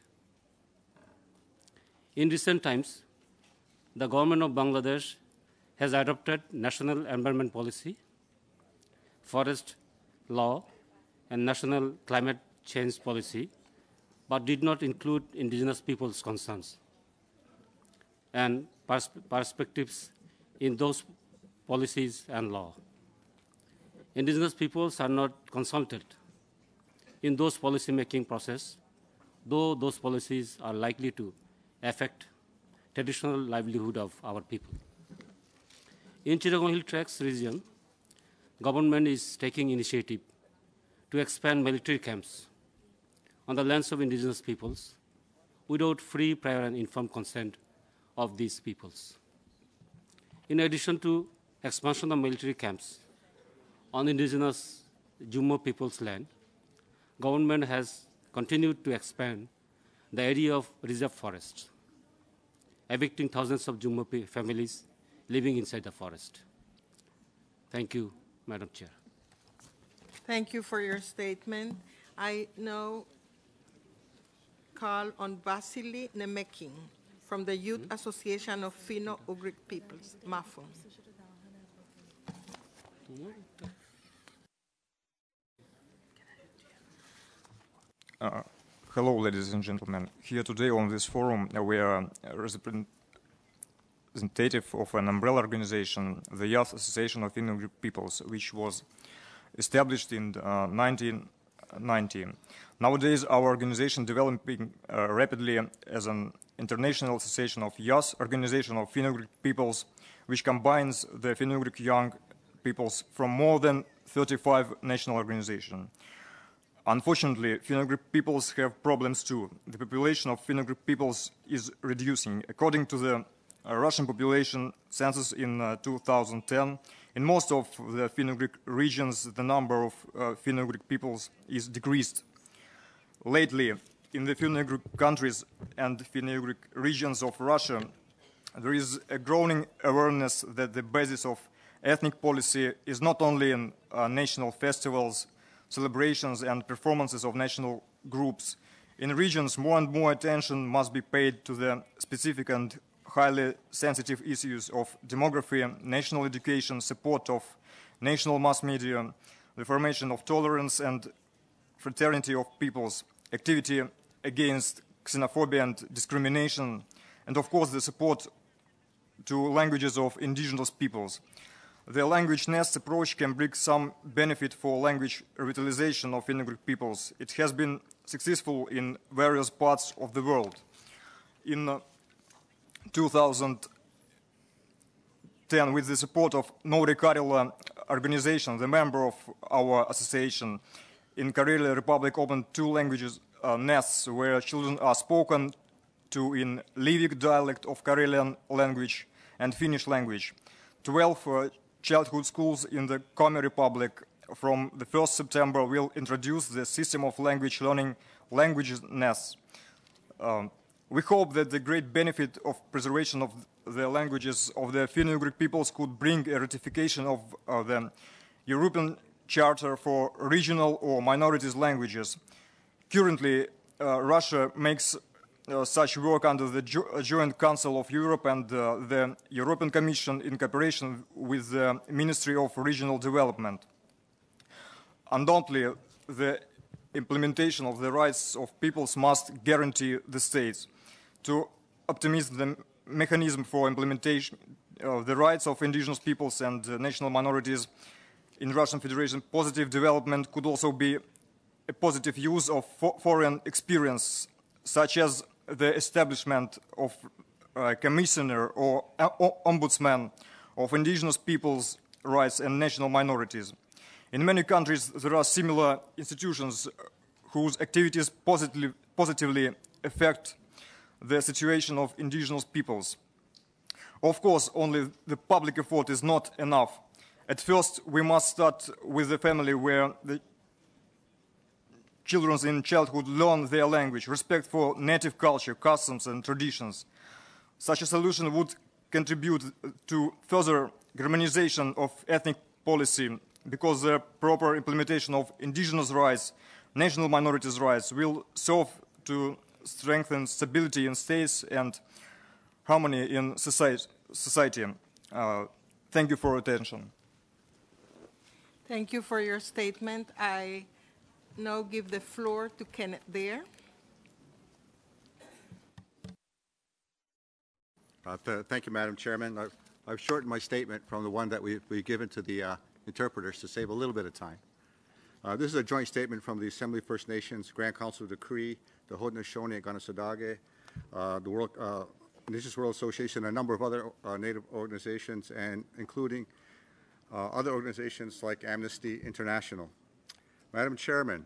In recent times, the government of Bangladesh has adopted national environment policy, forest law, and national climate change policy, but did not include indigenous people's concerns and perspectives in those policies and law. Indigenous peoples are not consulted in those policy-making process, though those policies are likely to affect traditional livelihood of our people. In Chittagong Hill Tracts region, government is taking initiative to expand military camps on the lands of indigenous peoples without free, prior, and informed consent of these peoples. In addition to expansion of military camps on indigenous Jummo people's land, government has continued to expand the area of reserve forests, evicting thousands of Jummo families living inside the forest. Thank you, Madam Chair. Thank you for your statement. I now call on Vasily Nemekin from the Youth Association of Finno-Ugric Peoples, MAFUM. Hello, ladies and gentlemen. Here today on this forum, we are representative of an umbrella organization, the Youth Association of Finno-Ugric Peoples, which was established in 1990. Nowadays, our organization developing rapidly as an international association of youth organization of Finno-Ugric peoples, which combines the Finno-Ugric young peoples from more than 35 national organizations. Unfortunately, Finno-Ugric peoples have problems too. The population of Finno-Ugric peoples is reducing. According to the Russian population census in 2010, in most of the Finno-Ugric regions, the number of Finno-Ugric peoples is decreased. lately, in the Finno-Ugric countries and Finno-Ugric regions of Russia, there is a growing awareness that the basis of ethnic policy is not only in national festivals, celebrations, and performances of national groups. In regions, more and more attention must be paid to the specific and highly sensitive issues of demography, national education, support of national mass media, the formation of tolerance and fraternity of peoples, activity against xenophobia and discrimination, and of course the support to languages of indigenous peoples. The language nest approach can bring some benefit for language revitalization of Finno-Ugric peoples. It has been successful in various parts of the world. In 2010, with the support of Nori Karela organization, the member of our association in Karelia Republic opened 2 languages nests where children are spoken to in Livik dialect of Karelian language and Finnish language. 12 childhood schools in the Komi Republic from the 1st September will introduce the system of language learning language nests. We hope that the great benefit of preservation of the languages of the Finno-Ugric peoples could bring a ratification of the European Charter for Regional or Minorities Languages. Currently, Russia makes such work under the Joint Council of Europe and the European Commission in cooperation with the Ministry of Regional Development. Undoubtedly, the implementation of the rights of peoples must guarantee the states. To optimize the mechanism for implementation of the rights of indigenous peoples and national minorities in Russian Federation, positive development could also be a positive use of foreign experience, such as the establishment of a commissioner or ombudsman of indigenous peoples' rights and national minorities. In many countries, there are similar institutions whose activities positively affect the situation of indigenous peoples. Of course, only the public effort is not enough. At first, we must start with the family where the children in childhood learn their language, respect for native culture, customs, and traditions. Such a solution would contribute to further harmonization of ethnic policy because the proper implementation of indigenous rights, national minorities' rights will serve to strengthen stability in states and harmony in society. Thank you for your attention. Thank you for your statement. I now give the floor to Kenneth Dare. Thank you, Madam Chairman. I've shortened my statement from the one that we've given to the interpreters to save a little bit of time. This is a joint statement from the Assembly First Nations, Grand Council of the Cree, the Haudenosaunee and Kanesatake, the World Indigenous World Association, and a number of other Native organizations, and including other organizations like Amnesty International. Madam Chairman,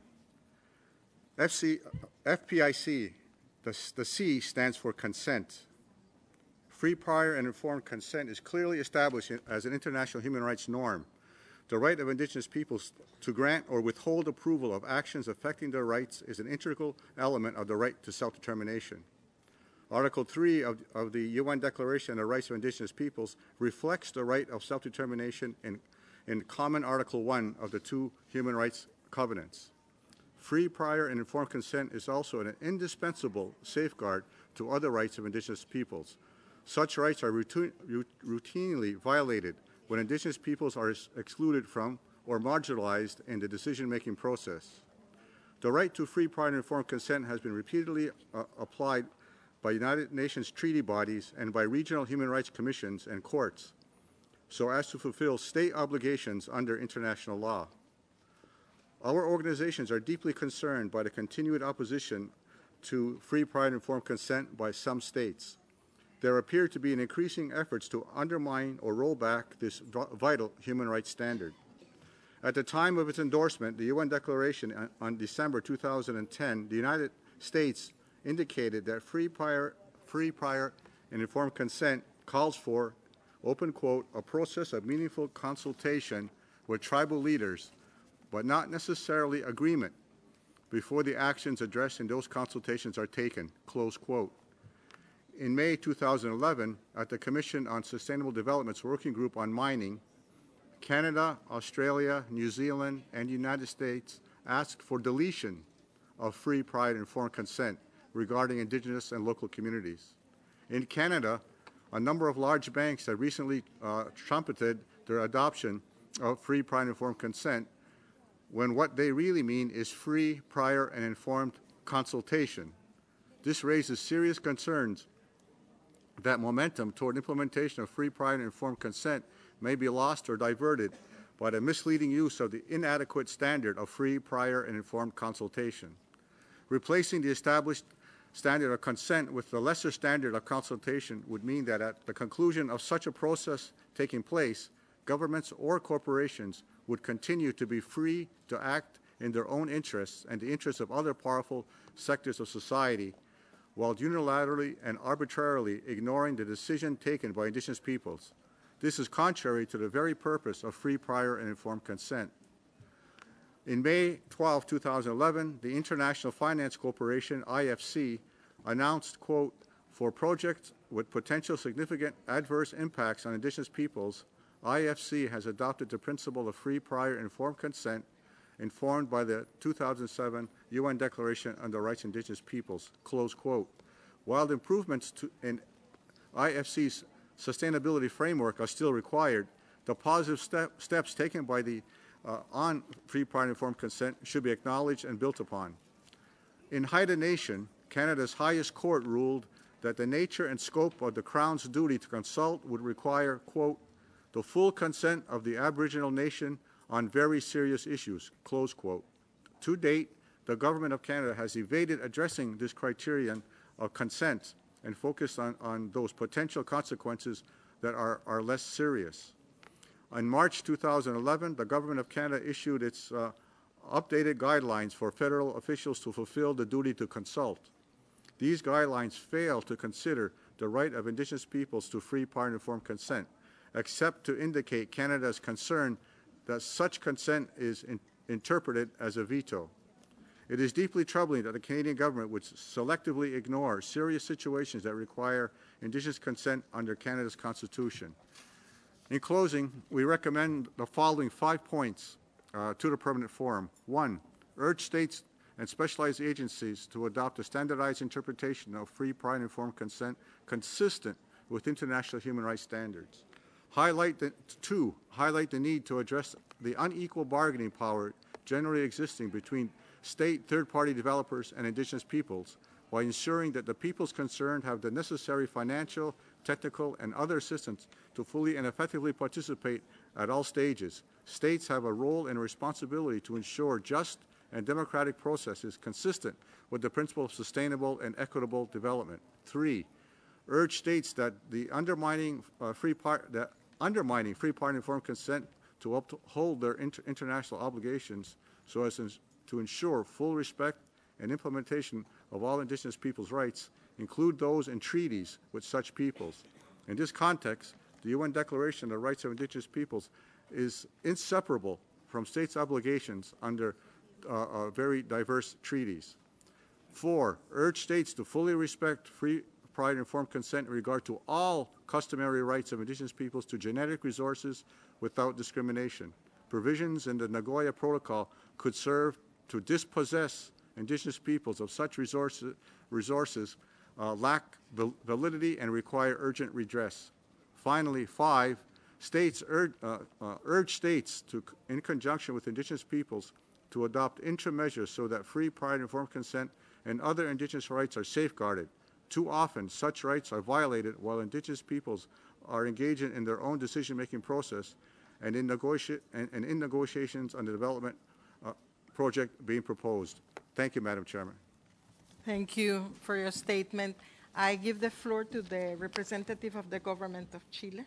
FPIC, the C stands for consent. Free, prior, and informed consent is clearly established as an international human rights norm. The right of Indigenous peoples to grant or withhold approval of actions affecting their rights is an integral element of the right to self-determination. Article 3 of the UN Declaration on the Rights of Indigenous Peoples reflects the right of self-determination in common Article 1 of the 2 human rights covenants. Free, prior, and informed consent is also an indispensable safeguard to other rights of Indigenous peoples. Such rights are routinely violated when Indigenous peoples are excluded from or marginalized in the decision-making process. The right to free, prior, and informed consent has been repeatedly applied by United Nations treaty bodies and by regional human rights commissions and courts, so as to fulfill state obligations under international law. Our organizations are deeply concerned by the continued opposition to free, prior, and informed consent by some states. There appear to be increasing efforts to undermine or roll back this vital human rights standard. At the time of its endorsement, the UN Declaration on December 2010, the United States indicated that free, prior, and informed consent calls for, open quote, a process of meaningful consultation with tribal leaders, but not necessarily agreement, before the actions addressed in those consultations are taken, close quote. In May 2011, at the Commission on Sustainable Development's Working Group on Mining, Canada, Australia, New Zealand, and the United States asked for deletion of free, prior, and informed consent regarding Indigenous and local communities. In Canada, a number of large banks have recently trumpeted their adoption of free, prior, and informed consent when what they really mean is free, prior, and informed consultation. This raises serious concerns that momentum toward implementation of free, prior, and informed consent may be lost or diverted by the misleading use of the inadequate standard of free, prior, and informed consultation. Replacing the established standard of consent with the lesser standard of consultation would mean that at the conclusion of such a process taking place, governments or corporations would continue to be free to act in their own interests and the interests of other powerful sectors of society, while unilaterally and arbitrarily ignoring the decision taken by Indigenous peoples. This is contrary to the very purpose of free, prior, and informed consent. In May 12, 2011, the International Finance Corporation, IFC, announced, quote, for projects with potential significant adverse impacts on Indigenous peoples, IFC has adopted the principle of free, prior, and informed consent informed by the 2007 UN Declaration on the Rights of Indigenous Peoples, close quote. While the improvements in IFC's sustainability framework are still required, the positive steps taken by the on free, prior, and informed consent should be acknowledged and built upon. In Haida Nation, Canada's highest court ruled that the nature and scope of the Crown's duty to consult would require, quote, the full consent of the Aboriginal nation on very serious issues, close quote. To date, the Government of Canada has evaded addressing this criterion of consent and focused on those potential consequences that are less serious. In March 2011, the Government of Canada issued its updated guidelines for federal officials to fulfill the duty to consult. These guidelines fail to consider the right of Indigenous peoples to free, prior, and informed consent, except to indicate Canada's concern that such consent is interpreted as a veto. It is deeply troubling that the Canadian government would selectively ignore serious situations that require Indigenous consent under Canada's Constitution. In closing, we recommend the following 5 points to the Permanent Forum. 1, urge states and specialized agencies to adopt a standardized interpretation of free, prior, and informed consent consistent with international human rights standards. 2, highlight the need to address the unequal bargaining power generally existing between state third-party developers and Indigenous peoples by ensuring that the peoples concerned have the necessary financial, technical, and other assistance to fully and effectively participate at all stages. States have a role and responsibility to ensure just and democratic processes consistent with the principle of sustainable and equitable development. 3, urge states that the undermining free, prior, and informed consent to uphold their international obligations so as to ensure full respect and implementation of all Indigenous peoples' rights, include those in treaties with such peoples. In this context, the UN Declaration on the Rights of Indigenous Peoples is inseparable from states' obligations under very diverse treaties. 4, urge states to fully respect free, prior, and informed consent in regard to all customary rights of Indigenous peoples to genetic resources without discrimination. Provisions in the Nagoya Protocol could serve to dispossess Indigenous peoples of such resources lack validity and require urgent redress. Finally, 5, states urge states to, in conjunction with Indigenous peoples, to adopt interim measures so that free, prior, and informed consent and other Indigenous rights are safeguarded. Too often, such rights are violated while Indigenous peoples are engaging in their own decision-making process and in negotiations on the development project being proposed. Thank you, Madam Chairman. Thank you for your statement. I give the floor to the representative of the government of Chile.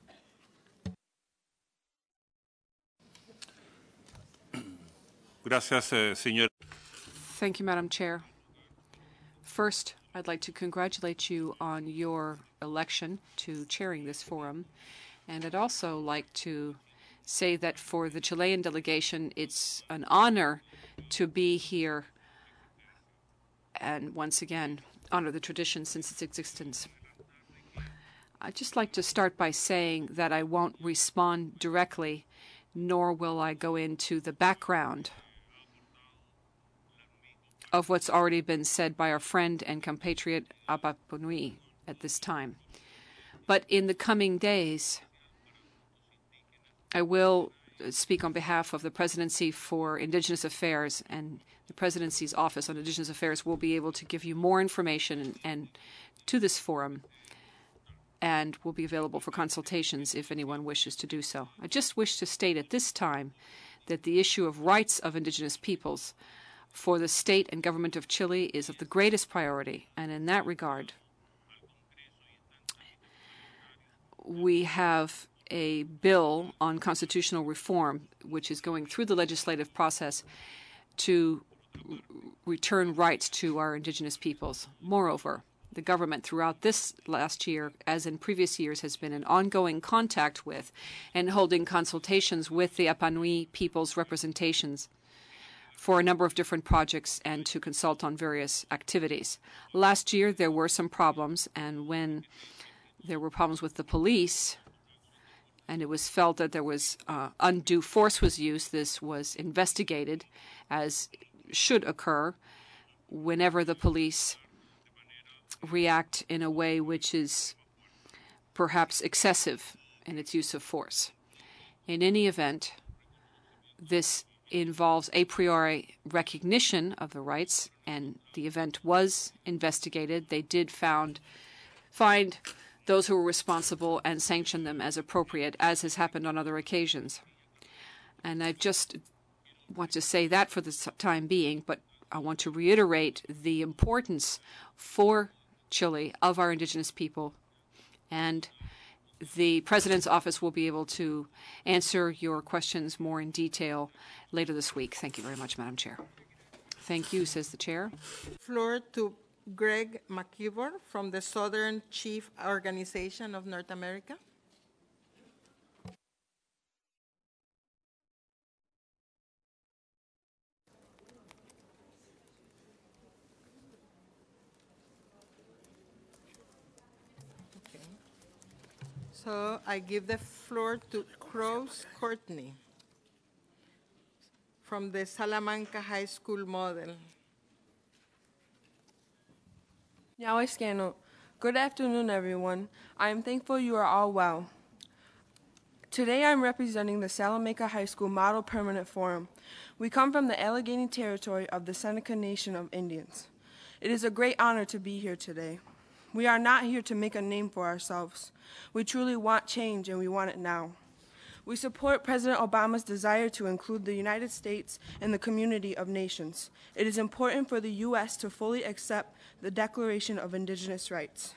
Gracias, señor. Thank you, Madam Chair. First, I'd like to congratulate you on your election to chairing this forum. And I'd also like to say that for the Chilean delegation, it's an honor to be here and once again honor the tradition since its existence. I'd just like to start by saying that I won't respond directly, nor will I go into the background of what's already been said by our friend and compatriot Apapunui at this time. But in the coming days, I will speak on behalf of the Presidency for Indigenous Affairs, and the Presidency's Office on Indigenous Affairs will be able to give you more information and to this forum, and will be available for consultations if anyone wishes to do so. I just wish to state at this time that the issue of rights of indigenous peoples for the state and government of Chile is of the greatest priority, and in that regard, we have a bill on constitutional reform which is going through the legislative process to return rights to our indigenous peoples. Moreover, the government throughout this last year, as in previous years, has been in ongoing contact with and holding consultations with the Apanui people's representations for a number of different projects and to consult on various activities. Last year, there were some problems, and when there were problems with the police, and it was felt that there was undue force was used, this was investigated, as should occur whenever the police react in a way which is perhaps excessive in its use of force. In any event, this involves a priori recognition of the rights, and the event was investigated. They did find those who were responsible and sanction them as appropriate, as has happened on other occasions. And I just want to say that for the time being, but I want to reiterate the importance for Chile of our indigenous people, and the President's office will be able to answer your questions more in detail later this week. Thank you very much, Madam Chair. Thank you, says the Chair. Floor to Greg McKeever from the Southern Chief Organization of North America. Okay. So I give the floor to Cross Courtney from the Salamanca High School model. Nyawaiskano. Good afternoon, everyone. I am thankful you are all well. Today I'm representing the Salamanca High School Model Permanent Forum. We come from the Allegheny Territory of the Seneca Nation of Indians. It is a great honor to be here today. We are not here to make a name for ourselves. We truly want change, and we want it now. We support President Obama's desire to include the United States in the community of nations. It is important for the U.S. to fully accept the Declaration of Indigenous Rights.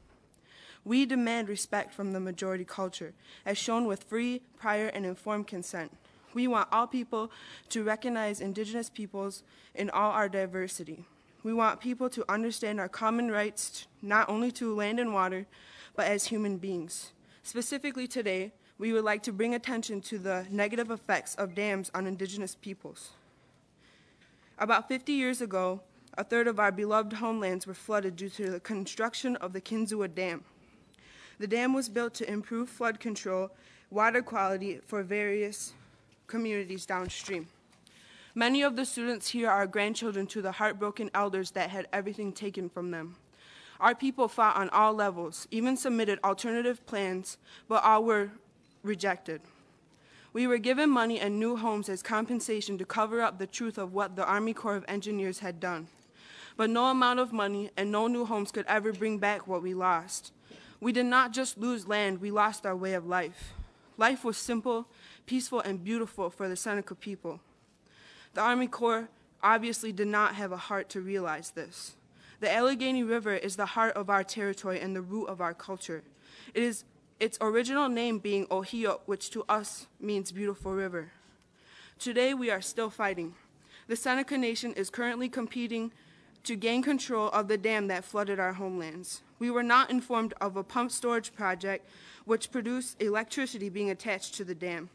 We demand respect from the majority culture, as shown with free, prior, and informed consent. We want all people to recognize indigenous peoples in all our diversity. We want people to understand our common rights, not only to land and water, but as human beings. Specifically today, we would like to bring attention to the negative effects of dams on indigenous peoples. About 50 years ago, a third of our beloved homelands were flooded due to the construction of the Kinzua Dam. The dam was built to improve flood control, water quality for various communities downstream. Many of the students here are grandchildren to the heartbroken elders that had everything taken from them. Our people fought on all levels, even submitted alternative plans, but all were rejected. We were given money and new homes as compensation to cover up the truth of what the Army Corps of Engineers had done. But no amount of money and no new homes could ever bring back what we lost. We did not just lose land, we lost our way of life. Life was simple, peaceful, and beautiful for the Seneca people. The Army Corps obviously did not have a heart to realize this. The Allegheny River is the heart of our territory and the root of our culture. It is its original name being Ohio, which to us means beautiful river. Today we are still fighting. The Seneca Nation is currently competing to gain control of the dam that flooded our homelands. We were not informed of a pump storage project which produced electricity being attached to the dam.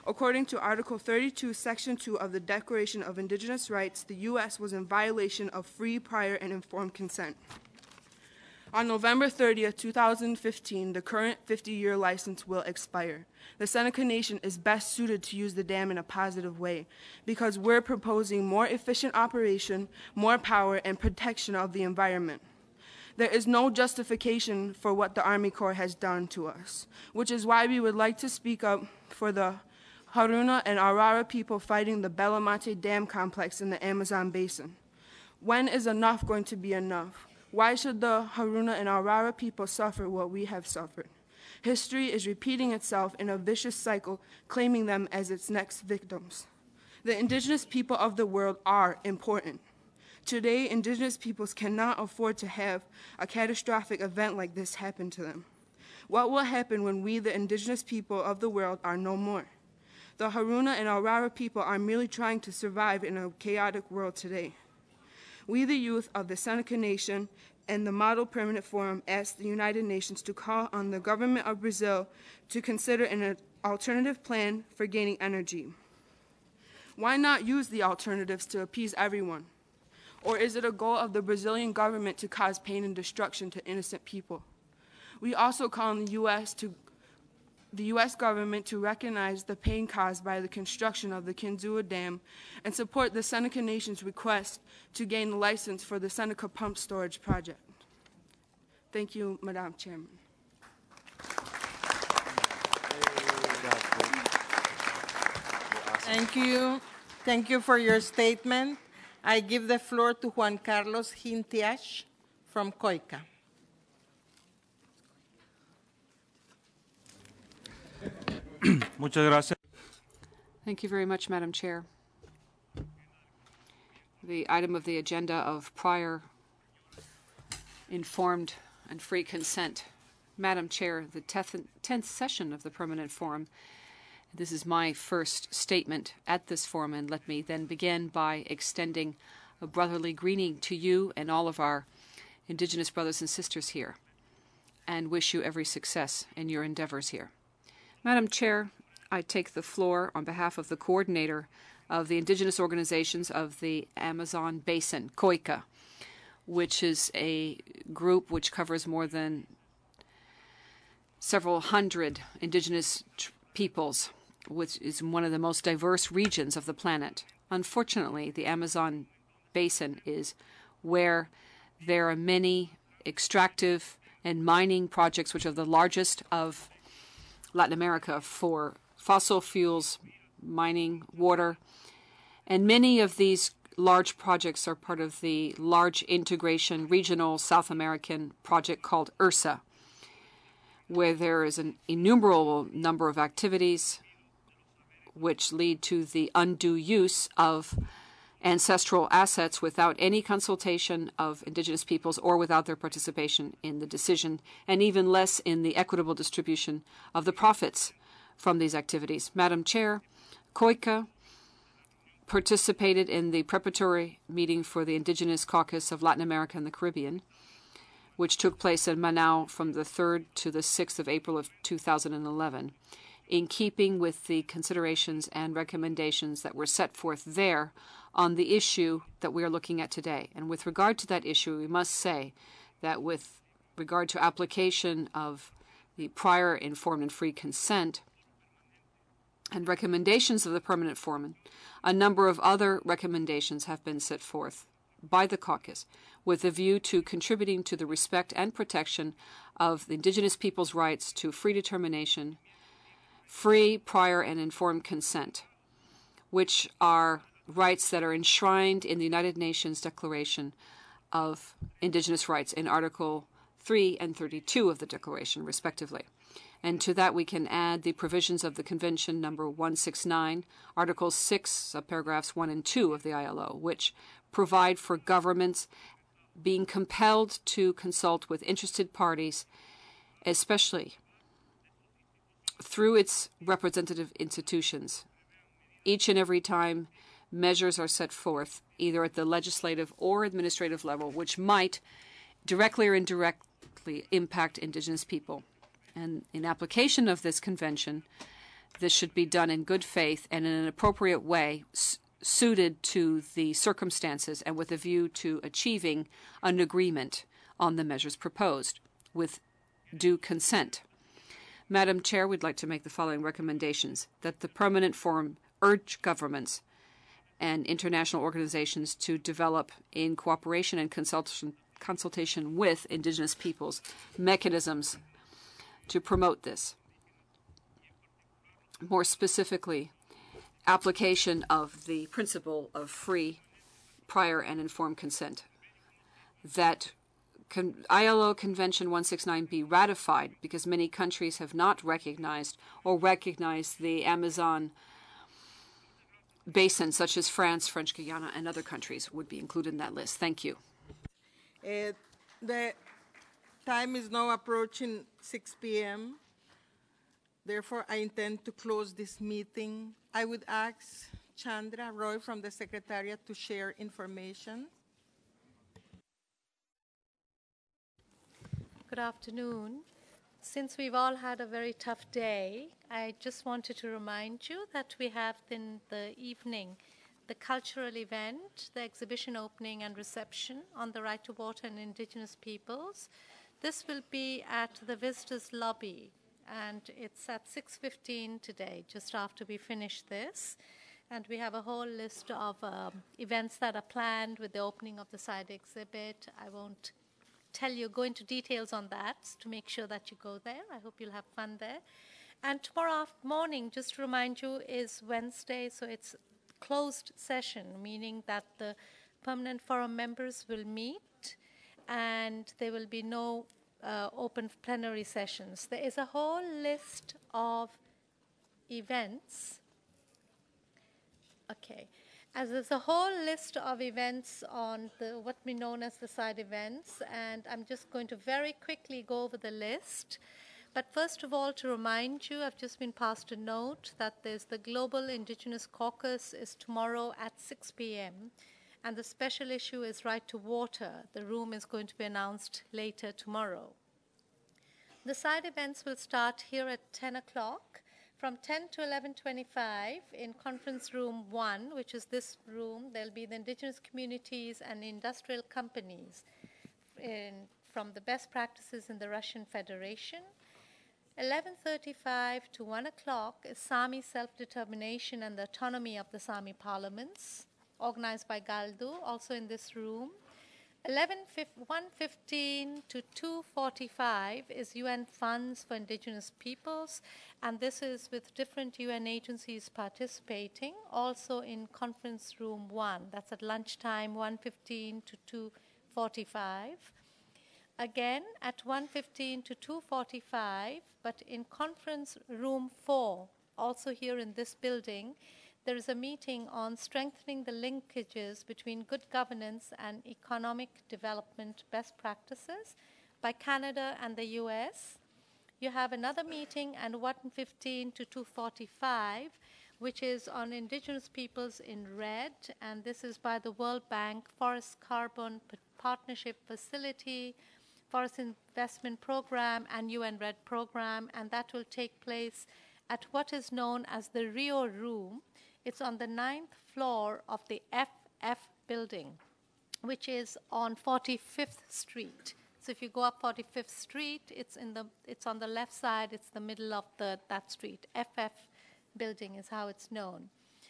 According to Article 32, Section 2 of the Declaration of Indigenous Rights, the U.S. was in violation of free, prior, and informed consent. On November 30, 2015, the current 50-year license will expire. The Seneca Nation is best suited to use the dam in a positive way because we're proposing more efficient operation, more power, and protection of the environment. There is no justification for what the Army Corps has done to us, which is why we would like to speak up for the Haruna and Aurora people fighting the Belamonte Dam complex in the Amazon basin. When is enough going to be enough? Why should the Haruna and Aurora people suffer what we have suffered? History is repeating itself in a vicious cycle, claiming them as its next victims. The indigenous people of the world are important. Today, indigenous peoples cannot afford to have a catastrophic event like this happen to them. What will happen when we, the indigenous people of the world, are no more? The Haruna and Aurora people are merely trying to survive in a chaotic world today. We, the youth of the Seneca Nation and the Model Permanent Forum, ask the United Nations to call on the government of Brazil to consider an alternative plan for gaining energy. Why not use the alternatives to appease everyone? Or is it a goal of the Brazilian government to cause pain and destruction to innocent people? We also call on the U.S. government to recognize the pain caused by the construction of the Kinzua Dam and support the Seneca Nation's request to gain the license for the Seneca Pump Storage Project. Thank you, Madam Chairman. Thank you. Thank you for your statement. I give the floor to Juan Carlos Hintiach from COICA. Muchas gracias. Thank you very much, Madam Chair. The item of the agenda of prior, informed, and free consent. Madam Chair, the 10th session of the Permanent Forum. This is my first statement at this forum, and let me then begin by extending a brotherly greeting to you and all of our Indigenous brothers and sisters here, and wish you every success in your endeavors here. Madam Chair, I take the floor on behalf of the coordinator of the Indigenous Organizations of the Amazon Basin, COICA, which is a group which covers more than several hundred indigenous peoples, which is one of the most diverse regions of the planet. Unfortunately, the Amazon Basin is where there are many extractive and mining projects which are the largest of Latin America for fossil fuels, mining, water, and many of these large projects are part of the large integration regional South American project called URSA, where there is an innumerable number of activities which lead to the undue use of ancestral assets without any consultation of indigenous peoples or without their participation in the decision, and even less in the equitable distribution of the profits from these activities. Madam Chair, COICA participated in the preparatory meeting for the Indigenous Caucus of Latin America and the Caribbean, which took place in Manaus from the 3rd to the 6th of April of 2011, in keeping with the considerations and recommendations that were set forth there on the issue that we are looking at today. And with regard to that issue, we must say that with regard to application of the prior informed and free consent and recommendations of the Permanent Forum, a number of other recommendations have been set forth by the caucus with a view to contributing to the respect and protection of the indigenous people's rights to free determination, free, prior, and informed consent, which are rights that are enshrined in the United Nations Declaration of Indigenous Rights in Article 3 and 32 of the Declaration, respectively. And to that we can add the provisions of the Convention number 169, Article 6, paragraphs 1 and 2 of the ILO, which provide for governments being compelled to consult with interested parties, especially through its representative institutions, each and every time measures are set forth, either at the legislative or administrative level, which might directly or indirectly impact indigenous people. And in application of this convention, this should be done in good faith and in an appropriate way suited to the circumstances and with a view to achieving an agreement on the measures proposed with due consent. Madam Chair, we'd like to make the following recommendations: that the Permanent Forum urge governments and international organizations to develop, in cooperation and consultation with Indigenous peoples, mechanisms to promote this. More specifically, application of the principle of free, prior, and informed consent. That ILO Convention 169 be ratified, because many countries have not recognized or recognized the Amazon basin, such as France, French Guiana, and other countries would be included in that list. Thank you. The time is now approaching 6 p.m. Therefore, I intend to close this meeting. I would ask Chandra Roy from the Secretariat to share information. Good afternoon. Since we've all had a very tough day, I just wanted to remind you that we have in the evening the cultural event, the exhibition opening and reception on the right to water and Indigenous peoples. This will be at the visitors lobby, and it's at 6:15 today, just after we finish this. And we have a whole list of events that are planned with the opening of the side exhibit. I won't go into details on that to make sure that you go there. I hope you'll have fun there. And tomorrow morning, just to remind you, is Wednesday, so it's closed session, meaning that the Permanent Forum members will meet and there will be no open plenary sessions. There is a whole list of events. Okay. As there's a whole list of events on what we know as the side events, and I'm just going to very quickly go over the list. But first of all, to remind you, I've just been passed a note that there's the Global Indigenous Caucus is tomorrow at 6 p.m. And the special issue is right to water. The room is going to be announced later tomorrow. The side events will start here at 10 o'clock. From 10 to 11:25 in Conference Room 1, which is this room, there'll be the Indigenous communities and industrial companies from the best practices in the Russian Federation. 11:35 to 1 o'clock is Sami self-determination and the autonomy of the Sami parliaments, organized by Galdu, also in this room. 1:15 to 2:45 is UN Funds for Indigenous Peoples, and this is with different UN agencies participating, also in Conference Room 1. That's at lunchtime, 1:15 to 2:45. Again, at 1:15 to 2:45, but in Conference Room 4, also here in this building, there is a meeting on strengthening the linkages between good governance and economic development best practices by Canada and the US. You have another meeting at 1:15 to 2:45, which is on Indigenous peoples in red, and this is by the World Bank Forest Carbon Partnership Facility, Forest Investment Program, and UN RED Program, and that will take place at what is known as the Rio Room. It's on the 9th floor of the FF building, which is on 45th Street. So if you go up 45th Street, it's on the left side, it's the middle of that street. FF building is how it's known.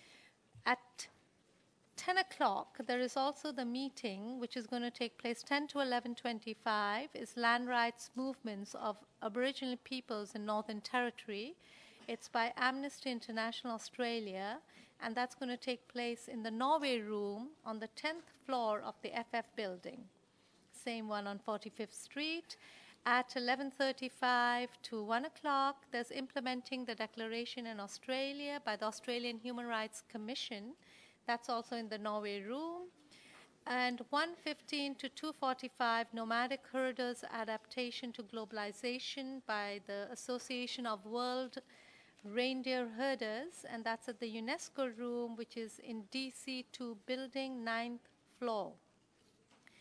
At 10 o'clock, there is also the meeting, which is going to take place 10 to 11:25, is Land Rights Movements of Aboriginal Peoples in Northern Territory. It's by Amnesty International Australia, and that's going to take place in the Norway Room on the 10th floor of the FF building. Same one on 45th Street. At 11:35 to 1 o'clock, there's Implementing the Declaration in Australia by the Australian Human Rights Commission. That's also in the Norway Room. And 1:15 to 2:45, Nomadic Herders Adaptation to Globalization by the Association of World Reindeer Herders, and that's at the UNESCO Room, which is in DC2 building, 9th floor.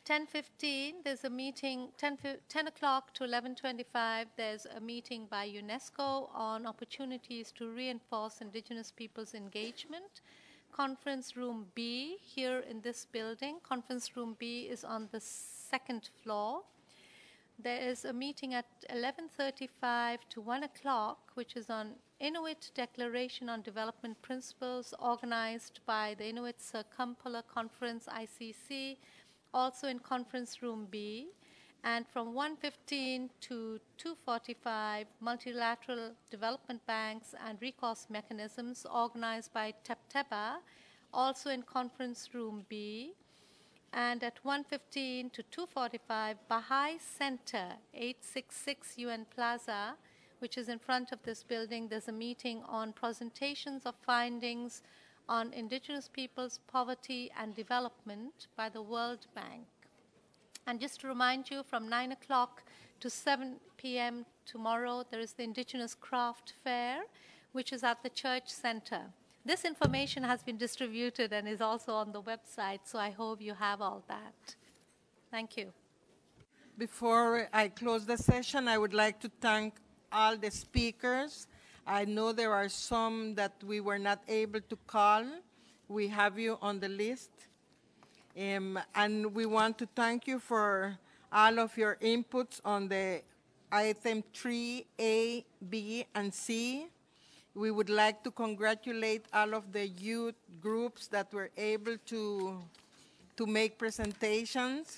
10:15, there's a meeting, 10 o'clock to 11:25, there's a meeting by UNESCO on opportunities to reinforce Indigenous peoples' engagement. Conference Room B, here in this building. Conference Room B is on the second floor. There is a meeting at 11:35 to 1 o'clock, which is on Inuit Declaration on Development Principles, organized by the Inuit Circumpolar Conference, ICC, also in Conference Room B. And from 1:15 to 2:45, multilateral development banks and recourse mechanisms organized by TEPTEBA, also in Conference Room B. And at 1:15 to 2:45, Baha'i Center, 866 UN Plaza, which is in front of this building, there's a meeting on presentations of findings on Indigenous peoples' poverty and development by the World Bank. And just to remind you, from 9 o'clock to 7 p.m. tomorrow, there is the Indigenous Craft Fair, which is at the Church Center. This information has been distributed and is also on the website, so I hope you have all that. Thank you. Before I close the session, I would like to thank all the speakers. I know there are some that we were not able to call. We have you on the list. And we want to thank you for all of your inputs on the item 3A, B, and C. We would like to congratulate all of the youth groups that were able to make presentations.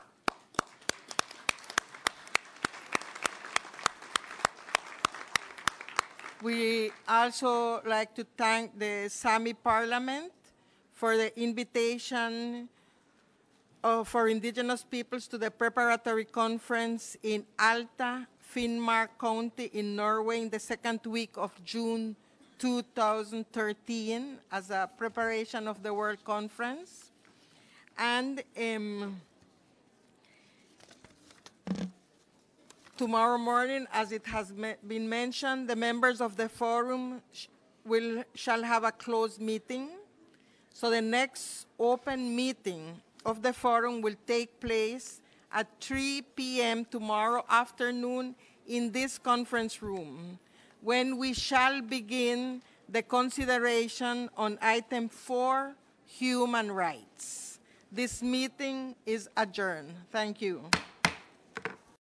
We also like to thank the Sami Parliament for the invitation for Indigenous peoples to the preparatory conference in Alta, Finnmark County in Norway in the second week of June 2013 as a preparation of the World Conference. And tomorrow morning, as it has been mentioned, the members of the forum shall have a closed meeting. So the next open meeting of the forum will take place at 3 p.m. tomorrow afternoon in this conference room, when we shall begin the consideration on item 4, human rights. This meeting is adjourned. Thank you.